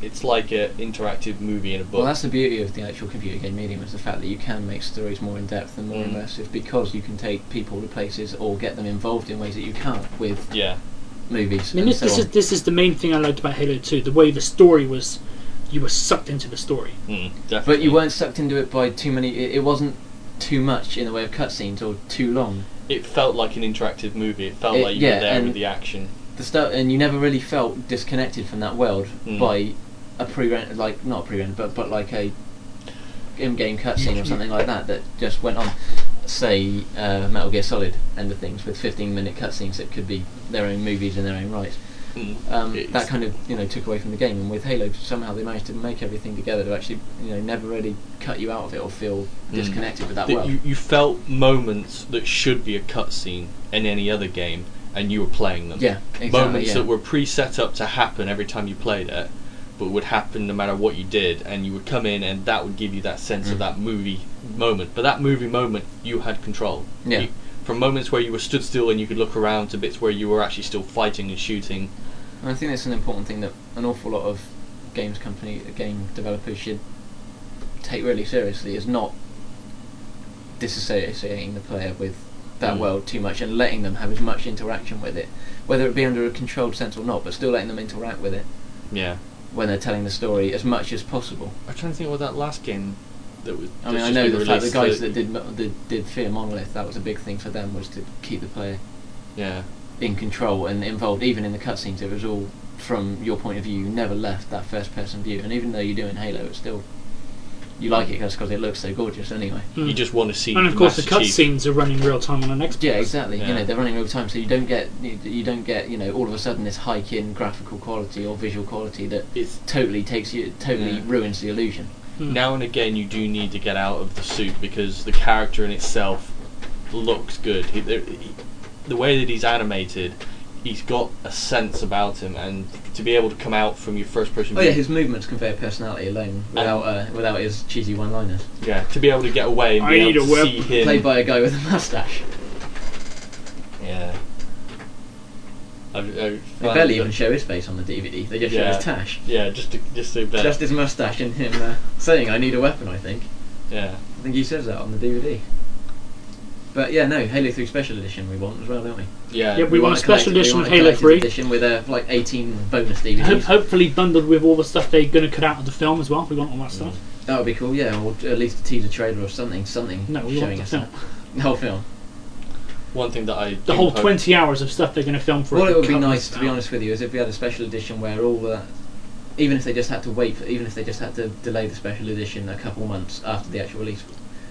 It's like an interactive movie in a book. Well, that's the beauty of the actual computer game medium, is the fact that you can make stories more in depth and more immersive, because you can take people to places or get them involved in ways that you can't with movies. I mean, this is the main thing I liked about Halo 2. The way the story was, you were sucked into the story. Definitely. But you weren't sucked into it by too many. It wasn't too much in the way of cutscenes or too long. It felt like an interactive movie. It felt like you were there with the action. The stuff, and you never really felt disconnected from that world by a not a pre-rendered, but like a in-game cutscene or something like that just went on. Say Metal Gear Solid end of things with 15-minute cutscenes that could be their own movies in their own right. That kind of took away from the game, and with Halo somehow they managed to make everything together to actually never really cut you out of it or feel disconnected with that world. You felt moments that should be a cutscene in any other game, and you were playing them. Yeah, exactly. Moments that were pre-set up to happen every time you played it, but would happen no matter what you did, and you would come in and that would give you that sense of that movie moment. But that movie moment, you had control. Yeah. From moments where you were stood still and you could look around to bits where you were actually still fighting and shooting. And I think that's an important thing that an awful lot of game developers should take really seriously, is not disassociating the player with that world too much and letting them have as much interaction with it, whether it be under a controlled sense or not, but still letting them interact with it. Yeah. When they're telling the story as much as possible. I'm trying to think what that last game that was. I mean, I know the fact the guys that did Fear Monolith, that was a big thing for them, was to keep the player in control and involved, even in the cutscenes. It was all from your point of view. You never left that first-person view, and even though you do in Halo, it's still you like it just because it looks so gorgeous. Anyway, you just want to see. And of course, the cutscenes are running real time on an Xbox. Yeah, exactly. Yeah. They're running real time, so you don't get all of a sudden this hike in graphical quality or visual quality that totally ruins the illusion. Now and again, you do need to get out of the suit because the character in itself looks good. The way that he's animated, he's got a sense about him, and to be able to come out from your first person view. His movements convey personality alone without his cheesy one-liners. Yeah, to be able to get away and be able to see him played by a guy with a mustache. Yeah. They barely even show his face on the DVD. They just show his tash. Yeah, just his mustache and him saying, "I need a weapon." I think. Yeah. I think he says that on the DVD. But yeah, no, Halo 3 Special Edition we want as well, don't we? Yeah, we want a Special Edition of Halo 3. Edition with 18 bonus DVDs. Hopefully bundled with all the stuff they're going to cut out of the film as well. We want all that stuff. That would be cool, yeah, or at least a teaser trailer or something. No, we want the film. The whole film. One thing that the whole 20 hours of stuff they're going to film for. What it would be nice, to be honest with you, is if we had a Special Edition where all that, even if they just had to delay the Special Edition a couple months after the actual release,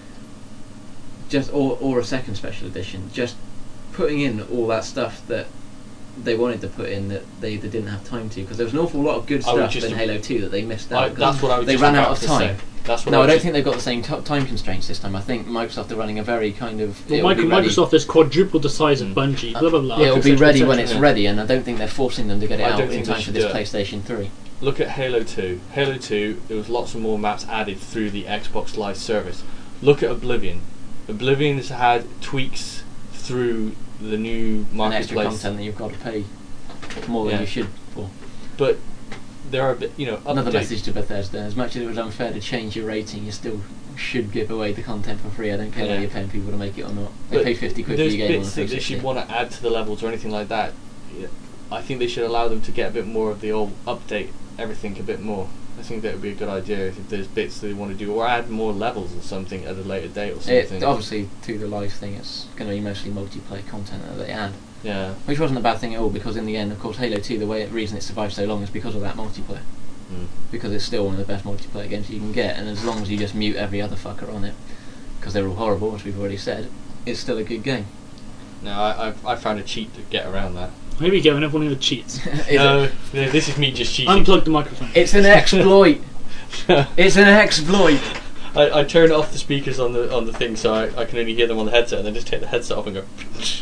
or a second Special Edition, just putting in all that stuff that they wanted to put in that they didn't have time to, because there was an awful lot of good stuff in Halo 2 that they missed out. That's what I was they just ran about out of to time. Say. That's what I don't think they've got the same time constraints this time. I think Microsoft are running a very kind of. Microsoft has quadrupled the size of Bungie. Blah blah blah. It'll be ready when it's ready, and I don't think they're forcing them to get it out in time for this PlayStation 3. Look at Halo 2. Halo 2, there was lots of more maps added through the Xbox Live service. Look at Oblivion. Oblivion has had tweaks through the new marketplace. And extra content that you've got to pay more than you should for. But there are, another message to Bethesda: as much as it was unfair to change your rating, you still should give away the content for free. I don't care whether you're paying people to make it or not. They pay 50 quid for your game on the 360. There's bits that they should want to add to the levels or anything like that. I think they should allow them to get a bit more of the old update everything a bit more. I think that would be a good idea if there's bits they want to do, or add more levels or something at a later date or something. Obviously, to the live thing, it's going to be mostly multiplayer content that they add. Yeah. Which wasn't a bad thing at all, because in the end, of course, Halo 2, the reason it survived so long is because of that multiplayer. Because it's still one of the best multiplayer games you can get, and as long as you just mute every other fucker on it, because they're all horrible, as we've already said, it's still a good game. No, I found a cheat to get around that. Here we go, and everyone cheats. This is me just cheating. Unplug the microphone. It's an exploit. It's an exploit. I turn off the speakers on the thing so I can only hear them on the headset, and then just take the headset off and go.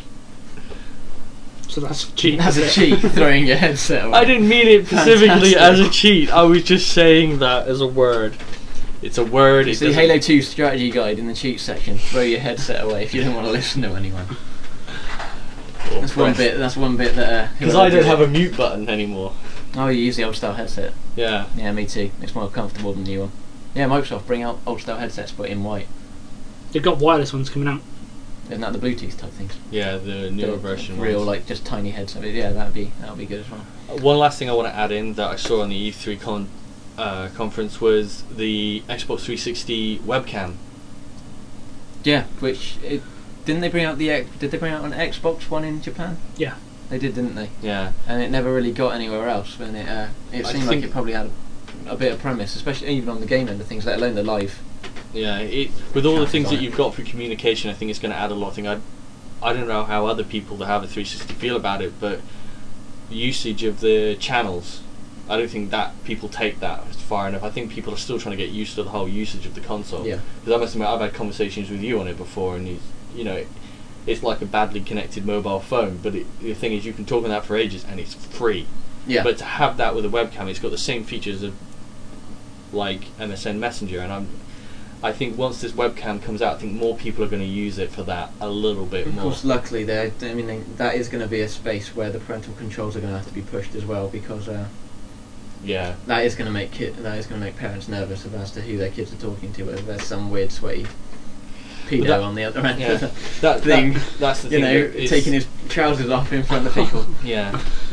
So that's a cheat. That's a cheat, throwing your headset away. I didn't mean it specifically as a cheat. I was just saying that as a word. It's a word. It's the Halo 2 strategy guide in the cheat section. Throw your headset away if you don't want to listen to anyone. That's one bit that. Because I don't have a mute button anymore. Oh, you use the old style headset. Yeah. Yeah, me too. It's more comfortable than the new one. Yeah, Microsoft bring out old style headsets, but in white. They've got wireless ones coming out. Isn't that the Bluetooth type things? Yeah, the newer version. Real, ones. like just tiny heads of it. Yeah, that'd be good as well. One last thing I want to add in that I saw on the E3 conference was the Xbox 360 webcam. Yeah, didn't they bring out did they bring out an Xbox One in Japan? Yeah. They did, didn't they? Yeah. And it never really got anywhere else. And it seemed like it probably had a bit of premise, especially even on the game end of things, let alone the live. Yeah, with all the things on that it. you've got for communication, I think it's going to add a lot of things. I don't know how other people that have a 360 feel about it, but usage of the channels, I don't think that people take that as far enough. I think people are still trying to get used to the whole usage of the console. Yeah. Because I must admit, I've had conversations with you on it before, and it's like a badly connected mobile phone. But the thing is, you can talk on that for ages, and it's free. Yeah. But to have that with a webcam, it's got the same features of like MSN Messenger, and I think once this webcam comes out, I think more people are going to use it for that a little bit Of more. course, luckily, that is going to be a space where the parental controls are going to have to be pushed as well, because Yeah. that is going to make parents nervous as to who their kids are talking to. Whether there's some weird sweaty pedo on the other end Yeah. of the That's the thing. taking his trousers off in front of people. Yeah.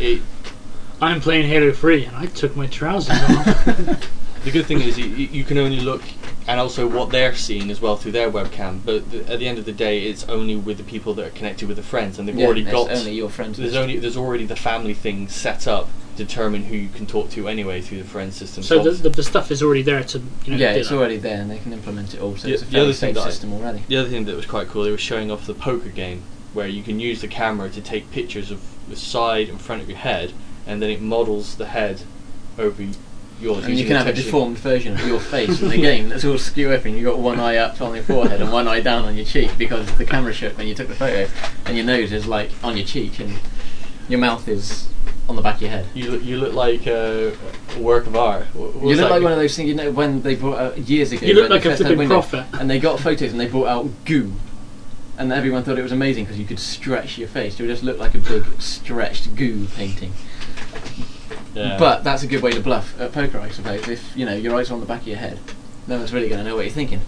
I'm playing Halo 3 and I took my trousers off. The good thing is you can only look, and also what they're seeing as well through their webcam. But at the end of the day, it's only with the people that are connected with the friends, and they've already got. Only your friends. There's already the family thing set up, determine who you can talk to anyway through the friend system. So the stuff is already there to. Yeah, do it's that. already there, and they can implement it all. So Yeah, it's a the fairly other thing safe that system already. The other thing that was quite cool, they were showing off the poker game, where you can use the camera to take pictures of the side and front of your head, and then it models the head over yours. And you using can have a texture. deformed version of your face in the game that's all skew up, and you've got one eye up on your forehead and one eye down on your cheek because the camera shook when you took the photo, and your nose is like on your cheek and your mouth is on the back of your head. You look like a work of art. You look like one of those things, when they brought out years ago. You look when like they a first had flipping Windows, prophet. And they got photos and they brought out goo. And everyone thought it was amazing because you could stretch your face. It would just look like a big stretched goo painting. Yeah. But that's a good way to bluff at poker, I suppose. If your eyes are on the back of your head, no one's really going to know what you're thinking.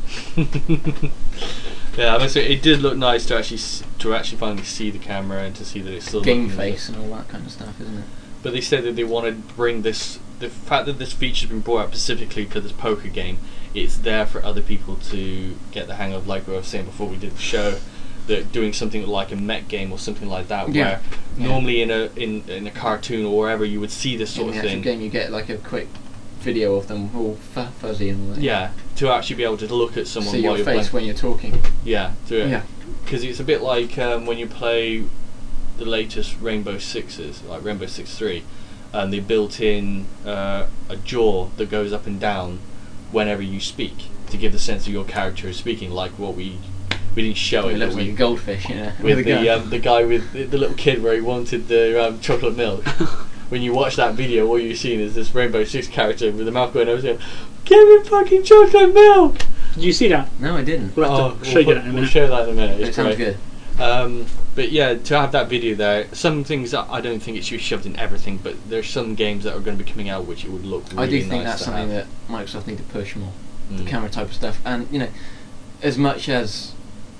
Yeah, I must say it did look nice to actually finally see the camera and to see that it's still Game looking face and all that kind of stuff, isn't it? But they said that they want to bring this. The fact that this feature's been brought out specifically for this poker game, it's there for other people to get the hang of. Like we were saying before we did the show, that doing something like a mech game or something like that, Yeah. where normally in a cartoon or wherever you would see this sort In the of actual thing. game, you get like a quick video of them all fuzzy and all that. Yeah, to actually be able to look at someone See while your you're face playing. when you're talking. Yeah, do it. Yeah. Because it's a bit like when you play the latest Rainbow Sixes, like Rainbow Six 3, and they built in a jaw that goes up and down whenever you speak to give the sense of your character is speaking, like what we didn't show It it, looks but like a goldfish, with a gun. the guy with the little kid where he wanted the chocolate milk. When you watch that video, all you're seeing is this Rainbow Six character with the mouth going over saying, "Give me fucking chocolate milk!" Did you see that? No, I didn't. We'll have to show you that in a We'll minute. show that in a minute. It It's sounds great. good. But yeah, to have that video there, some things that I don't think it should be shoved in everything, but there's some games that are going to be coming out which it would look really I do nice think that's to something have. that Microsoft need to push more. Mm. The camera type of stuff. And, as much as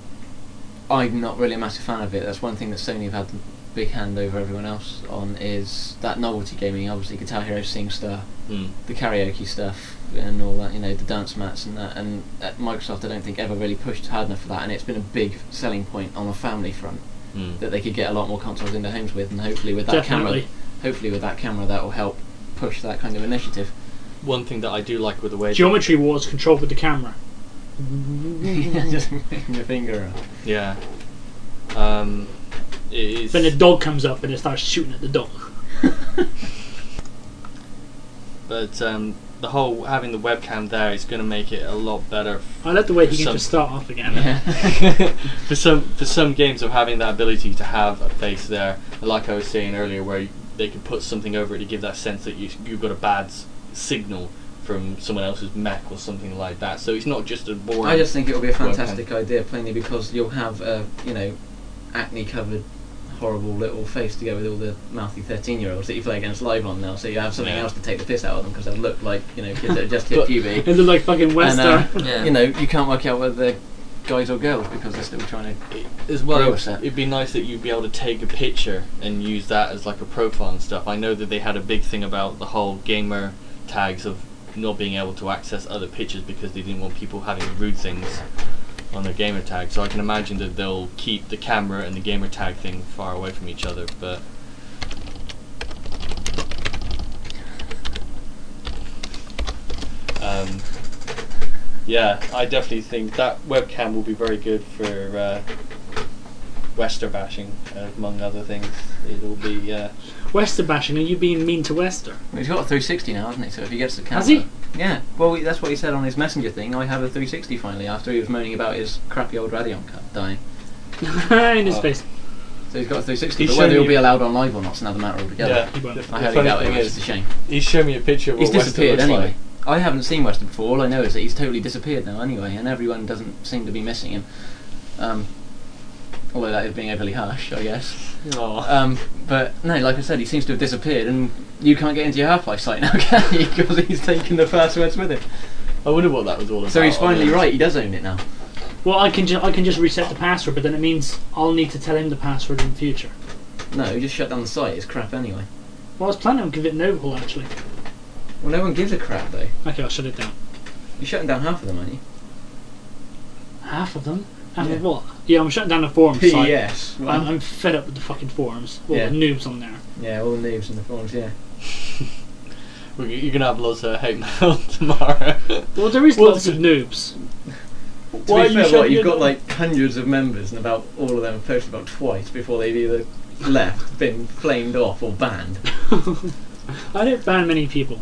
I'm not really a massive fan of it, that's one thing that Sony have had the big hand over everyone else on, is that novelty gaming. Obviously, Guitar Hero, SingStar, Mm. the karaoke stuff and all that, the dance mats and that. And Microsoft, I don't think, ever really pushed hard enough for that, and it's been a big selling point on the family front Mm. that they could get a lot more consoles into homes with, and hopefully with that Definitely. camera that will help push that kind of initiative. One thing that I do like with the way Geometry Wars controlled with the camera. Just moving your finger around. yeah, it is. Then the dog comes up and it starts shooting at the dog. But the whole having the webcam there is going to make it a lot better. I like the way he can Some- just start off again. Yeah. for some games of having that ability to have a face there, like I was saying earlier, where they could put something over it to give that sense that you've got a bad signal from someone else's mech or something like that. So it's not just a boring. I just think it will be a webcam. fantastic idea, plainly because you'll have acne covered horrible little face to go with all the mouthy 13-year-olds that you play against live on now. So you have something else to take the piss out of them because they look like kids that have just hit puberty. They look like fucking Western. And you can't work out whether they're guys or girls because they're still trying to as well. grow a set. It'd be nice that you'd be able to take a picture and use that as like a profile and stuff. I know that they had a big thing about the whole gamer tags of not being able to access other pictures because they didn't want people having rude things on their gamer tag. So I can imagine that they'll keep the camera and the gamer tag thing far away from each other. But yeah, I definitely think that webcam will be very good for Wester bashing, among other things. It'll be Wester bashing? Are you being mean to Wester? Well, he's got a 360 now, hasn't he? So if he gets the camera... Has he? Yeah. Well, that's what he said on his messenger thing. I have a 360 finally, after he was moaning about his crappy old Radeon card dying. In his face. So he's got a 360, but whether he'll be allowed on live or not is another matter altogether. Yeah. He won't. I heard about it, it's a shame. He's shown me a picture of what He's disappeared Wester looks anyway. I haven't seen Wester before. All I know is that he's totally disappeared now anyway, and everyone doesn't seem to be missing him. Although that is being overly harsh, I guess. Like. But no, like I said, he seems to have disappeared, and you can't get into your Half-Life site now, can you? Because he's taken the passwords with him. I wonder what that was all about. So he's finally right. He does own it now. Well, I can just reset the password, but then it means I'll need to tell him the password in the future. No, just shut down the site. It's crap anyway. Well, I was planning on giving it an overhaul actually. Well, no one gives a crap though. Okay, I'll shut it down. You're shutting down half of them, aren't you? Half of them? Half Yeah. of what? Yeah, I'm shutting down the forums site. Yes. I'm fed up with the fucking forums. All Yeah. the noobs on there. Yeah, all the noobs in the forums, yeah. You're gonna have lots of hate mail tomorrow. Well, there is Well, lots of noobs. Why are to be you fair, shutting you've it got down? like hundreds of members, and about all of them have posted about twice before they've either left, been flamed off, or banned. I don't ban many people.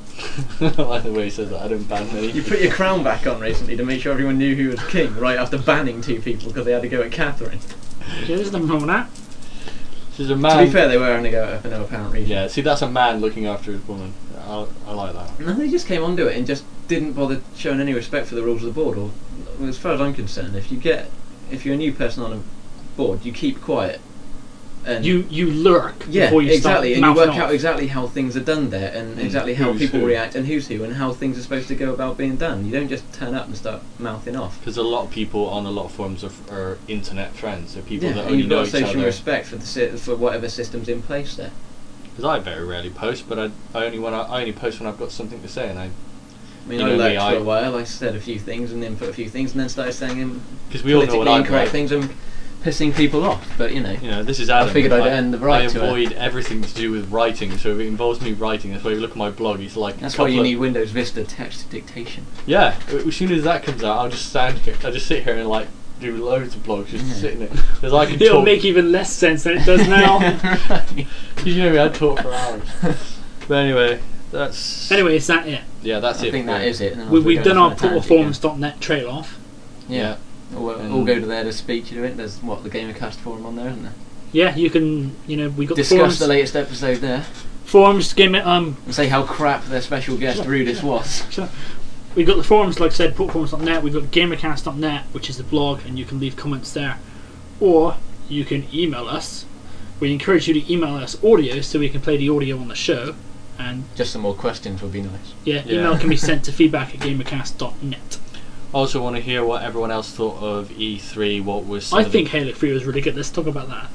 I like the way he says that. I don't ban many. You put your crown back on recently to make sure everyone knew who was king, right after banning 2 people because they had to go at Catherine. Okay, there's nothing wrong with that. This is a To man. be fair, they were having to go at her for no apparent reason. Yeah, see, that's a man looking after his woman. I like that. No, they just came onto it and just didn't bother showing any respect for the rules of the board. Or, as far as I'm concerned, if you're a new person on a board, you keep quiet. And You lurk yeah, before you exactly, start and you mouthing work off. out exactly how things are done there, and exactly how who's people who. react, and who's who, and how things are supposed to go about being done. You don't just turn up and start mouthing off. Because a lot of people on a lot of forums are internet friends. They're people Yeah, that and only you've know got each social other. respect for whatever system's in place there. Because I very rarely post, but I only post when I've got something to say, and I mean, You I know me, lurked for a while. I said a few things and then put a few things, and then started saying because we all know what politically I'm incorrect like. things and pissing people off. But You know, this is Adam. I figured I'd earn the right I to it. avoid everything to do with writing, so if it involves me writing, that's why you look at my blog. It's like that's a why couple you of- need Windows Vista text dictation. Yeah, as soon as that comes out, I'll just stand here. I'll just sit here and like do loads of blogs, just Yeah. sitting there. Because I can It'll talk. make even less sense than it does now. Right. Because you know me, I talk for hours. But anyway, that's Anyway, is that it? yeah, that's I it. think for- that is it. and then We've off done go our off on a tangent portalforums.net trail off. again. Yeah. All And- go to there to speak to it. There's the Gamercast forum on there, isn't there? Yeah, you can, we got the Discuss forums. the latest episode there Forums, game it, and say how crap their special guest Rudis was. we've got the forums, like I said, portalforums.net. We've got gamercast.net, which is the blog, and you can leave comments there. Or you can email us. We encourage you to email us audio so we can play the audio on the show. And Just some more questions would be nice. yeah, Yeah. email can be sent to feedback@gamercast.net. Also, want to hear what everyone else thought of E3. What was some I of think Halo 3 was really good. Let's talk about that.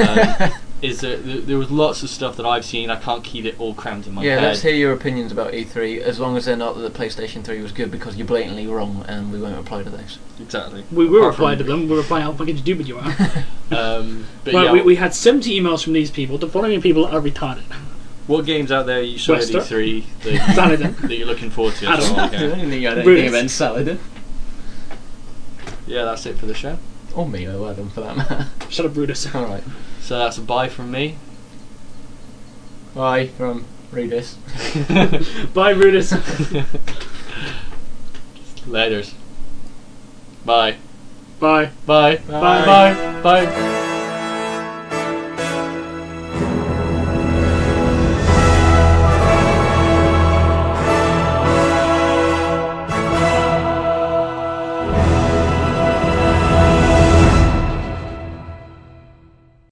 is there was lots of stuff that I've seen. I can't keep it all crammed in my Yeah, head. let's hear your opinions about E3, as long as they're not that the PlayStation 3 was good, because you're blatantly wrong and we won't reply to those. Exactly. We will Apart reply from- to them. We'll reply how fucking stupid you are. But Well, yeah, we had 70 emails from these people. The following people are retarded. what games out there you saw at Wester. E3 that, Saladin. that you're looking forward to? Adam. Oh, I okay. didn't think you had Brutus. anything against Saladin. Yeah, that's it for the show. Or Milo Adam, for that matter. Shut up, Brutus. Alright. So that's a bye from me. Bye from Rudis. Bye, Brutus. Laters. Bye. Bye. Bye. Bye. Bye. Bye.